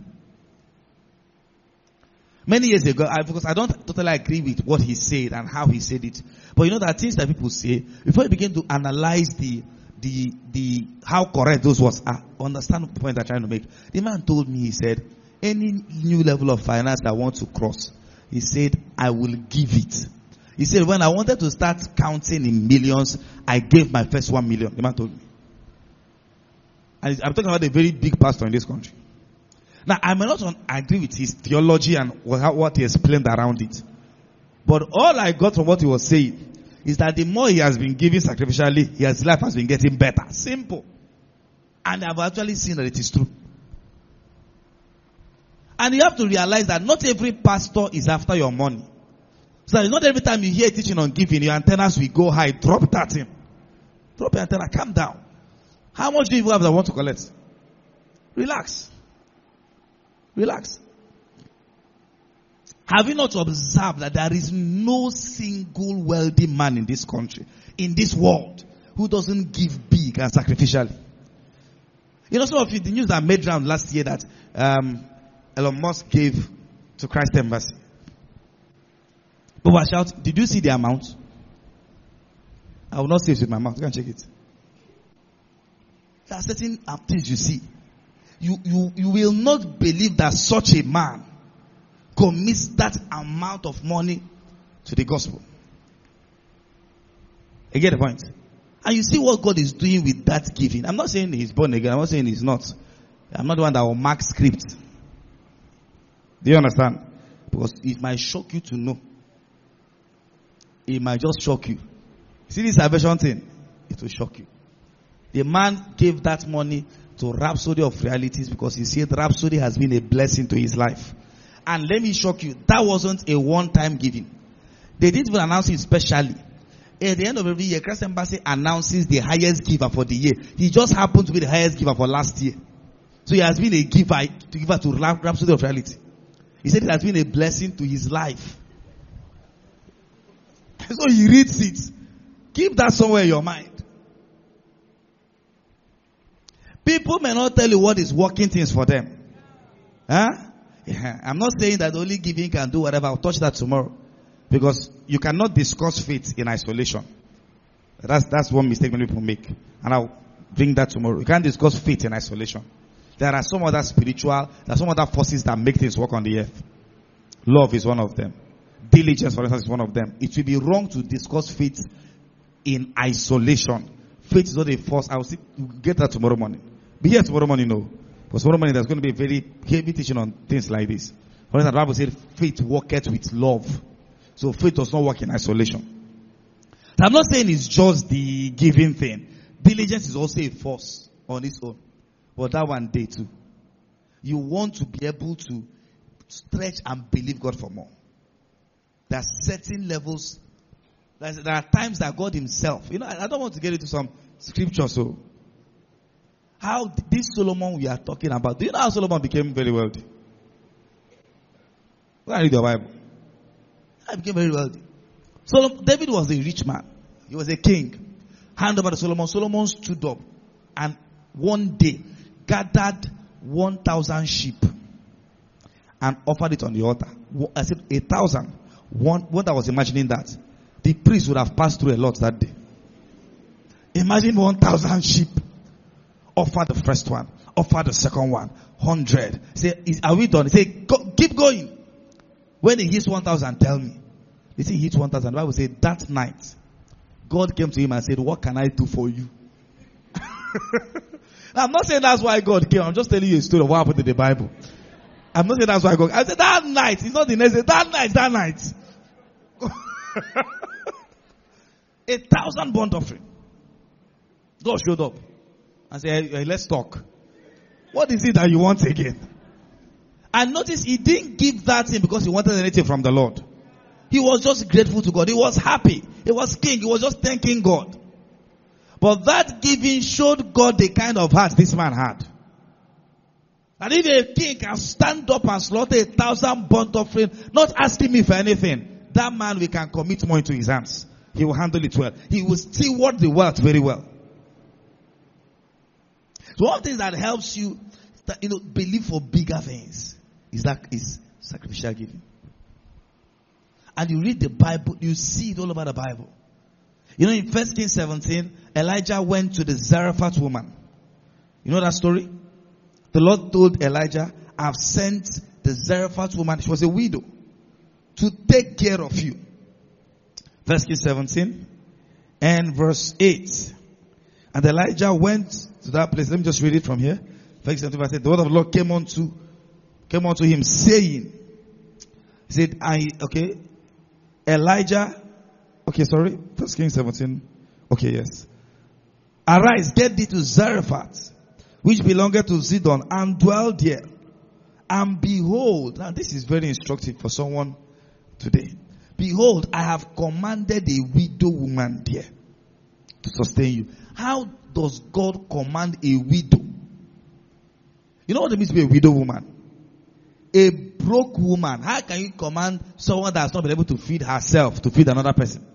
Many years ago, I, because I don't totally agree with what he said and how he said it. But you know, there are things that people say, before you begin to analyze the, the, the, how correct those words are, understand the point I'm trying to make. The man told me, he said, any new level of finance I want to cross, he said, I will give it. He said, when I wanted to start counting in millions, I gave my first one million. The man told me. And I'm talking about a very big pastor in this country. Now, I may not agree with his theology and what he explained around it. But all I got from what he was saying is that the more he has been giving sacrificially, his life has been getting better. Simple. And I've actually seen that it is true. And you have to realize that not every pastor is after your money. So it's not every time you hear teaching on giving, your antennas will go high. Drop it at him. Drop your antenna. Calm down. How much do you have that want to collect? Relax. Relax. Have you not observed that there is no single wealthy man in this country, in this world, who doesn't give big and sacrificially? You know, some of you, the news that made round last year that um, Elon Musk gave to Christ Embassy. But watch out, did you see the amount? I will not say it with my mouth. You can check it. There are certain things you see. You, you, you will not believe that such a man commits that amount of money to the gospel. You get the point? And you see what God is doing with that giving. I'm not saying he's born again. I'm not saying he's not. I'm not the one that will mark script. Do you understand? Because it might shock you to know. It might just shock you. See this salvation thing? It will shock you. The man gave that money to Rhapsody of Realities because he said Rhapsody has been a blessing to his life. And let me shock you, that wasn't a one-time giving. They didn't even announce it specially. At the end of every year, Christ Embassy announces the highest giver for the year. He just happened to be the highest giver for last year. So he has been a giver to give to Rhapsody of Reality. He said it has been a blessing to his life. So he reads it. Keep that somewhere in your mind. People may not tell you what is working things for them. Huh? Yeah. I'm not saying that only giving can do whatever. I'll touch that tomorrow. Because you cannot discuss faith in isolation. That's, that's one mistake many people make. And I'll bring that tomorrow. You can't discuss faith in isolation. There are some other spiritual, there are some other forces that make things work on the earth. Love is one of them. Diligence, for instance, is one of them. It will be wrong to discuss faith in isolation. Faith is not a force. I will see, get that tomorrow morning. Be here tomorrow morning, no. Because tomorrow morning there's going to be a very heavy teaching on things like this. For instance, the Bible said faith worketh with love. So faith does not work in isolation. So I'm not saying it's just the giving thing. Diligence is also a force on its own. But that one day too. You want to be able to stretch and believe God for more. There are certain levels. There are times that God himself, you know, I don't want to get into some scripture. So, how this Solomon we are talking about, do you know how Solomon became very wealthy? Go and read your Bible. He became very wealthy. Solomon, David was a rich man. He was a king. Hand over to Solomon. Solomon stood up and one day gathered one thousand sheep and offered it on the altar. I said a thousand. One, what I was imagining that. The priest would have passed through a lot that day. Imagine one thousand sheep. Offer the first one. Offer the second one. Hundred. Say, is, are we done? Say, go, keep going. When he hits one thousand, tell me. You see, he hits one thousand. The Bible says that night, God came to him and said, what can I do for you? I'm not saying that's why God came. I'm just telling you a story of what happened in the Bible. I'm not saying that's why God came. I said that night. It's not the next day. That night, that night. A thousand burnt offering. God showed up and said, hey, let's talk. What is it that you want again? And notice he didn't give that thing because he wanted anything from the Lord. He was just grateful to God. He was happy. He was king. He was just thanking God. But that giving showed God the kind of heart this man had. And if a king can stand up and slaughter a thousand burnt offering, not asking me for anything, that man, we can commit more into his hands. He will handle it well. He will steward the wealth very well. So one of the things that helps you, that, you know, believe for bigger things is that is sacrificial giving. And you read the Bible, you see it all over the Bible. You know, in First Kings seventeen, Elijah went to the Zarephath woman. You know that story? The Lord told Elijah, I've sent the Zarephath woman, she was a widow, to take care of you. First Kings seventeen and verse eight. And Elijah went to that place. Let me just read it from here. First Kings seventeen verse eight. The word of the Lord came unto, came unto him saying, he said, I, okay, Elijah, okay, sorry, First Kings seventeen, okay, yes. Arise, get thee to Zarephath, which belongeth to Zidon, and dwell there. And behold, now this is very instructive for someone today. Behold, I have commanded a widow woman there to sustain you. How does God command a widow? You know what it means to be a widow woman? A broke woman. How can you command someone that has not been able to feed herself to feed another person?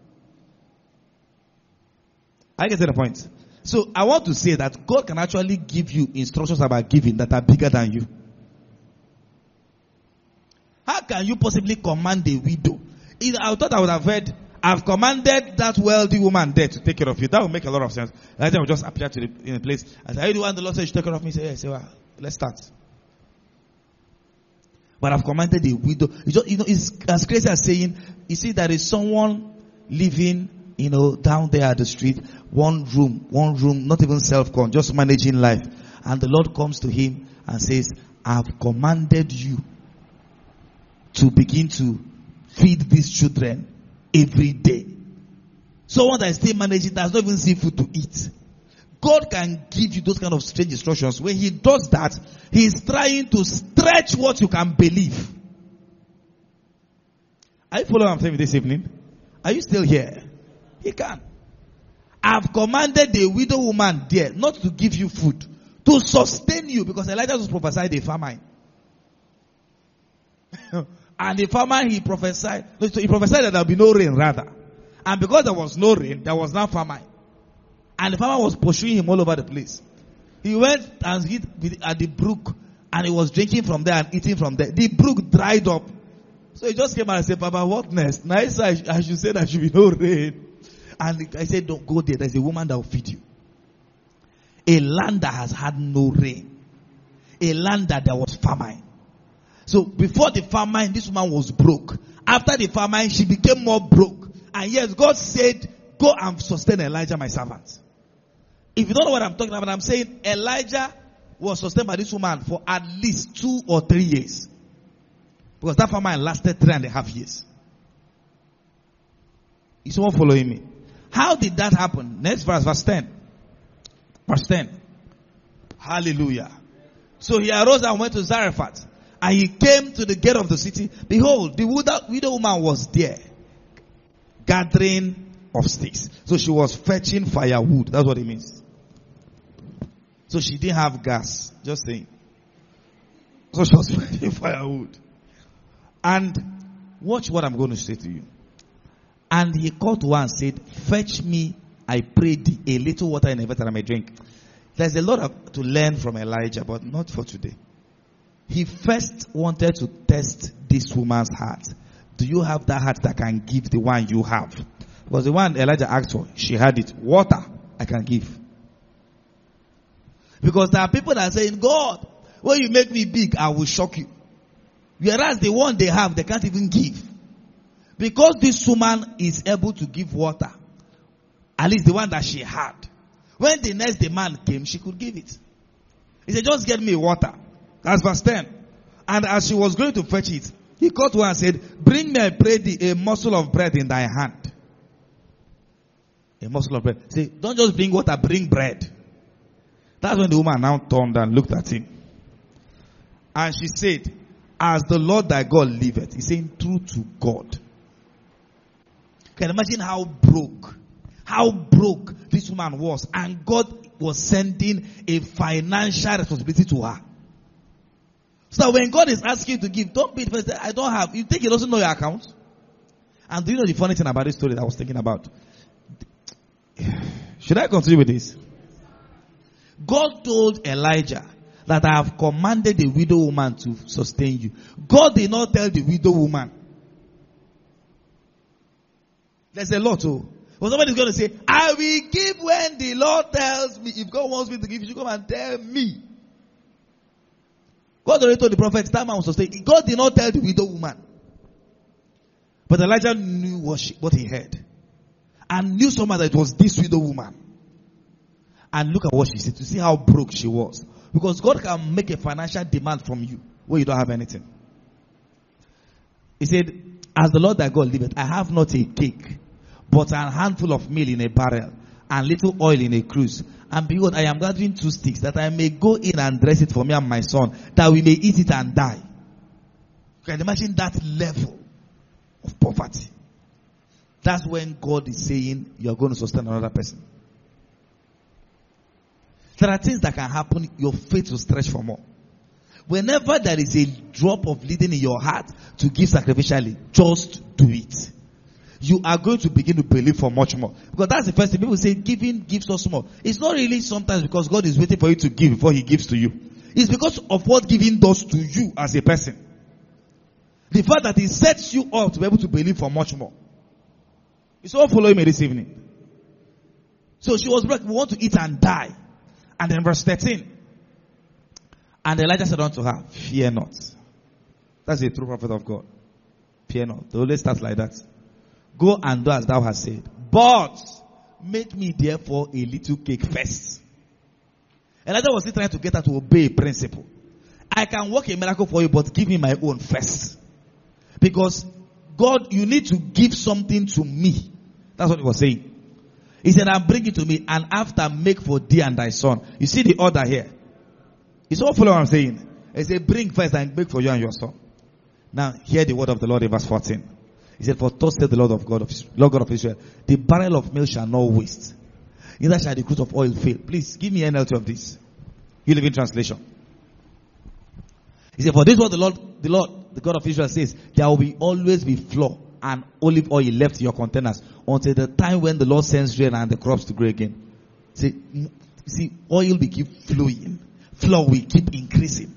I get to the point. So I want to say that God can actually give you instructions about giving that are bigger than you. How can you possibly command a widow? I thought I would have read, I've commanded that wealthy woman there to take care of you. That would make a lot of sense. I think I would just appear to the in a place. I say, are you the one the Lord said you take care of me? Say, yeah. Say, well, let's start. But I've commanded a widow. You, just, you know, it's as crazy as saying, you see, there is someone living, you know, down there at the street, one room, one room, not even self-con, just managing life. And the Lord comes to him and says, I've commanded you to begin to feed these children every day. Someone that is still managing does not even see food to eat. God can give you those kind of strange instructions. When he does that, he is trying to stretch what you can believe. Are you following what I'm saying this evening? Are you still here? He can. I've commanded the widow woman there not to give you food, to sustain you, because Elijah was prophesied a famine. And the famine he prophesied, he prophesied that there will be no rain rather. And because there was no rain, there was now famine. And the farmer was pursuing him all over the place. He went and hid at the brook, and he was drinking from there and eating from there. The brook dried up. So he just came out and said, Papa, what next? Nice, I, I should say there should be no rain. And I said, don't go there. There's a woman that will feed you. A land that has had no rain. A land that there was famine. So before the famine, this woman was broke. After the famine, she became more broke. And yes, God said, go and sustain Elijah, my servant. If you don't know what I'm talking about, I'm saying Elijah was sustained by this woman for at least two or three years. Because that famine lasted three and a half years. Is someone following me? How did that happen? Next verse, verse ten. Verse ten. Hallelujah. So he arose and went to Zarephath. And he came to the gate of the city. Behold, the widow woman was there, gathering of sticks. So she was fetching firewood. That's what it means. So she didn't have gas. Just saying. So she was fetching firewood. And watch what I'm going to say to you. And he called to her and said, fetch me, I pray thee, a little water in a vessel that I may drink. There's a lot of, to learn from Elijah, but not for today. He first wanted to test this woman's heart. Do you have that heart that can give the one you have? Because the one Elijah asked for, she had it. Water, I can give. Because there are people that are saying, God, when you make me big, I will shock you. Whereas the one they have, they can't even give. Because this woman is able to give water, at least the one that she had. When the next demand came, she could give it. He said, just get me water. That's verse ten. And as she was going to fetch it, he called to her and said, bring me, I pray thee, a morsel of bread in thy hand. A morsel of bread. Say, don't just bring water, bring bread. That's when the woman now turned and looked at him. And she said, as the Lord thy God liveth. He's saying, true to God. Can you imagine how broke, how broke this woman was? And God was sending a financial responsibility to her. So when God is asking you to give, don't be the first. I don't have. You think he doesn't know your account? And do you know the funny thing about this story that I was thinking about? Should I continue with this? God told Elijah that I have commanded the widow woman to sustain you. God did not tell the widow woman. There's a lot, oh. But somebody's going to say, I will give when the Lord tells me. If God wants me to give, you should come and tell me. God already told the prophet that man was sustain. God did not tell the widow woman. But Elijah knew what, she, what he heard. And knew somehow that it was this widow woman. And look at what she said to see how broke she was. Because God can make a financial demand from you where you don't have anything. He said, as the Lord thy God liveth, I have not a cake, but a handful of meal in a barrel, and little oil in a cruse. And behold, I am gathering two sticks, that I may go in and dress it for me and my son, that we may eat it and die. You can imagine that level of poverty. That's when God is saying, you are going to sustain another person. There are things that can happen, your faith will stretch for more. Whenever there is a drop of leading in your heart to give sacrificially, just do it. You are going to begin to believe for much more. Because that's the first thing. People say giving gives us more. It's not really sometimes because God is waiting for you to give before he gives to you. It's because of what giving does to you as a person. The fact that he sets you up to be able to believe for much more. It's all following me this evening. So she was like, we want to eat and die. And then verse thirteen. And Elijah said unto her, fear not. That's a true prophet of God. Fear not. The always starts like that. Go and do as thou hast said. But make me therefore a little cake first. Elijah was still trying to get her to obey a principle. I can work a miracle for you, but give me my own first. Because God, you need to give something to me. That's what he was saying. He said, and bring it to me, and after make for thee and thy son. You see the order here. It's all follow what I'm saying. He said, bring first and make for you and your son. Now, hear the word of the Lord in verse fourteen. He said, for thus said the Lord of God of Lord God of Israel, the barrel of meal shall not waste, neither shall the cruse of oil fail. Please give me an N L T of this. You live in translation. He said, for this is what the Lord, the Lord, the God of Israel says, there will be always be flour and olive oil left in your containers until the time when the Lord sends rain and the crops to grow again. See, see, oil will keep flowing. Flour will keep increasing.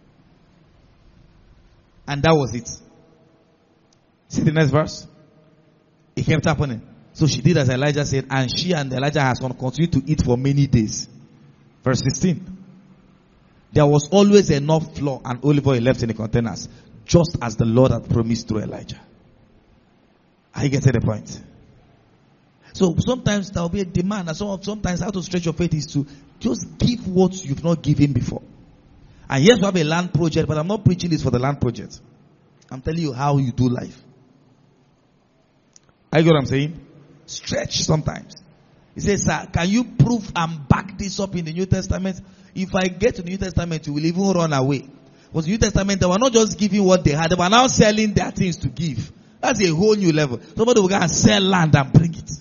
And that was it. See the next verse? It kept happening. So she did as Elijah said, and she and Elijah has continued to eat for many days. Verse sixteen. There was always enough flour and olive oil left in the containers, just as the Lord had promised through Elijah. Are you getting the point? So sometimes there will be a demand, and sometimes how to stretch your faith is to just give what you've not given before. And yes, we have a land project, but I'm not preaching this for the land project. I'm telling you how you do life. Are you get what I'm saying? Stretch sometimes. He says, sir, can you prove and back this up in the New Testament? If I get to the New Testament, you will even run away. Because the New Testament, they were not just giving what they had, they were now selling their things to give. That's a whole new level. Somebody will go and sell land and bring it.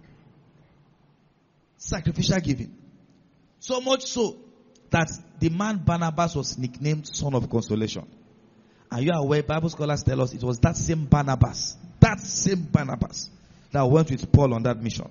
Sacrificial giving. So much so that the man Barnabas was nicknamed Son of Consolation. And you are aware, Bible scholars tell us it was that same Barnabas, that same Barnabas that went with Paul on that mission.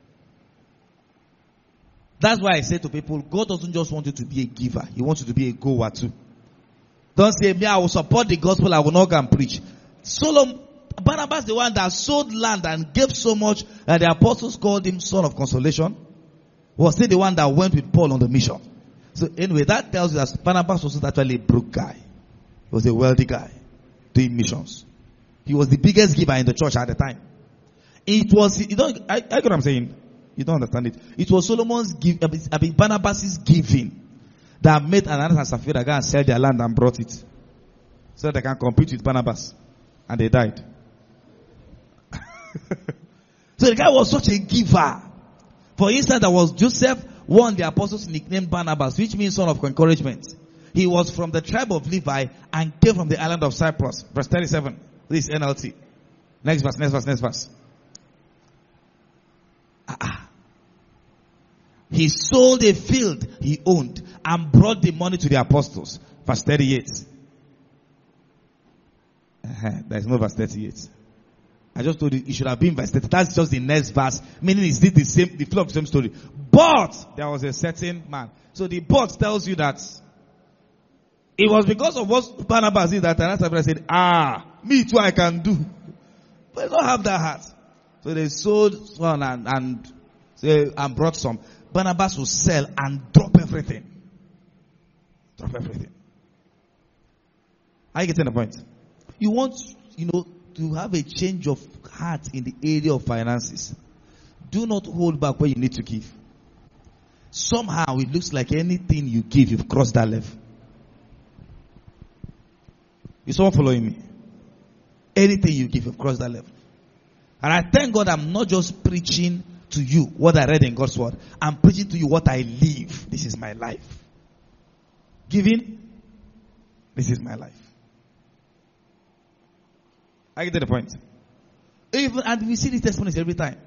That's why I say to people, God doesn't just want you to be a giver. He wants you to be a goer too. Don't say, me, I will support the gospel, I will not go and preach. Solomon, Barnabas, the one that sold land and gave so much that the apostles called him Son of Consolation, was still the one that went with Paul on the mission. So anyway, that tells you that Barnabas was not actually a broke guy. He was a wealthy guy doing missions. He was the biggest giver in the church at the time. It was, you don't, I, I get what I'm saying. You don't understand it. It was Solomon's give, I mean Barnabas's giving that made Ananias and Sapphira go and sell their land and brought it, so that they can compete with Barnabas, and they died. So the guy was such a giver. For instance, there was Joseph, one of the apostles nicknamed Barnabas, which means son of encouragement. He was from the tribe of Levi and came from the island of Cyprus. Verse thirty-seven. This is N L T. Next verse, next verse, next verse. Ah. He sold a field he owned and brought the money to the apostles. Verse thirty-eight. Uh-huh. There is no verse thirty-eight. I just told you, it should have been verse thirty. That's just the next verse. Meaning it's the same, the flow of the same story. But there was a certain man. So the but tells you that it was because of what Barnabas did that Ananias said, ah, me too I can do. But they don't have that heart. So they sold some and, and, say, and brought some. Barnabas will sell and drop everything. Drop everything. Are you getting the point? You want, you know, to have a change of heart in the area of finances. Do not hold back where you need to give. Somehow it looks like anything you give, you've crossed that level. Is someone following me? Anything you give, you've crossed that level. And I thank God I'm not just preaching to you what I read in God's word. I'm preaching to you what I live. This is my life. Giving, this is my life. I get to the point. Even, and we see these testimonies every time.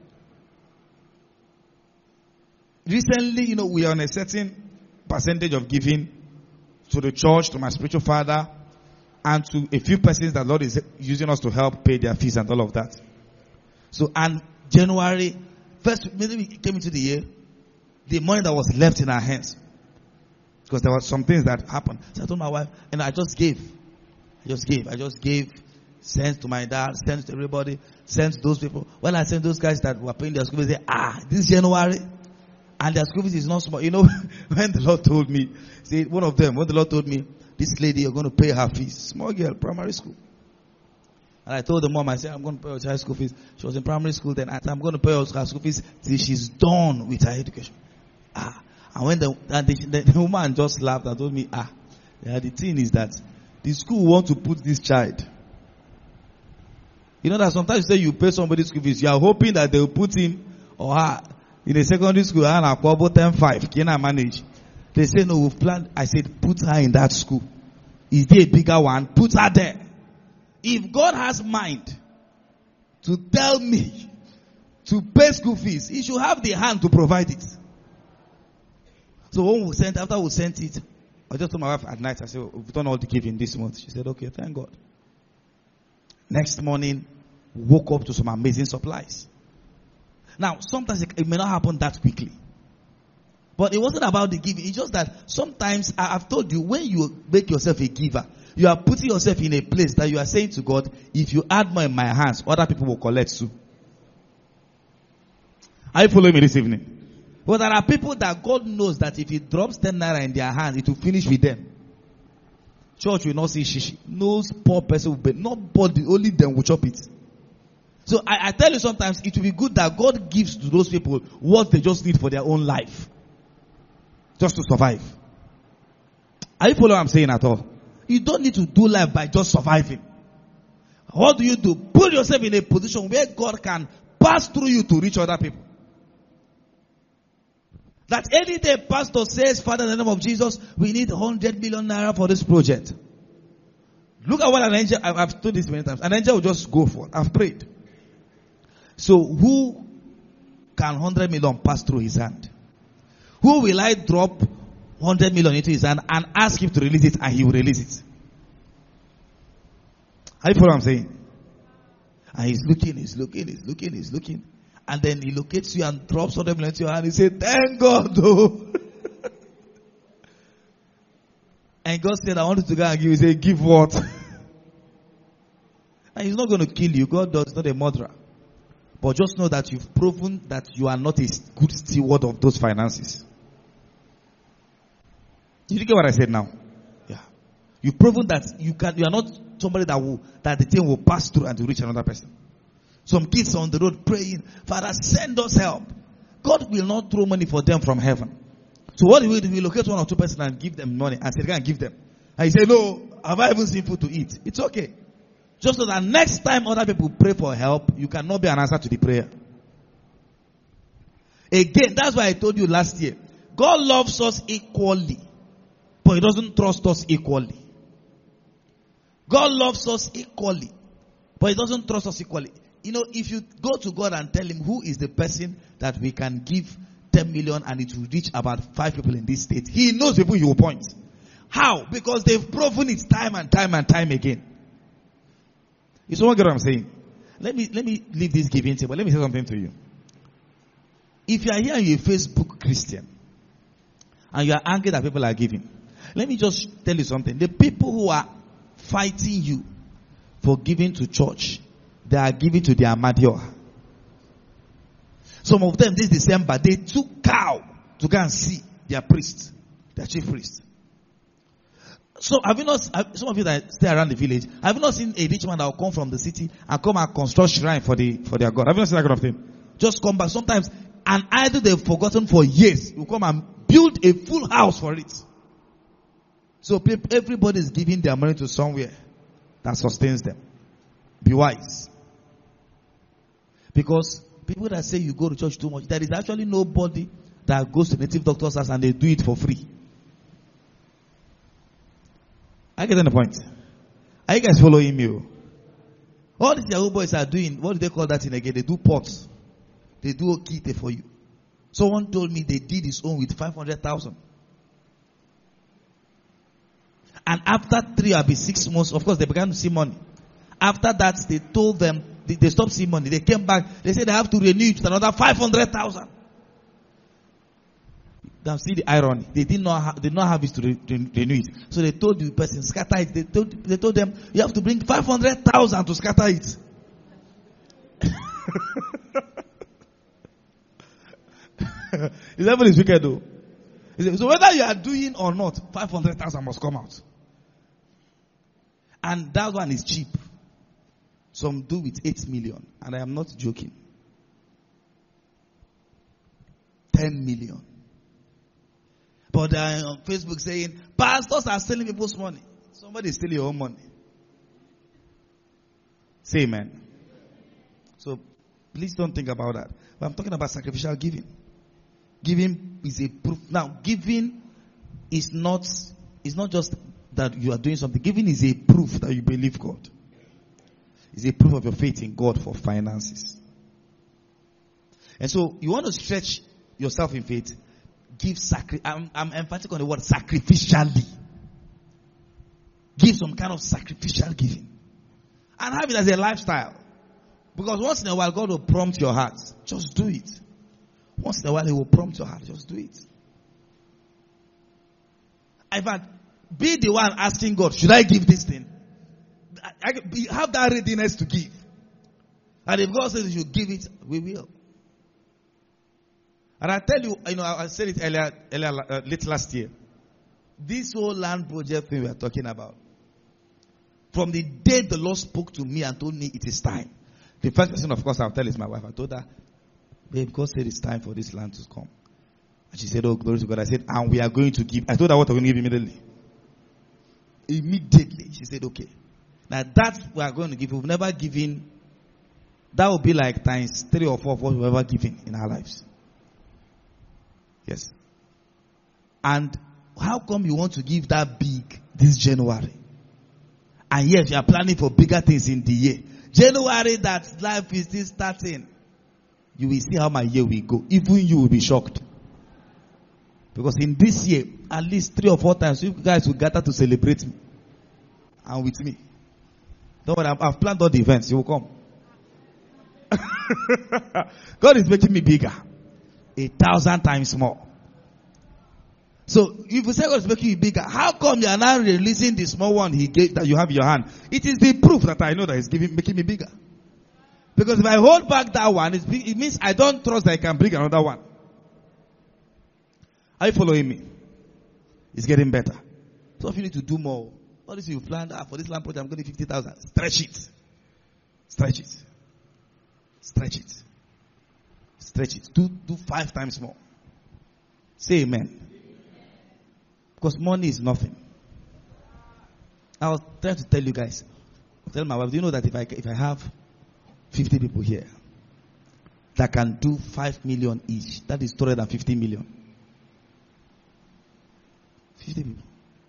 Recently, you know, we are on a certain percentage of giving to the church, to my spiritual father, and to a few persons that Lord is using us to help pay their fees and all of that. So, and January, first, maybe we came into the year, the money that was left in our hands, because there were some things that happened. So I told my wife, and I just gave. I just gave. I just gave. Sent to my dad, sent to everybody, sent to those people. When I sent those guys that were paying their school fees, they say, ah, this January, and their school fees is not small. You know, when the Lord told me, see, one of them, when the Lord told me, this lady, you're going to pay her fees. Small girl, primary school. And I told the mom, I said, I'm going to pay her child school fees. She was in primary school then. I said, I'm going to pay her school fees till she's done with her education. Ah, and when the, and the, the, the woman just laughed and told me, ah, yeah, the thing is that the school want to put this child. You know that sometimes you say you pay somebody school fees, you are hoping that they will put him or her in a secondary school and a couple ten five. Can I manage? They say no, we've planned. I said put her in that school. Is there a bigger one? Put her there. If God has mind to tell me to pay school fees, He should have the hand to provide it. So when we sent, after we sent it, I just told my wife at night, I said, we've done all the giving this month. She said, okay, thank God. Next morning, woke up to some amazing supplies. Now, sometimes it, it may not happen that quickly. But it wasn't about the giving. It's just that sometimes, I, I've told you, when you make yourself a giver, you are putting yourself in a place that you are saying to God, if you add more in my hands, other people will collect too. Are you following me this evening? But there are people that God knows that if He drops ten naira in their hands, it will finish with them. Church will not see shishi. No poor person will be. Nobody, only them will chop it. So I, I tell you sometimes it will be good that God gives to those people what they just need for their own life. Just to survive. Are you following what I'm saying at all? You don't need to do life by just surviving. What do you do? Put yourself in a position where God can pass through you to reach other people. That any day pastor says, Father, in the name of Jesus, we need one hundred million naira for this project. Look at what an angel, I've told this many times, an angel will just go for it. I've prayed. So who can one hundred million pass through his hand? Who will I drop one hundred million into his hand and ask him to release it and he will release it? Are you following what I'm saying? And he's looking, he's looking, he's looking, he's looking. And then he locates you and drops one hundred million into your hand. He says, thank God, though. And God said, I want you to go and give. He said, give what? And He's not going to kill you. God does not a murderer. But just know that you've proven that you are not a good steward of those finances. Did you get what I said now? Yeah. You've proven that you can. You are not somebody that will that the thing will pass through and to reach another person. Some kids on the road praying, Father, send us help. God will not throw money for them from heaven. So what do we do? We locate one or two persons and give them money and say, can give them. And he say, no, have I even seen food to eat? It's okay. Just so that next time other people pray for help, you cannot be an answer to the prayer. Again, that's why I told you last year. God loves us equally, but He doesn't trust us equally. God loves us equally, but He doesn't trust us equally. You know, if you go to God and tell Him who is the person that we can give ten million and it will reach about five people in this state, He knows people He will point. How? Because they've proven it time and time and time again. You someone get what I'm saying? let me let me leave this giving table. Let me say something to you. If you are here and you're a Facebook Christian and you are angry that people are giving, let me just tell you something. The people who are fighting you for giving to church, they are giving to their Amadioha. Some of them this December, they took cow to go and see their priest, their chief priest. So have you not, some of you that stay around the village, have you not seen a rich man that will come from the city and come and construct shrine for the for their God? Have you not seen that kind of thing? Just come back. Sometimes an idol they've forgotten for years, you come and build a full house for it. So everybody is giving their money to somewhere that sustains them. Be wise. Because people that say you go to church too much, there is actually nobody that goes to native doctor's house and they do it for free. I get the point. Are you guys following me? All these Yahoo boys are doing, what do they call that thing again? They do pots. They do okite for you. Someone told me they did his own with five hundred thousand. And after three or six months, of course, they began to see money. After that, they told them, they, they stopped seeing money. They came back. They said they have to renew it with another five hundred thousand. Now see the irony. They did not have, did not have it to re, re, renew it. So they told the person, scatter it. They told, they told them, you have to bring five hundred thousand to scatter it. His level is wicked though. So whether you are doing or not, five hundred thousand must come out. And that one is cheap. Some do with eight million. And I am not joking. ten million. But they are on Facebook saying, pastors are stealing people's money. Somebody is stealing your own money. Say amen. So please don't think about that. But I'm talking about sacrificial giving. Giving is a proof. Now, giving is not, is not just that you are doing something. Giving is a proof that you believe God. It's a proof of your faith in God for finances. And so, you want to stretch yourself in faith, give sacri- I'm, I'm emphatic on the word sacrificially. Give some kind of sacrificial giving. And have it as a lifestyle. Because once in a while, God will prompt your heart. Just do it. Once in a while, He will prompt your heart. Just do it. In fact, be the one asking God, should I give this thing? I, I, have that readiness to give. And if God says you should give it, we will. And I tell you, you know, I said it earlier, earlier uh, late last year. This whole land project thing we are talking about. From the day the Lord spoke to me and told me it is time. The first person, of course, I'll tell is my wife. I told her, babe, God said it's time for this land to come. And she said, oh, glory to God. I said, and we are going to give. I told her what we're going to give immediately. Immediately. She said, okay. Now that we are going to give, we've never given, that will be like times three or four of what we've ever given in our lives. Yes. And how come you want to give that big this January? And yet you are planning for bigger things in the year. January, that life is still starting. You will see how my year will go. Even you will be shocked. Because in this year, at least three or four times, you guys will gather to celebrate me. And with me. Don't worry, I've planned all the events. You will come. God is making me bigger. A thousand times more. So, if you say God is making you bigger, how come you are now releasing the small one He gave that you have in your hand? It is the proof that I know that He's giving, making me bigger. Because if I hold back that one, it means I don't trust that I can bring another one. Are you following me? It's getting better. So if you need to do more, all this you planned, ah, for this land project, I'm going to fifty thousand. Stretch it. Stretch it. Stretch it. Stretch it. Do, do five times more. Say amen. Because money is nothing. I was trying to tell you guys. I tell my wife, do you know that if I, if I have fifty people here that can do five million each, that is two hundred fifty million. fifty people.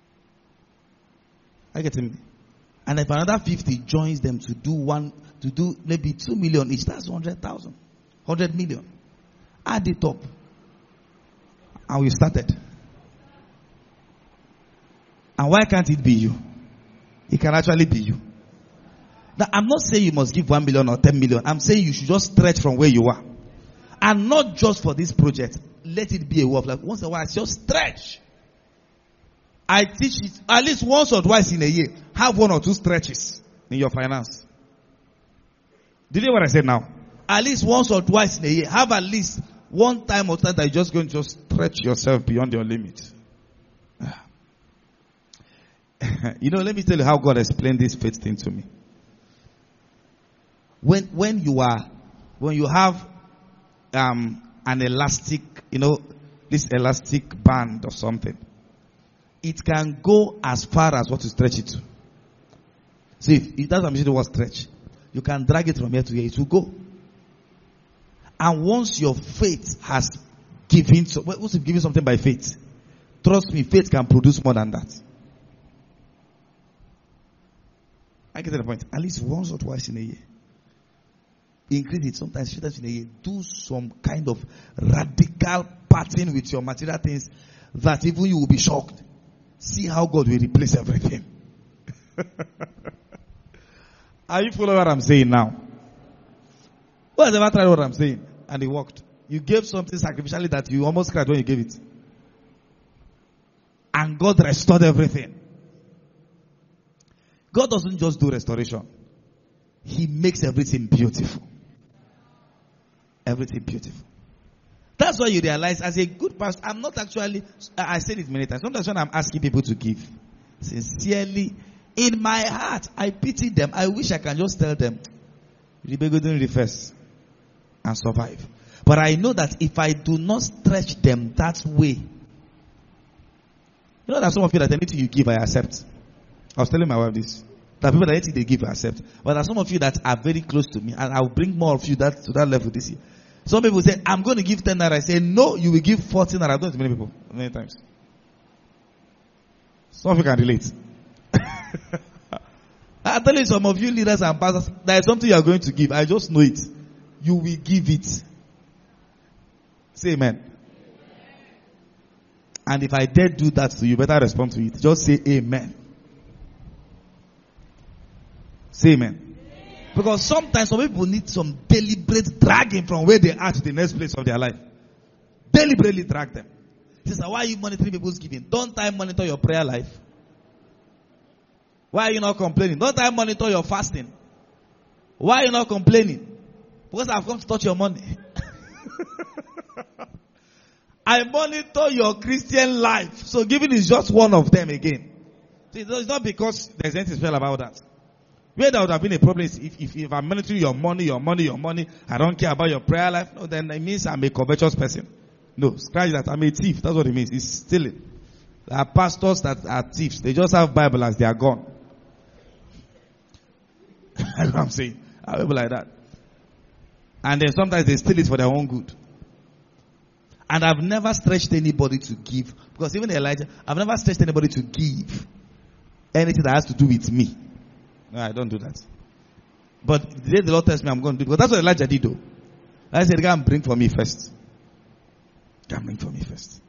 I get me. And if another fifty joins them to do one, to do maybe two million each, that's one hundred thousand. one hundred million. Add it up. And we started. And why can't it be you? It can actually be you. Now, I'm not saying you must give one million or ten million. I'm saying you should just stretch from where you are. And not just for this project. Let it be a work. Like once in a while, just stretch. I teach it at least once or twice in a year. Have one or two stretches in your finance. Did you hear what I said now? At least once or twice in a year. Have at least one time or time that you're just going to just stretch yourself beyond your limit. You know, let me tell you how God explained this faith thing to me. When when you are, when you have um, an elastic, you know, this elastic band or something, it can go as far as what you stretch it to. See, if, if that's what was stretch, you can drag it from here to here, it will go. And once your faith has given, so, once you've given something by faith, trust me, faith can produce more than that. I get to the point. At least once or twice in a year. Increase it sometimes three times in a year. Do some kind of radical pattern with your material things that even you will be shocked. See how God will replace everything. Are you following what I'm saying now? Who has ever tried what I'm saying? And it worked. You gave something sacrificially that you almost cried when you gave it. And God restored everything. God doesn't just do restoration. He makes everything beautiful. Everything beautiful. That's why you realize as a good pastor, I'm not actually, I said it many times, sometimes when I'm asking people to give, sincerely, in my heart, I pity them. I wish I can just tell them, Ribego first and survive. But I know that if I do not stretch them that way, you know that some of you that anything you give, I accept. I was telling my wife this. That people that anything they give, I accept. But there are some of you that are very close to me, and I will bring more of you that to that level this year. Some people say, I'm going to give ten naira. I say, no, you will give fourteen naira. I've done it to many people, many times. Some of you can relate. I tell you, some of you leaders and pastors, there is something you are going to give. I just know it. You will give it. Say amen. And if I dare do that to you, better respond to it. Just say amen. Say amen. Because sometimes some people need some deliberate dragging from where they are to the next place of their life. Deliberately drag them. Sister, why are you monitoring people's giving? Don't I monitor your prayer life? Why are you not complaining? Don't I monitor your fasting? Why are you not complaining? Because I've come to touch your money. I monitor your Christian life. So giving is just one of them again. See, it's not because there's anything special about that. Where there would have been a problem is if, if, if I'm monitoring your money, your money, your money, I don't care about your prayer life, no, then it means I'm a covetous person. No, scratch that. I'm a thief. That's what it means. It's stealing. There are pastors that are thieves. They just have Bible as they are gone. That's what I'm saying. I have people like that. And then sometimes they steal it for their own good. And I've never stretched anybody to give. Because even Elijah, I've never stretched anybody to give anything that has to do with me. No, I don't do that. But the day the Lord tells me I'm going to do it, because that's what Elijah did though. I said, go and bring for me first. Go and bring for me first.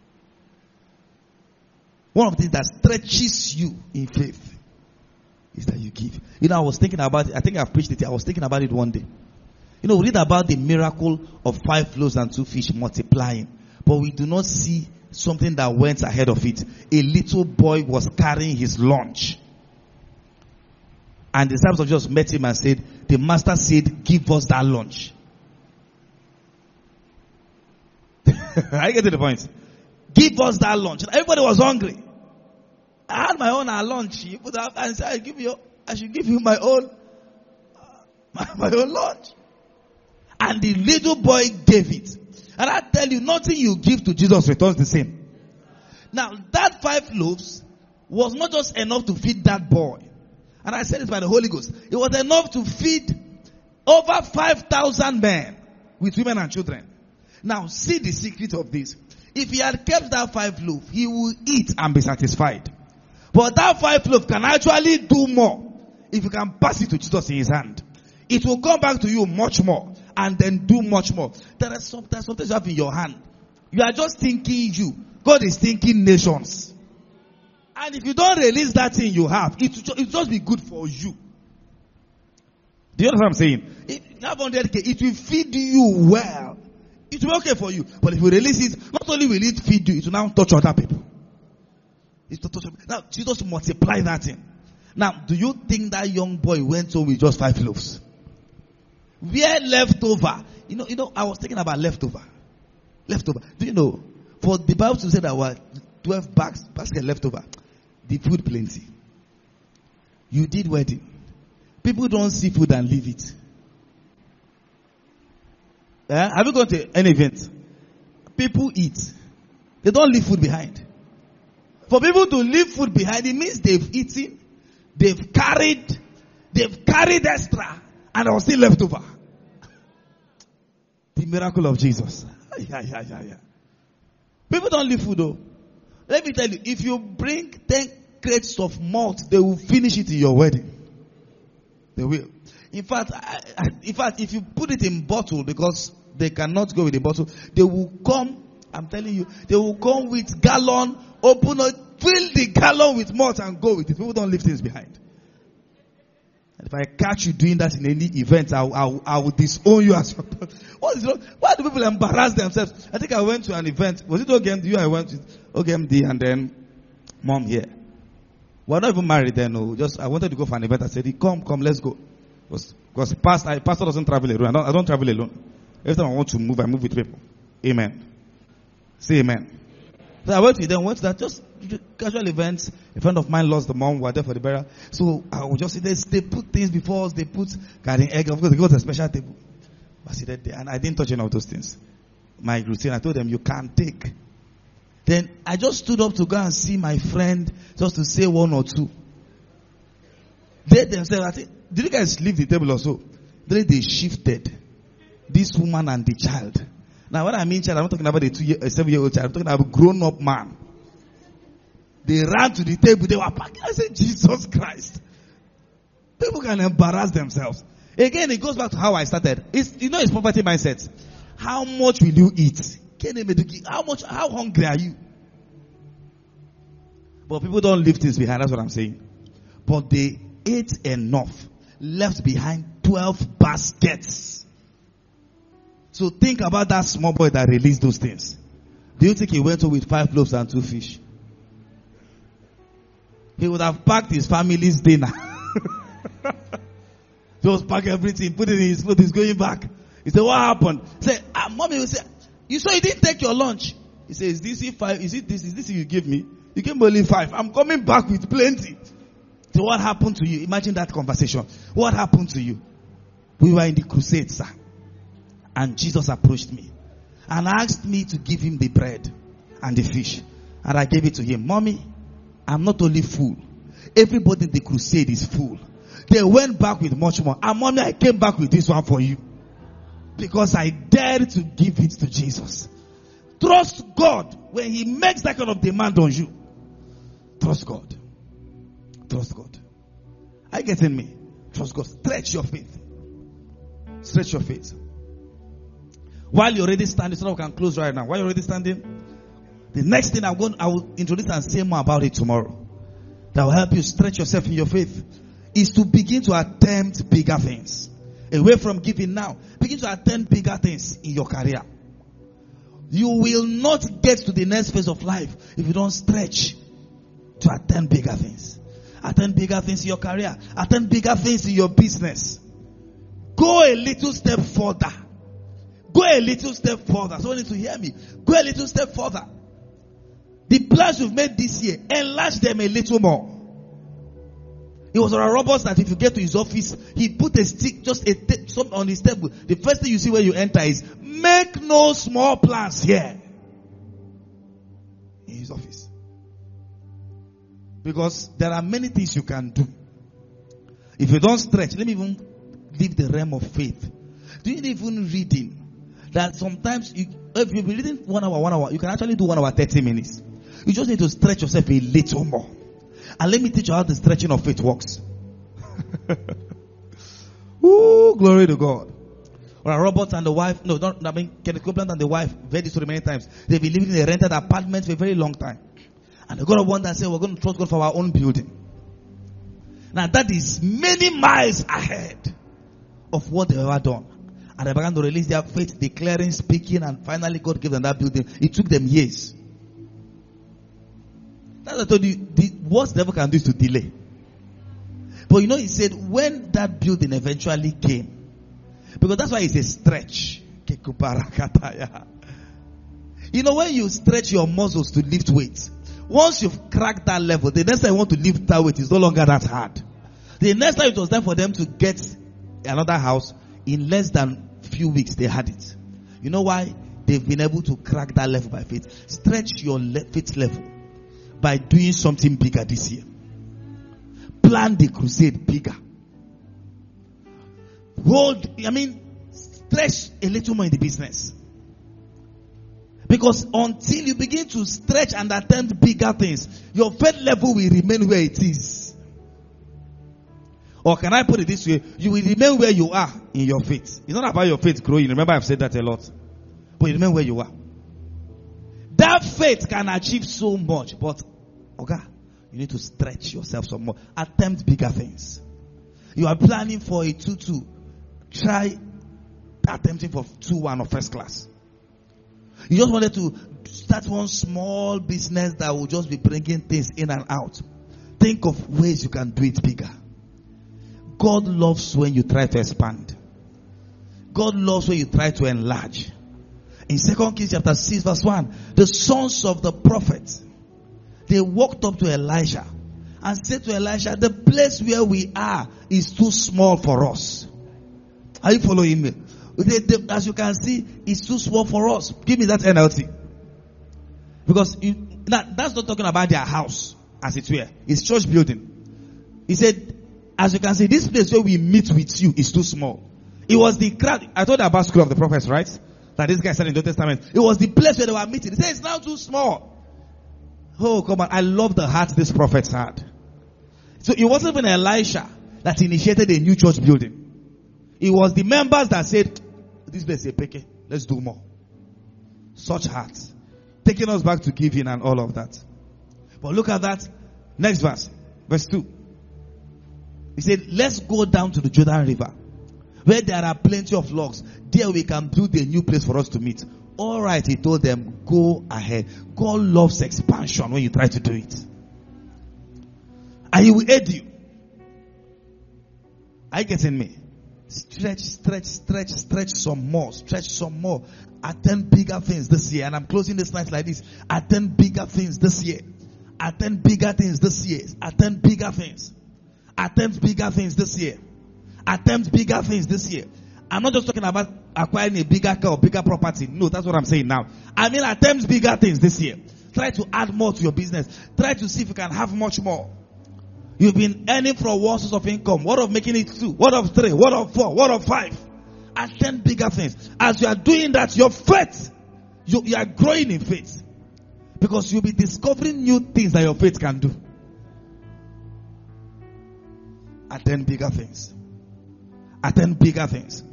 One of the things that stretches you in faith is that you give. You know, I was thinking about it. I think I've preached it. I was thinking about it one day. You know, we read about the miracle of five loaves and two fish multiplying. But we do not see something that went ahead of it. A little boy was carrying his lunch. And the disciples just met him and said, the master said, give us that lunch. I get to the point. Give us that lunch. Everybody was hungry. I had my own uh, lunch. You put up and said, I give you, I should give you my own, uh, my, my own lunch. And the little boy gave it. And I tell you, nothing you give to Jesus returns the same. Now, that five loaves was not just enough to feed that boy. And I said it by the Holy Ghost. It was enough to feed over five thousand men with women and children. Now, see the secret of this. If he had kept that five loaves, he would eat and be satisfied. But that five loaves can actually do more if you can pass it to Jesus in his hand. It will come back to you much more and then do much more. There are some, there's something you have in your hand. You are just thinking you. God is thinking nations. And if you don't release that thing you have, it will just be good for you. Do you understand what I'm saying? If you have one hundred K, it will feed you well. It will be okay for you. But if you release it, not only will it feed you, it will now touch other people. It's to touch. Now, Jesus multiply that thing. Now, do you think that young boy went home with just five loaves? Where leftover? You know, you know, I was thinking about leftover. Leftover. Do you know? For the Bible to say that were twelve bags, basket leftover, the food plenty. You did wedding. People don't see food and leave it. Eh? Have you gone to an event? People eat. They don't leave food behind. For people to leave food behind, it means they've eaten, they've carried, they've carried extra, and there was still left over. The miracle of Jesus. Yeah, yeah, yeah, yeah. People don't leave food though. Let me tell you, if you bring ten crates of malt, they will finish it in your wedding. They will. In fact, I, I, in fact, if you put it in bottle, because they cannot go with the bottle, they will come. I'm telling you, they will come with gallon, open it, fill the gallon with malt and go with it. People don't leave things behind. And if I catch you doing that in any event, I, I, I will disown you as your What is wrong? Why do people embarrass themselves? I think I went to an event. Was it O G M D? I went with O G M D and then mom here. We're not even married then. No. Just I wanted to go for an event. I said, "Come, come, let's go." Because because pastor, pastor doesn't travel alone. I don't, I don't travel alone. Every time I want to move, I move with people. Amen. Say amen. So I went with them. Went to that just casual events. A friend of mine lost the mom. We were there for the burial. So I would just sit there. They put things before us. They put garden egg. Of course, they got a special table. I sit there and I didn't touch any of those things. My routine. I told them, "You can't take." Then I just stood up to go and see my friend, just to say one or two. They themselves, I think, did you guys leave the table or so? Then they shifted. This woman and the child. Now, when I mean child, I'm not talking about a two year, a seven year old child. I'm talking about a grown up man. They ran to the table. They were packing. I said, Jesus Christ. People can embarrass themselves. Again, it goes back to how I started. It's, you know, it's poverty mindset. How much will you eat? How much, how hungry are you? But people don't leave things behind. That's what I'm saying. But they ate enough, left behind twelve baskets. So think about that small boy that released those things. Do you think he went home with five loaves and two fish? He would have packed his family's dinner. Just pack everything, put it in his food. He's going back. He said, "What happened?" He said, ah, "Mommy will say, you saw you didn't take your lunch." He says, "Is this five? Is it this? Is this you give me? You gave me only five. I'm coming back with plenty." So what happened to you? Imagine that conversation. What happened to you? We were in the crusade, sir. And Jesus approached me and asked me to give him the bread and the fish. And I gave it to him. "Mommy, I'm not only full. Everybody in the crusade is full." They went back with much more. "And mommy, I came back with this one for you. Because I dared to give it to Jesus." Trust God when he makes that kind of demand on you. Trust God. Trust God. Are you getting me? Trust God. Stretch your faith. Stretch your faith. While you're already standing, so now we can close right now. While you're already standing, the next thing I'm going, I will introduce and say more about it tomorrow. That will help you stretch yourself in your faith. Is to begin to attempt bigger things. Away from giving now. Begin to attempt bigger things in your career. You will not get to the next phase of life if you don't stretch to attempt bigger things. Attempt bigger things in your career. Attempt bigger things in your business. Go a little step further. Go a little step further. Someone needs to hear me. Go a little step further. The plans you've made this year, enlarge them a little more. It was Oral Roberts that if you get to his office, he put a stick, just a t- something on his table. The first thing you see when you enter is, "Make no small plans here." In his office. Because there are many things you can do. If you don't stretch, let me even leave the realm of faith. Do you even reading? That sometimes, you, if you've been reading one hour, one hour, you can actually do one hour, thirty minutes. You just need to stretch yourself a little more. And let me teach you how the stretching of faith works. Ooh, glory to God. Or Robert and the wife, no, not, I mean, Kenneth Copeland and the wife, very story many times. They've been living in a rented apartment for a very long time. And they got to one that said, "We're going to trust God for our own building." Now that is many miles ahead. of what they've ever done. And they began to release their faith, declaring, speaking, and finally God gave them that building. It took them years. That's what I told you. The worst the devil can do is to delay. But you know, he said when that building eventually came, because that's why it's a stretch. You know, when you stretch your muscles to lift weights, once you've cracked that level, the next time you want to lift that weight is no longer that hard. The next time it was time for them to get another house, in less than few weeks they had it. You know why? They've been able to crack that level by faith. Stretch your le- faith level by doing something bigger this year. Plan the crusade bigger. Hold, I mean, stretch a little more in the business. Because until you begin to stretch and attempt bigger things, your faith level will remain where it is. Or can I put it this way? You will remain where you are in your faith. It's not about your faith growing. Remember, I've said that a lot. But you remain where you are. That faith can achieve so much. But, okay, you need to stretch yourself some more. Attempt bigger things. You are planning for a two two. Try attempting for two one or first class. You just wanted to start one small business that will just be bringing things in and out. Think of ways you can do it bigger. God loves when you try to expand. God loves when you try to enlarge. In Second Kings chapter six verse one, the sons of the prophet, they walked up to Elisha and said to Elisha, the place where we are is too small for us. Are you following me? They, they, as you can see, it's too small for us. Give me that N L T. Because you, that, that's not talking about their house, as it were. It's church building. He said, as you can see, this place where we meet with you is too small. It was the crowd. I told you about School of the Prophets, right? That this guy said in the New Testament. It was the place where they were meeting. He said, it's now too small. Oh, come on. I love the heart this prophets had. So it wasn't even Elisha that initiated a new church building. It was the members that said, this place is peke. Let's do more. Such hearts. Taking us back to giving and all of that. But look at that. Next verse. Verse two. He said, let's go down to the Jordan River, where there are plenty of logs. There we can build a new place for us to meet. All right, he told them, go ahead. God loves expansion when you try to do it. And he will aid you. Are you getting me? Stretch, stretch, stretch, stretch some more. Stretch some more. Attempt bigger things this year. And I'm closing this night like this. Attempt bigger things this year. Attempt bigger things this year. Attempt bigger things. Attempt bigger things this year. Attempt bigger things this year. I'm not just talking about acquiring a bigger car or bigger property. No, that's what I'm saying now. I mean, attempt bigger things this year. Try to add more to your business. Try to see if you can have much more. You've been earning from one source of income. What of making it two? What of three? What of four? What of five? Attempt bigger things. As you are doing that, your faith, you, you are growing in faith. Because you'll be discovering new things that your faith can do. Attempt bigger things. Attempt bigger things.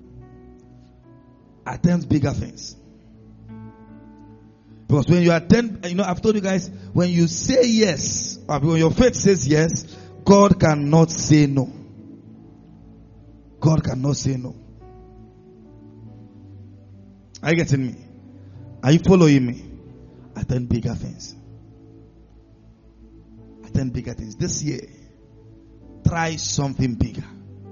Attempt bigger things. Because when you attempt, you know, I've told you guys, when you say yes, or when your faith says yes, God cannot say no. God cannot say no. Are you getting me? Are you following me? Attempt bigger things. Attempt bigger things. This year, try something bigger.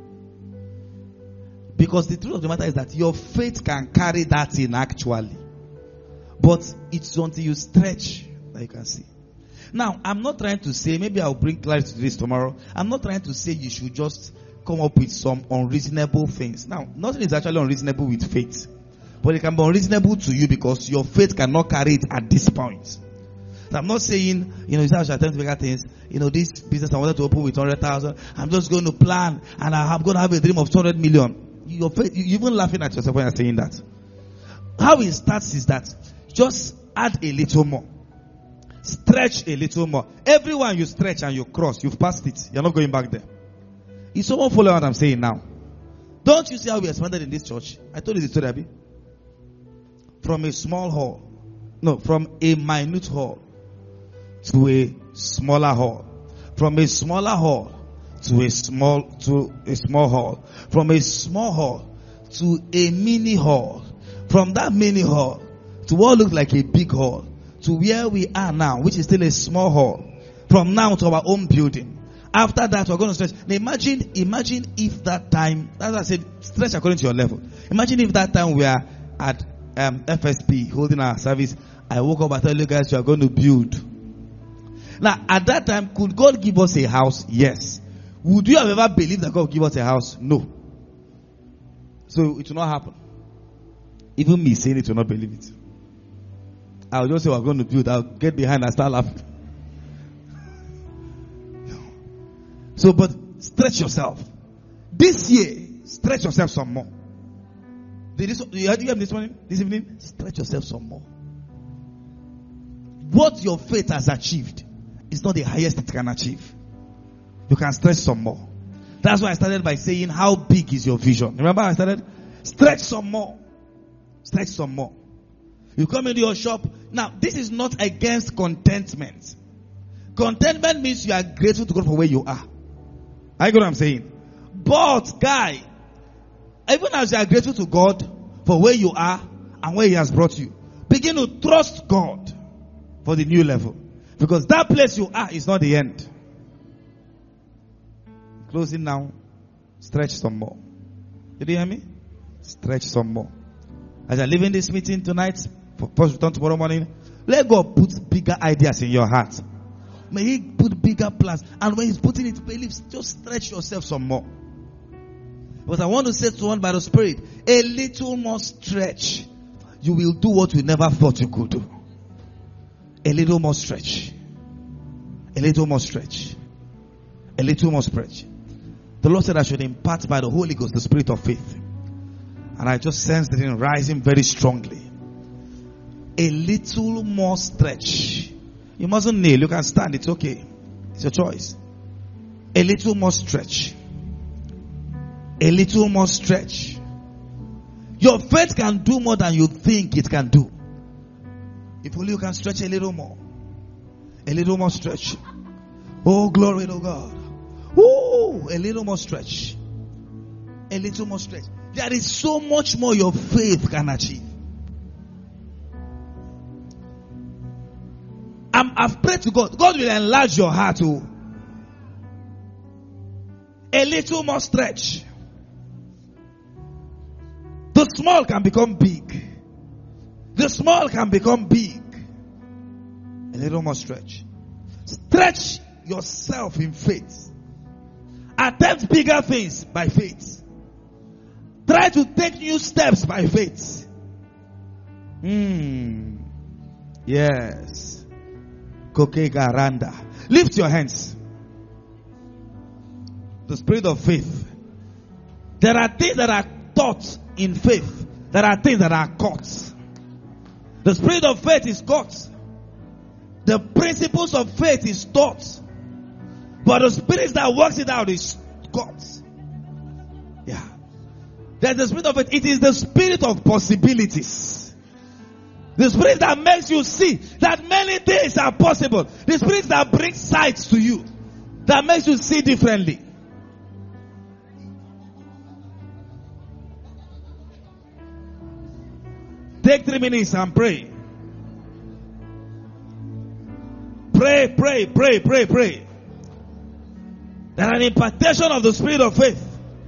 Because the truth of the matter is that your faith can carry that in actually. But it's until you stretch that you can see. Now, I'm not trying to say, maybe I'll bring clarity to this tomorrow. I'm not trying to say you should just come up with some unreasonable things. Now, nothing is actually unreasonable with faith. But it can be unreasonable to you because your faith cannot carry it at this point. So I'm not saying, you know, you have to attempt bigger things. You know, this business I wanted to open with one hundred thousand. I'm just going to plan and I'm going to have a dream of two hundred million. Your faith, you're even laughing at yourself when you're saying that. How it starts is that just add a little more. Stretch a little more. Everyone you stretch and you cross, you've passed it. You're not going back there. Is someone following what I'm saying now? Don't you see how we expanded in this church? I told you the story, Abby. From a small hall. No, from a minute hall to a smaller hall. From a smaller hall to a small to a small hall, from a small hall to a mini hall, from that mini hall to what looks like a big hall, to where we are now, which is still a small hall, from now to our own building. After that, we're going to stretch. Now imagine, imagine if that time, as I said, stretch according to your level. Imagine if that time we are at um, F S P holding our service. I woke up, I tell you guys, you are going to build. Now, at that time, could God give us a house? Yes. Would you have ever believed that God would give us a house? No. So it will not happen. Even me saying it will not believe it. I'll just say we're going to build. I'll get behind and start laughing. So, but stretch yourself. This year, stretch yourself some more. Did this, you heard you this morning, this evening? Stretch yourself some more. What your faith has achieved is not the highest it can achieve. You can stretch some more. That's why I started by saying, how big is your vision? Remember how I started? Stretch some more. Stretch some more. You come into your shop. Now, this is not against contentment. Contentment means you are grateful to God for where you are. I get what I'm saying? But, guy, even as you are grateful to God for where you are and where He has brought you, begin to trust God for the new level. Because that place you are is not the end. Closing now. Stretch some more. Did you hear me? Stretch some more. As you're leaving this meeting tonight, for first return tomorrow morning, let God put bigger ideas in your heart. May He put bigger plans. And when He's putting it, beliefs, just stretch yourself some more. But I want to say to one by the Spirit, a little more stretch. You will do what you never thought you could do. A little more stretch. A little more stretch. A little more stretch. The Lord said I should impart by the Holy Ghost the spirit of faith. And I just sensed it in rising very strongly. A little more stretch. You mustn't kneel. You can stand. It's okay. It's your choice. A little more stretch. A little more stretch. Your faith can do more than you think it can do. If only you can stretch a little more. A little more stretch. Oh, glory to God. Ooh, a little more stretch. A little more stretch. There is so much more your faith can achieve. I'm, I've prayed to God. God will enlarge your heart. Oh. A little more stretch. The small can become big. The small can become big. A little more stretch. Stretch yourself in faith. Attempt bigger things by faith. Try to take new steps by faith. Hmm. Yes. Koke Garanda. Lift your hands. The spirit of faith. There are things that are taught in faith. There are things that are caught. The spirit of faith is caught. The principles of faith is taught. But the spirit that works it out is caught. Yeah. There's the spirit of faith. It is the spirit of possibilities. The spirit that makes you see that many things are possible. The spirit that brings sight to you. That makes you see differently. Take three minutes and pray. Pray, pray, pray, pray, pray. That an impartation of the spirit of faith.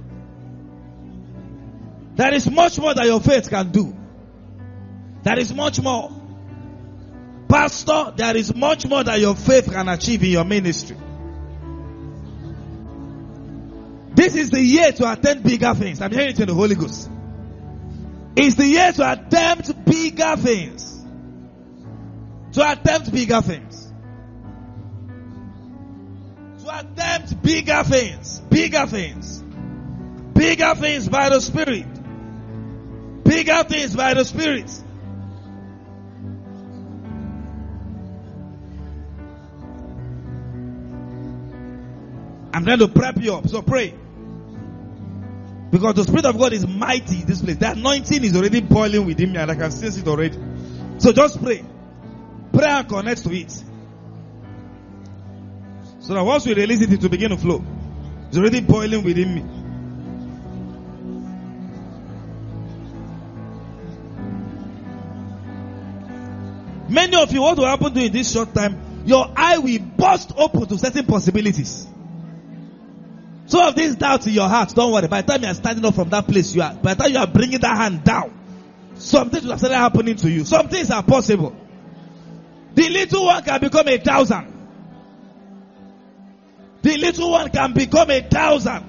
That is much more that your faith can do. That is much more. Pastor, there is much more that your faith can achieve in your ministry. This is the year to attempt bigger things. I'm hearing it in the Holy Ghost. It's the year to attempt bigger things. To attempt bigger things. To attempt bigger things. Bigger things. Bigger things by the Spirit. Bigger things by the Spirit. I'm trying to prep you up. So pray. Because the Spirit of God is mighty in this place. The anointing is already boiling within me and I can sense it already. So just pray. Pray and connect to it. So that once we release it, it will begin to flow. It's already boiling within me. Many of you, what will happen to you in this short time? Your eye will burst open to certain possibilities. Some of these doubts in your heart, don't worry. By the time you are standing up from that place, you are, by the time you are bringing that hand down, some things will have started happening to you. Some things are possible. The little one can become a thousand. The little one can become a thousand.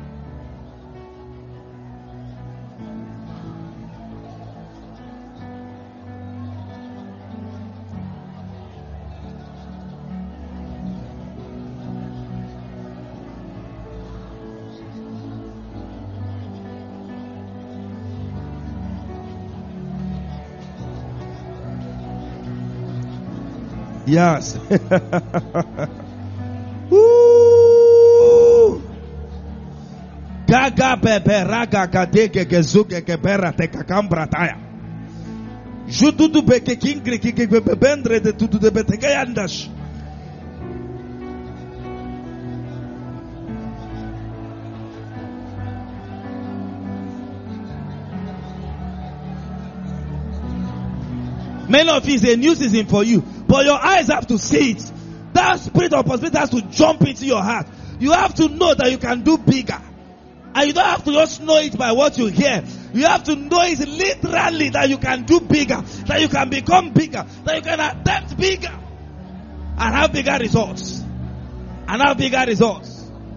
Yes. Woo! Gaga bebe raga gadege gezuge gebera te kakambra taya. Jududu beke kingri kike bebendre de tudu de beteke yandash. Many of you, it's a new season for you. But your eyes have to see it. That spirit of possibility has to jump into your heart. You have to know that you can do bigger. And you don't have to just know it by what you hear. You have to know it literally that you can do bigger. That you can become bigger. That you can attempt bigger. And have bigger results. And have bigger results.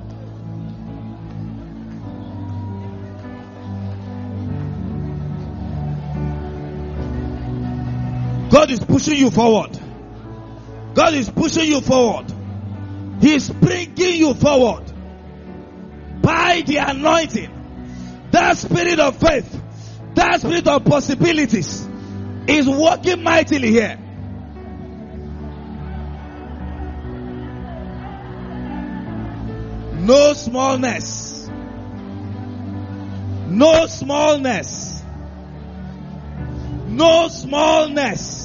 God is pushing you forward. God is pushing you forward. He is bringing you forward. By the anointing. That spirit of faith. That spirit of possibilities is working mightily here. No smallness. No smallness. No smallness.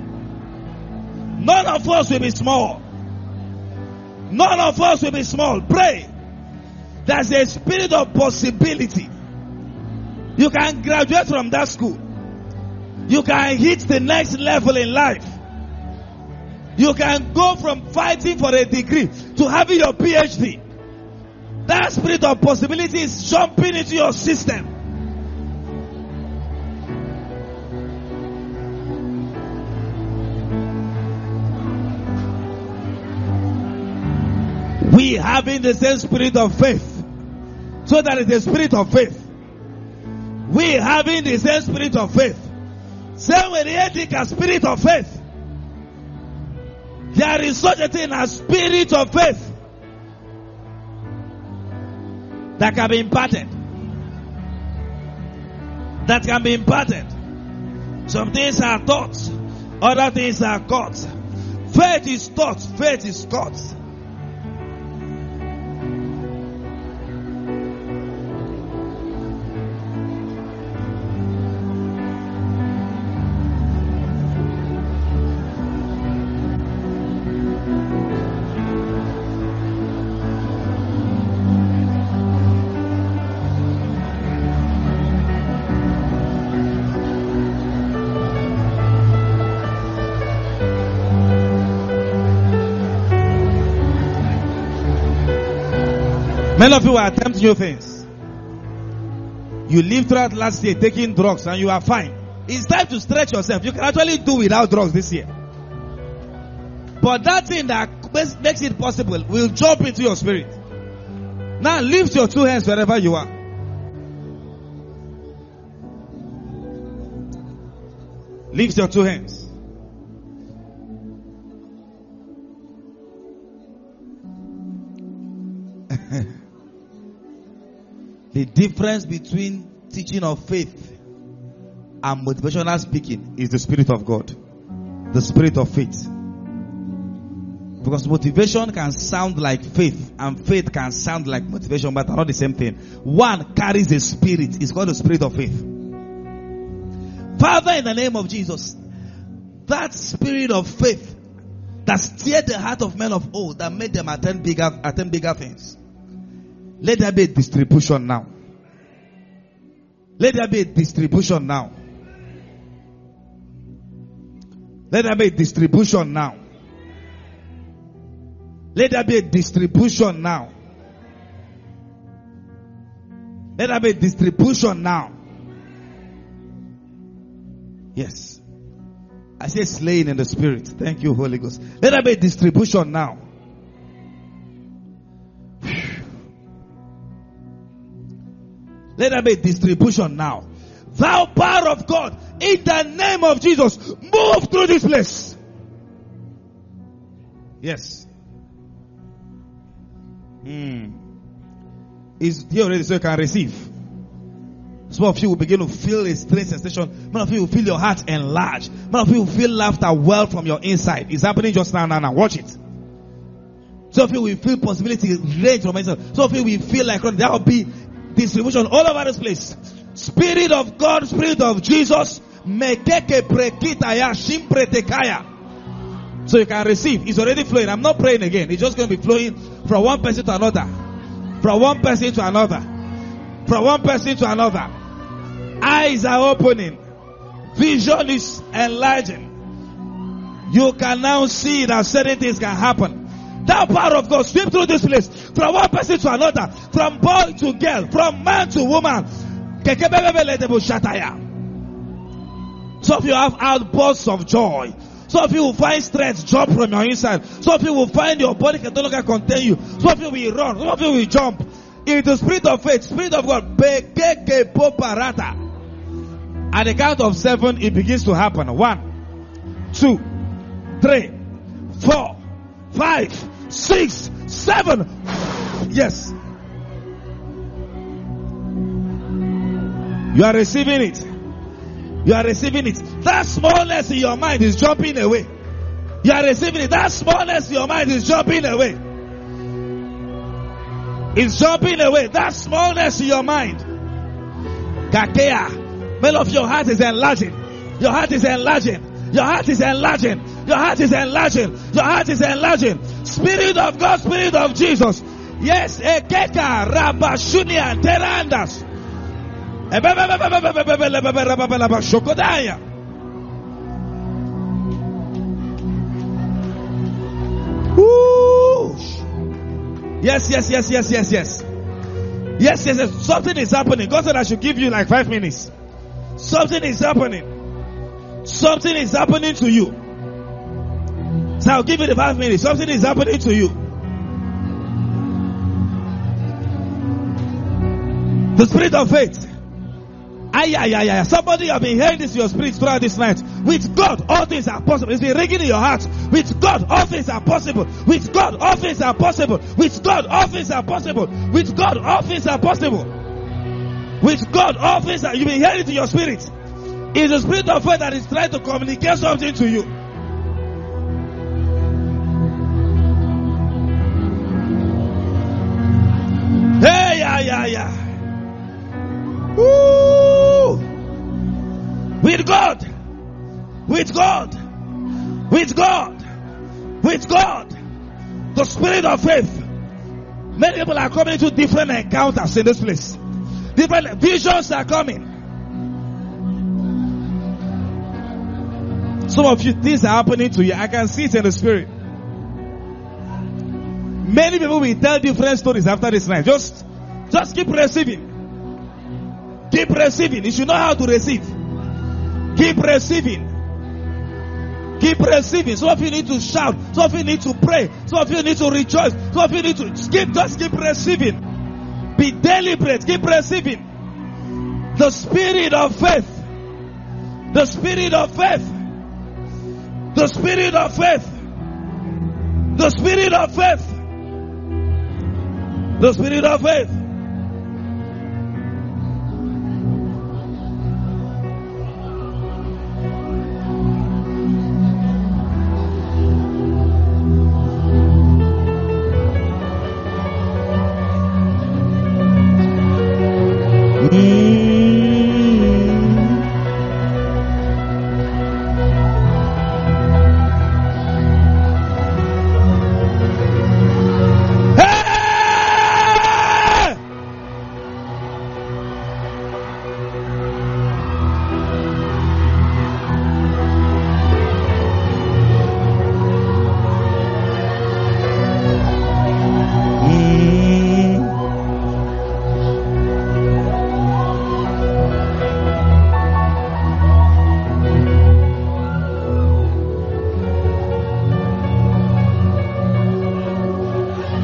None of us will be small. None of us will be small. Pray. There's a spirit of possibility. You can graduate from that school. You can hit the next level in life. You can go from fighting for a degree to having your P H D. That spirit of possibility is jumping into your system. We having the same spirit of faith. So that is the spirit of faith. We having the same spirit of faith. Same with the ethical spirit of faith. There is such a thing as spirit of faith that can be imparted. That can be imparted. Some things are taught. Other things are caught. Faith is taught. Faith is caught. Many of you are attempting new things. You lived throughout last year taking drugs and you are fine. It's time to stretch yourself. You can actually do without drugs this year. But that thing that makes it possible will jump into your spirit. Now lift your two hands wherever you are. Lift your two hands. The difference between teaching of faith and motivational speaking is the Spirit of God. The Spirit of faith. Because motivation can sound like faith and faith can sound like motivation, but they're not the same thing. One carries a spirit. It's called the Spirit of faith. Father, in the name of Jesus, that spirit of faith that steered the heart of men of old, that made them attempt bigger, attempt bigger things. Let there be a distribution now. Let there be a distribution now. Let there be a distribution now. Let there be a distribution now. Let there be a distribution now. Yes. I say slaying in the spirit. Thank you, Holy Ghost. Let there be a distribution now. Let there be a distribution now. Thou power of God, in the name of Jesus, move through this place. Yes. Hmm. Is here already so you can receive. Some of you will begin to feel a strange sensation. Many of you will feel your heart enlarged. Many of you will feel laughter well from your inside. It's happening just now, now, now. Watch it. Some of you will feel possibility range from inside. Some of you will feel like there will be distribution all over this place. Spirit of God, Spirit of Jesus. So you can receive. It's already flowing. I'm not praying again. It's just going to be flowing from one person to another. From one person to another. From one person to another. Eyes are opening. Vision is enlarging. You can now see that certain things can happen. That power of God sweep through this place. From one person to another. From boy to girl. From man to woman. Some of you have outbursts of joy. Some of you will find strength drop from your inside. Some of you will find your body can no longer contain you. Some of you will run. Some of you will jump. It is the spirit of faith, spirit of God. At the count of seven, it begins to happen. One, two, three, four, five, six, seven. Yes. You are receiving it. You are receiving it. That smallness in your mind is jumping away. You are receiving it. That smallness in your mind is jumping away. It's jumping away. That smallness in your mind. Kakea. Many of your heart is enlarging. Your heart is enlarging. Your heart is enlarging. Your heart is enlarging. Your heart is enlarging. Spirit of God, Spirit of Jesus. Yes. Ekeka Rabashunia Terandas. Yes, yes, yes, yes, yes, yes. Yes, yes, yes. Something is happening. God said I should give you like five minutes. Something is happening. Something is happening to you. So I'll give you the five minutes. Something is happening to you. The spirit of faith. Ay, ay, ay, ay. Somebody have been hearing this in your spirit throughout this night. With God, all things are possible. It's been ringing in your heart. With God, all things are possible. With God, all things are possible. With God, all things are possible. With God, all things are possible. With God, all things are. You've been hearing it in your spirit. It's the spirit of faith that is trying to communicate something to you. Hey, yeah, yeah, yeah. Woo! With God, with God, with God, with God, the spirit of faith. Many people are coming to different encounters in this place. Different visions are coming. Some of you, things are happening to you. I can see it in the spirit. Many people will tell different stories after this night. Just, just keep receiving. Keep receiving. You should know how to receive. Keep receiving. Keep receiving. Some of you need to shout. Some of you need to pray. Some of you need to rejoice. Some of you need to keep, just keep receiving. Be deliberate. Keep receiving. The spirit of faith. The spirit of faith. The spirit of faith. The spirit of faith. The spirit of faith.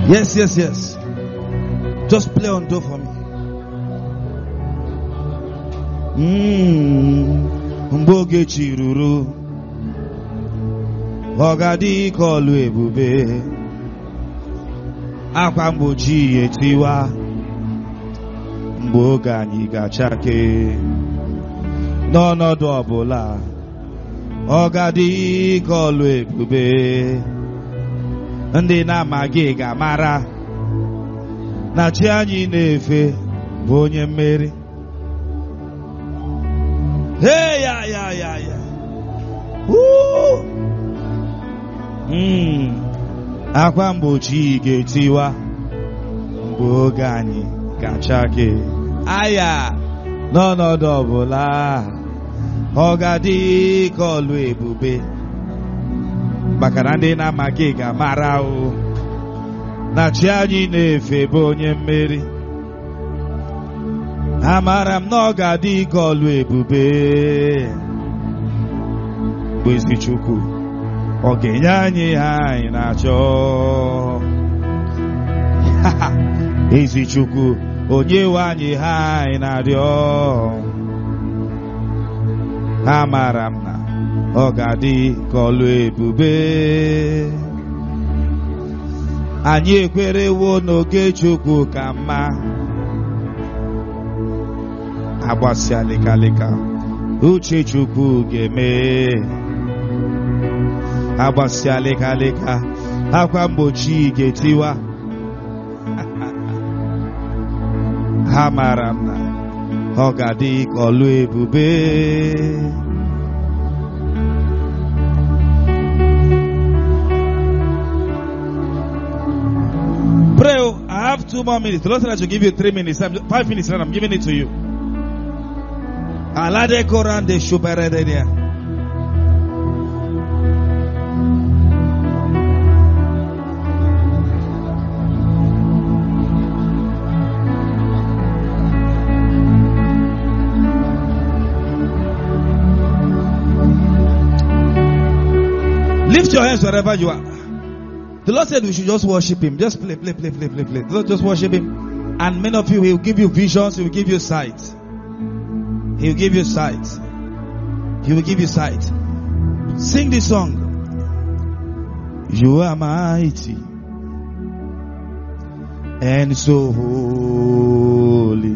Yes, yes, yes. Just play on door for me. Mmm. Mboge chiruru. Ogadi kolu ebube. Akwa mbochi etiwa. Mboga nyiga chake. No no dobola. Ogadi kolu ebube. Ndị na-amaghị ga-amara na chi anyị na-efe bụ onye mmeri. Hey ya ya ya ya. Woo! Mm. Akwa mgbochi ga-etiwa mgbe oge anyị ga-achake. Aya n'ọnọdụ ọbụla ọ ga-adị ka ọlụ ebube. Maka na ndị na-amaghị ga-amara o na chi anyị na-efe bụ onye mmeri. Amara m na ọ ga-adị ka ọlụ ebube. Bụ ezi Chukwu ọ ga-enye anyị ha anyị na-achọ. Ezi Chukwu onye nwe anyị ha anyị na-arịọ. Amara m na ọ ga-adị ka ọlụ ebube. Anyị ekwerewo n'oge Chukwu ka mma. Agbasịa lekaleka uche Chukwu ga-eme. Agbasịa lekaleka akwa mgbochi ga-etiwa. Ha mara m na ọ ga-adị ka ọlụ ebube. Pray. I have two more minutes. The Lord said I should give you three minutes. Five minutes and I'm giving it to you. Alade Koran de Shuberedia. Lift your hands wherever you are. The Lord said we should just worship Him. Just play, play, play, play, play, play. The Lord just worship Him. And many of you, He will give you visions. He will give you sight. He will give you sight. He will give you sight. Sing this song. You are mighty and so holy,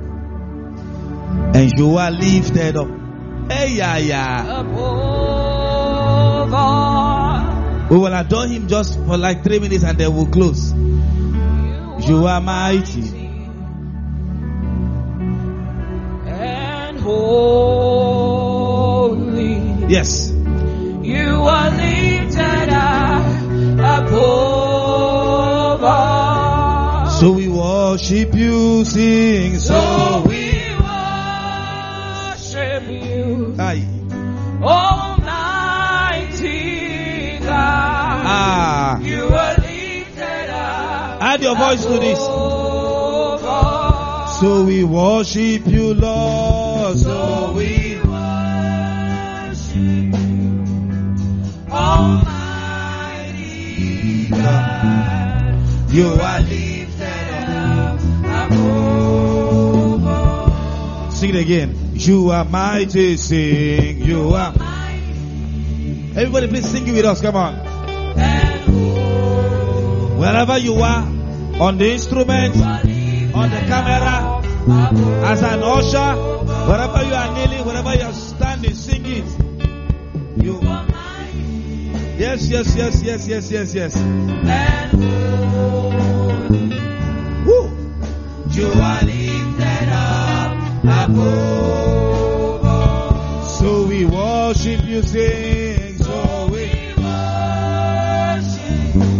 and you are lifted up. Hey, yeah, yeah. Above all. We will adore Him just for like three minutes and then we'll close. You are mighty and holy. Yes. You are lifted up above all. So we worship you, sing. So, so we worship you. Aye. Almighty God. Ah. You are lifted up. Add your voice to this. So we worship you, Lord. So we worship you, Almighty God. You are lifted up above all. Sing it again. You are mighty, sing. You are mighty. Everybody please sing it with us, come on. Wherever you are, on the instrument, on the camera, as an usher, wherever you are kneeling, wherever you are standing, sing it. You are mine. Yes, yes, yes, yes, yes, yes, yes. Woo. You are lifted up above all. So we worship you, sing. So we worship you,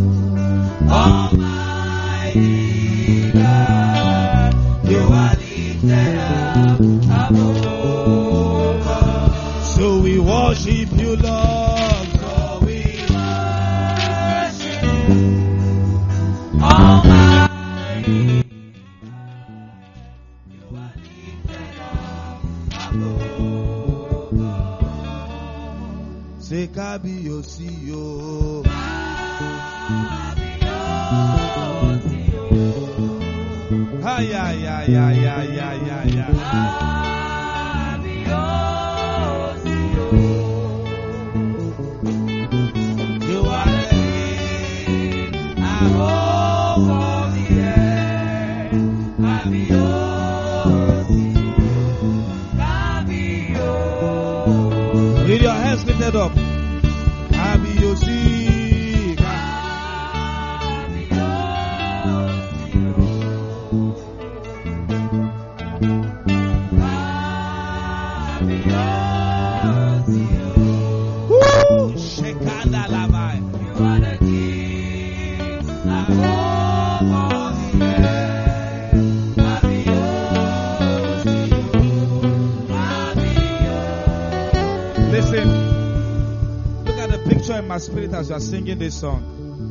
Almighty God. You are lifted up above all. So we worship you, Lord. So we worship you, Almighty. You are lifted up above all. Say Kabi Yosi yo. Kabi Yosi. Ah, yeah, yeah, yeah, yeah, yeah, yeah, yeah. You are the King above all the earth. With your hands lifted up. Abiosi. In my spirit as you are singing this song,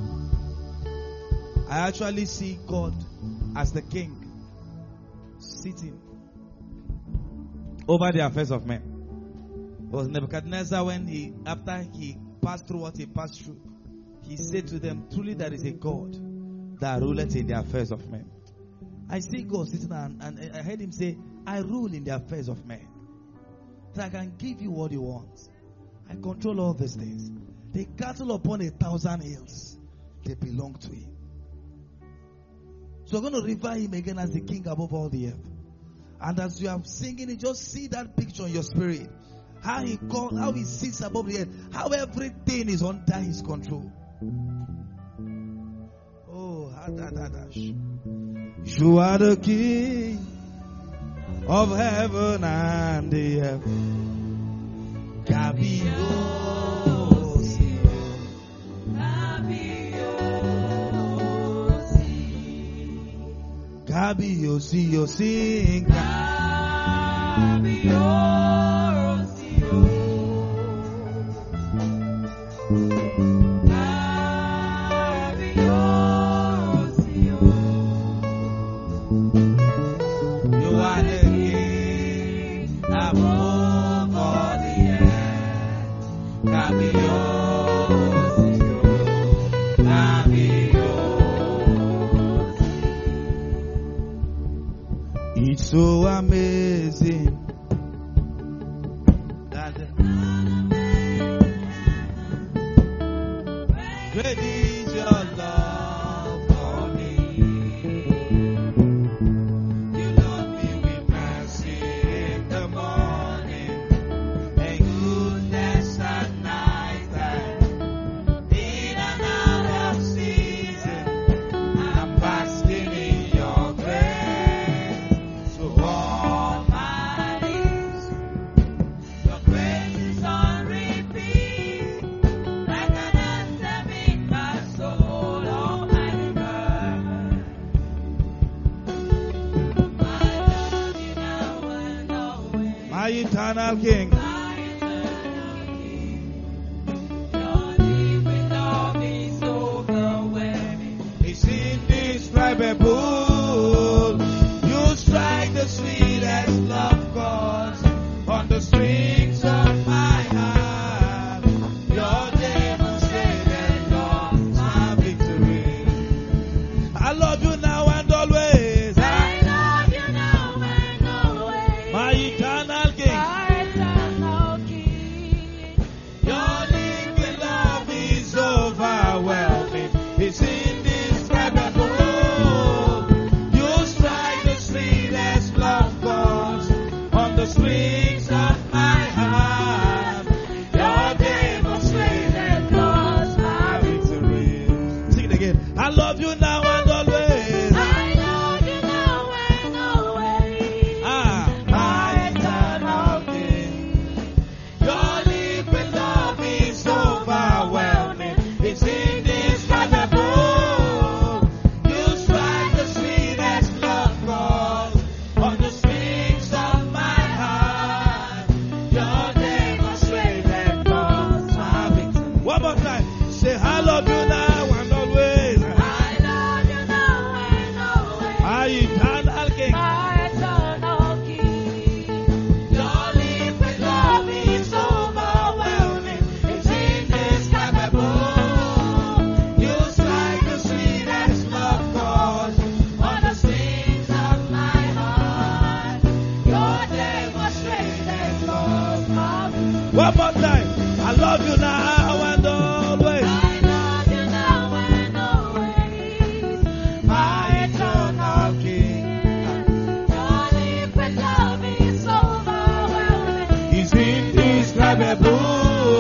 I actually see God as the King sitting over the affairs of men. It was Nebuchadnezzar when he, after he passed through what he passed through, he said to them, truly there is a God that ruleth in the affairs of men. I see God sitting and, and I heard him say, I rule in the affairs of men. So I can give you what you want. I control all these things. The cattle upon a thousand hills, they belong to him. So we're going to revere him again as the King above all the earth. And as you are singing it, just see that picture in your spirit. How he called, how he sits above the earth, how everything is under his control. Oh, you are the King of heaven and the earth. Kabio. Kabiosi, yosi, Kabiosi, Kabiosi, you are the King above all the earth. Kabiosi, Kabiosi. It's so amazing that great is your love for me. You love me with mercy in the morning and goodness at night time. In and out of season, I'm basking in your grace. So all my days, your grace is on repeat, like an anthem in my soul, Almighty God. My God, you now and always, my eternal King. My eternal King. Your deep with love is overwhelming. It's indescribable. You strike the sweetest love chords on the strings of my heart. Your demonstrated love, my victory. I love you now and always. I love you now and always. My eternal King. My eternal One more time. I love you now and always. I love you now and always. My eternal King. Your liquid love is overwhelming. It's indescribable.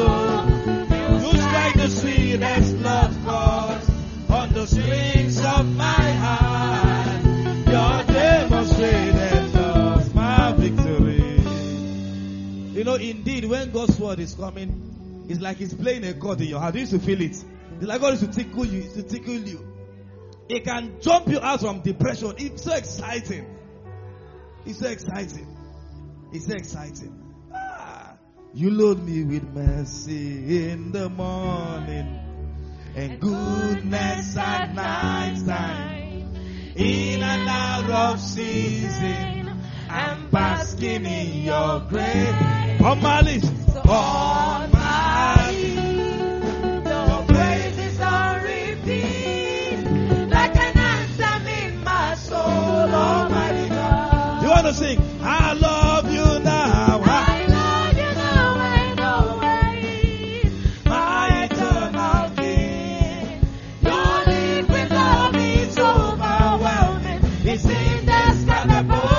You strike the sweetest love chords on the strings of my heart. Your demonstrated love, my victory. You know, indeed, when God's word is coming, it's like He's playing a chord in your heart. You used to feel it. It's like God used to tickle you. It's to tickle you. It can jump you out from depression. It's so exciting. It's so exciting. It's so exciting. Ah, you load me with mercy in the morning and goodness at night time. In and out of season, I'm basking in your grace. On my lips, on my lips, Your praises on repeat, like an anthem in my soul, Almighty God. you want to sing? I love you now. I love you now and always, my eternal King. Your liquid love is overwhelming. It's indescribable.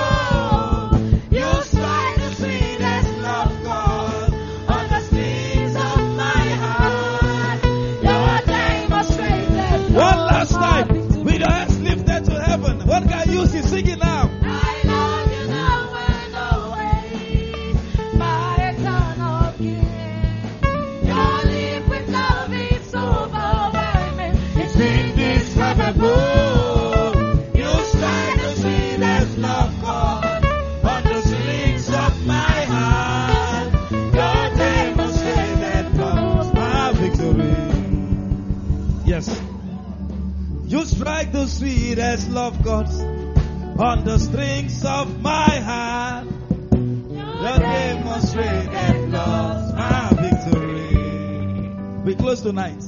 You strike the sweetest love chord on the strings of my heart. Your demonstrated One love. last time, with your hands lifted to heaven. What can you see singing now? I love you now and always, my eternal King. Your liquid love is overwhelming. It's indescribable. You strike the sweetest love chord on the strings of my heart. Your demonstrated love. My victory. Yes. You strike the sweetest love chords on the strings of my heart. Your demonstrated love, my victory. We close tonight.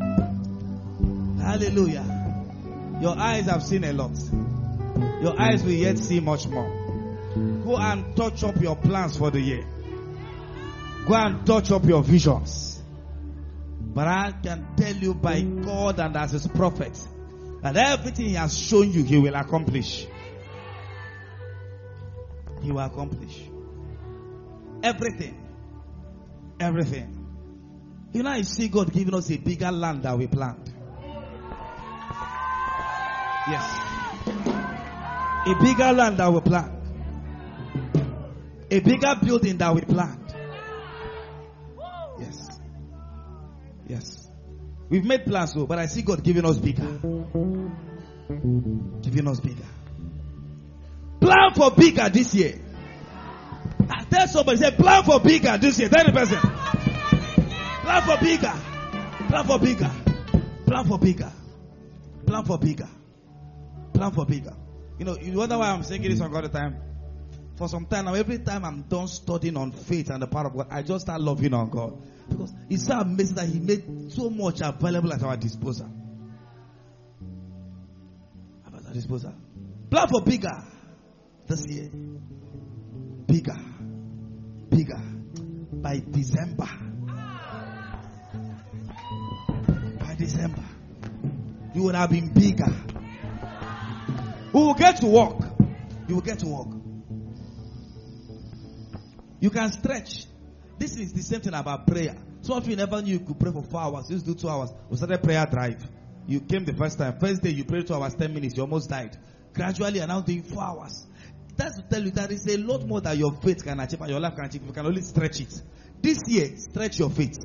Hallelujah. Your eyes have seen a lot. Your eyes will yet see much more. Go and touch up your plans for the year. Go and touch up your visions. But I can tell you by God and as His prophet that everything He has shown you, He will accomplish. He will accomplish. Everything. Everything. You know, I see God giving us a bigger land that we planned. Yes. A bigger land that we planned. A bigger building that we planned. Yes. Yes. We've made plans, though, but I see God giving us bigger. Giving us bigger. Plan for bigger this year. I tell somebody, say, plan for bigger this year. Tell the person. Plan for bigger. Plan for bigger. Plan for bigger. Plan for bigger. Plan for bigger. You know, you wonder why I'm singing this song all the time? For some time now, every time I'm done studying on faith and the power of God, I just start loving on God. Because it's so amazing that He made so much available at our disposal. At our disposal. Plan for bigger this year. Bigger. Bigger. By December. By December. You would have been bigger. We will get to work. You will get to work. You can stretch. This is the same thing about prayer. Some of you never knew you could pray for four hours. You used to do two hours. We started prayer drive. You came the first time. First day you prayed two hours, ten minutes. You almost died. Gradually you're now doing four hours. That's to tell you that is a lot more that your faith can achieve and your life can achieve. You can only stretch it. This year, stretch your faith.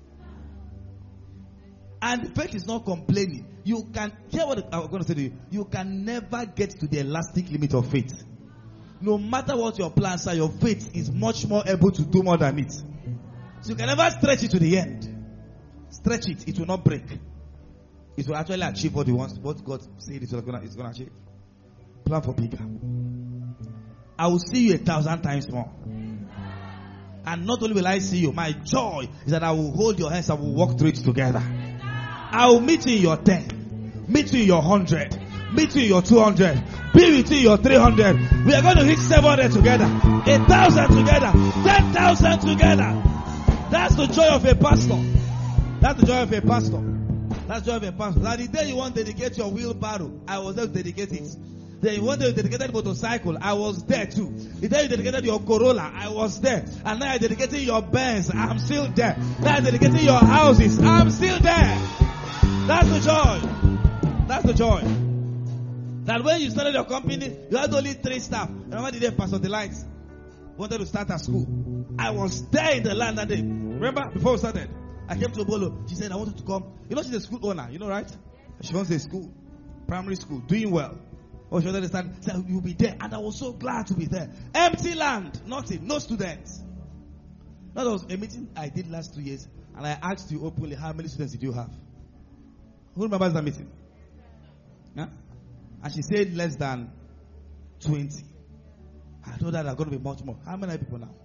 And faith is not complaining. You can, hear what I'm going to say to you. You can never get to the elastic limit of faith. No matter what your plans are, your faith is much more able to do more than it. So you can never stretch it to the end. Stretch it, it will not break. It will actually achieve what He wants, what God said it's going to achieve. Plan for bigger. I will see you a thousand times more. And not only will I see you, my joy is that I will hold your hands and we will walk through it together. I will meet you in your ten, meet you in your hundred, meet you in your two hundred, be with you in your three hundred. We are going to hit seven hundred together, a thousand together, ten thousand together. the joy of a pastor. That's the joy of a pastor. That's the joy of a pastor. Now the day you want to dedicate your wheelbarrow, I was there to dedicate it. Then you want to dedicate motorcycle, I was there too. The day you dedicated your Corolla, I was there. And now you're dedicating your Benz, I'm still there. Now you're dedicating your houses, I'm still there. That's the joy. That's the joy. That when you started your company, you had only three staff. Remember the day Pastor Delight wanted to start at school? I was there in the land that day. Remember, before we started, I came to Bolo. She said, I wanted to come. You know, she's a school owner, you know, right? She owns a school, primary school, doing well. Oh, she wanted to start. Said, you'll be there. And I was so glad to be there. Empty land, nothing, no students. That was a meeting I did last two years. And I asked you openly, how many students did you have? Who remembers that meeting? Yeah? And she said less than twenty. I told her there are going to be much more. How many people now?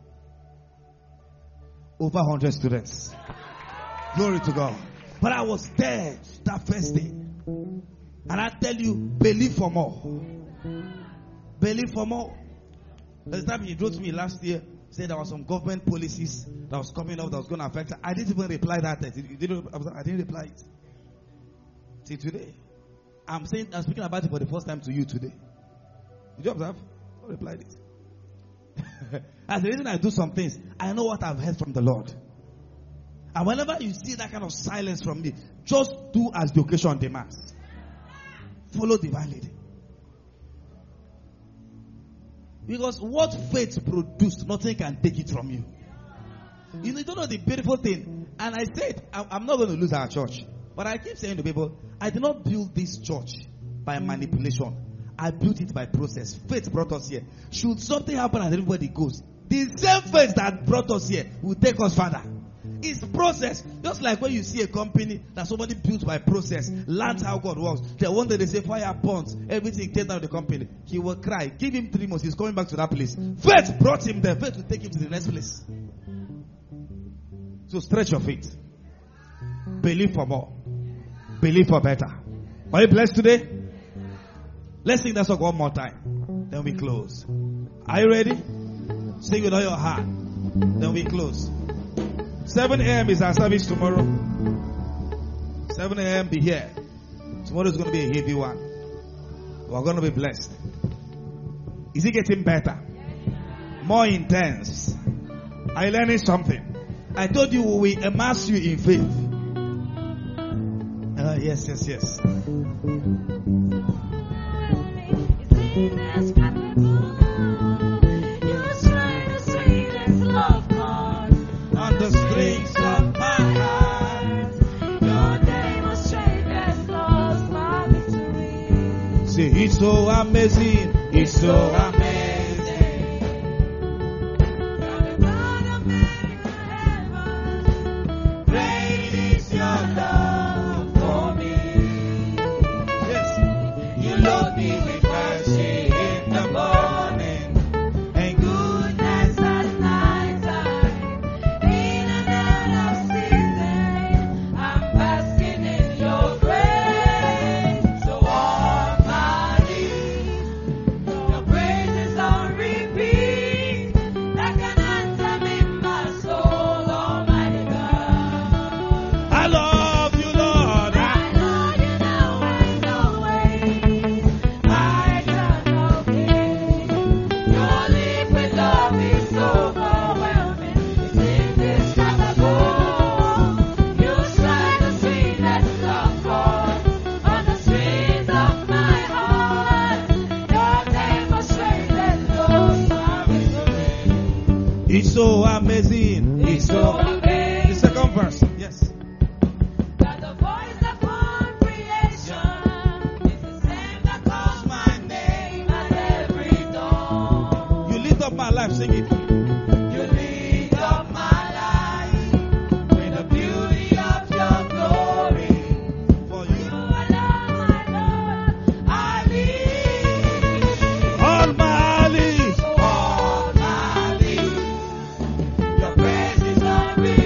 Over one hundred students. Glory to God. But I was there that first day. And I tell you, believe for more. Believe for more. There's time he wrote to me last year, said there were some government policies that was coming up that was going to affect her. I didn't even reply that. I didn't, I didn't reply it. See, today, I'm saying, I'm speaking about it for the first time to you today. Did you observe? I replied it. As the reason I do some things, I know what I've heard from the Lord. And whenever you see that kind of silence from me, just do as the occasion demands. Follow divine leading. Because what faith produced, nothing can take it from you. You know, you don't know the beautiful thing. And I said, I'm not going to lose our church. But I keep saying to people, I did not build this church by manipulation. I built it by process. Faith brought us here. Should something happen and everybody goes, the same faith that brought us here will take us further. It's process. Just like when you see a company that somebody built by process, learns how God works. Then one day they say fire burns, everything takes out of the company. He will cry. Give him three months. He's coming back to that place. Faith brought him there. Faith will take him to the next place. So stretch your faith. Believe for more. Believe for better. Are you blessed today? Let's sing that song one more time. Then we close. Are you ready? Sing with all your heart. Then we close. seven a.m. is our service tomorrow. seven a.m. be here. Tomorrow is going to be a heavy one. We're going to be blessed. Is it getting better? More intense. Are you learning something? I told you we will immerse you in faith. Uh, yes, yes, yes. On the strings of my heart, your demonstrated loves my victory. See, it's so amazing, it's so amazing. You're the God of many heavens. Great is your love for me. Yes, you load me with mercy in the morning and goodness at night time. In and out of season, I'm basking in your grace. So all my days, your praise is on repeat, like an anthem in my soul, Almighty God. I love you, Lord. I love you now and always. My eternal King, your liquid love is so overwhelming. It's indescribable. You strike the sweetest love chord on the strings of my heart. Your demonstrated love, my victory. It's so amazing. It's so amazing. The second verse. Yes. That the voice upon creation is the same that calls my name at every dawn. You lift up my life, sing it. You lift up my life with the beauty of your glory. For you alone, my Lord, I live. All my life, all my life, your praise is on me.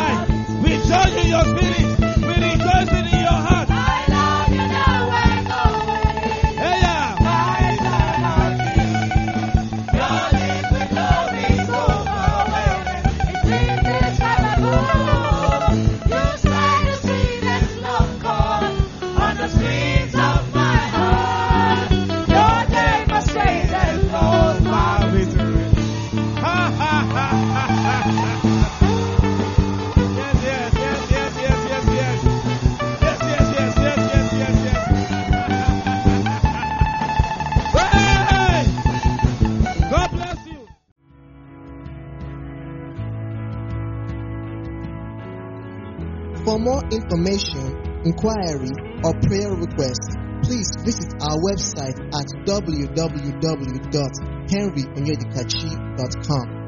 life. We join in your spirit. We rejoice in your heart. I love you now and always. Hey, yeah. My eternity. Your liquid love is overwhelming. It seems indescribable. You say the sweetest love chord on the strings of my heart. Your name must say that flows my Victory. Ha ha ha ha ha. Yes, yes, yes, yes, yes, yes, yes. Yes, yes, yes, yes, yes, yes, yes. Hey! God bless you. For more information, inquiry, or prayer requests, please visit our website at w w w dot henry onyedikachi dot com.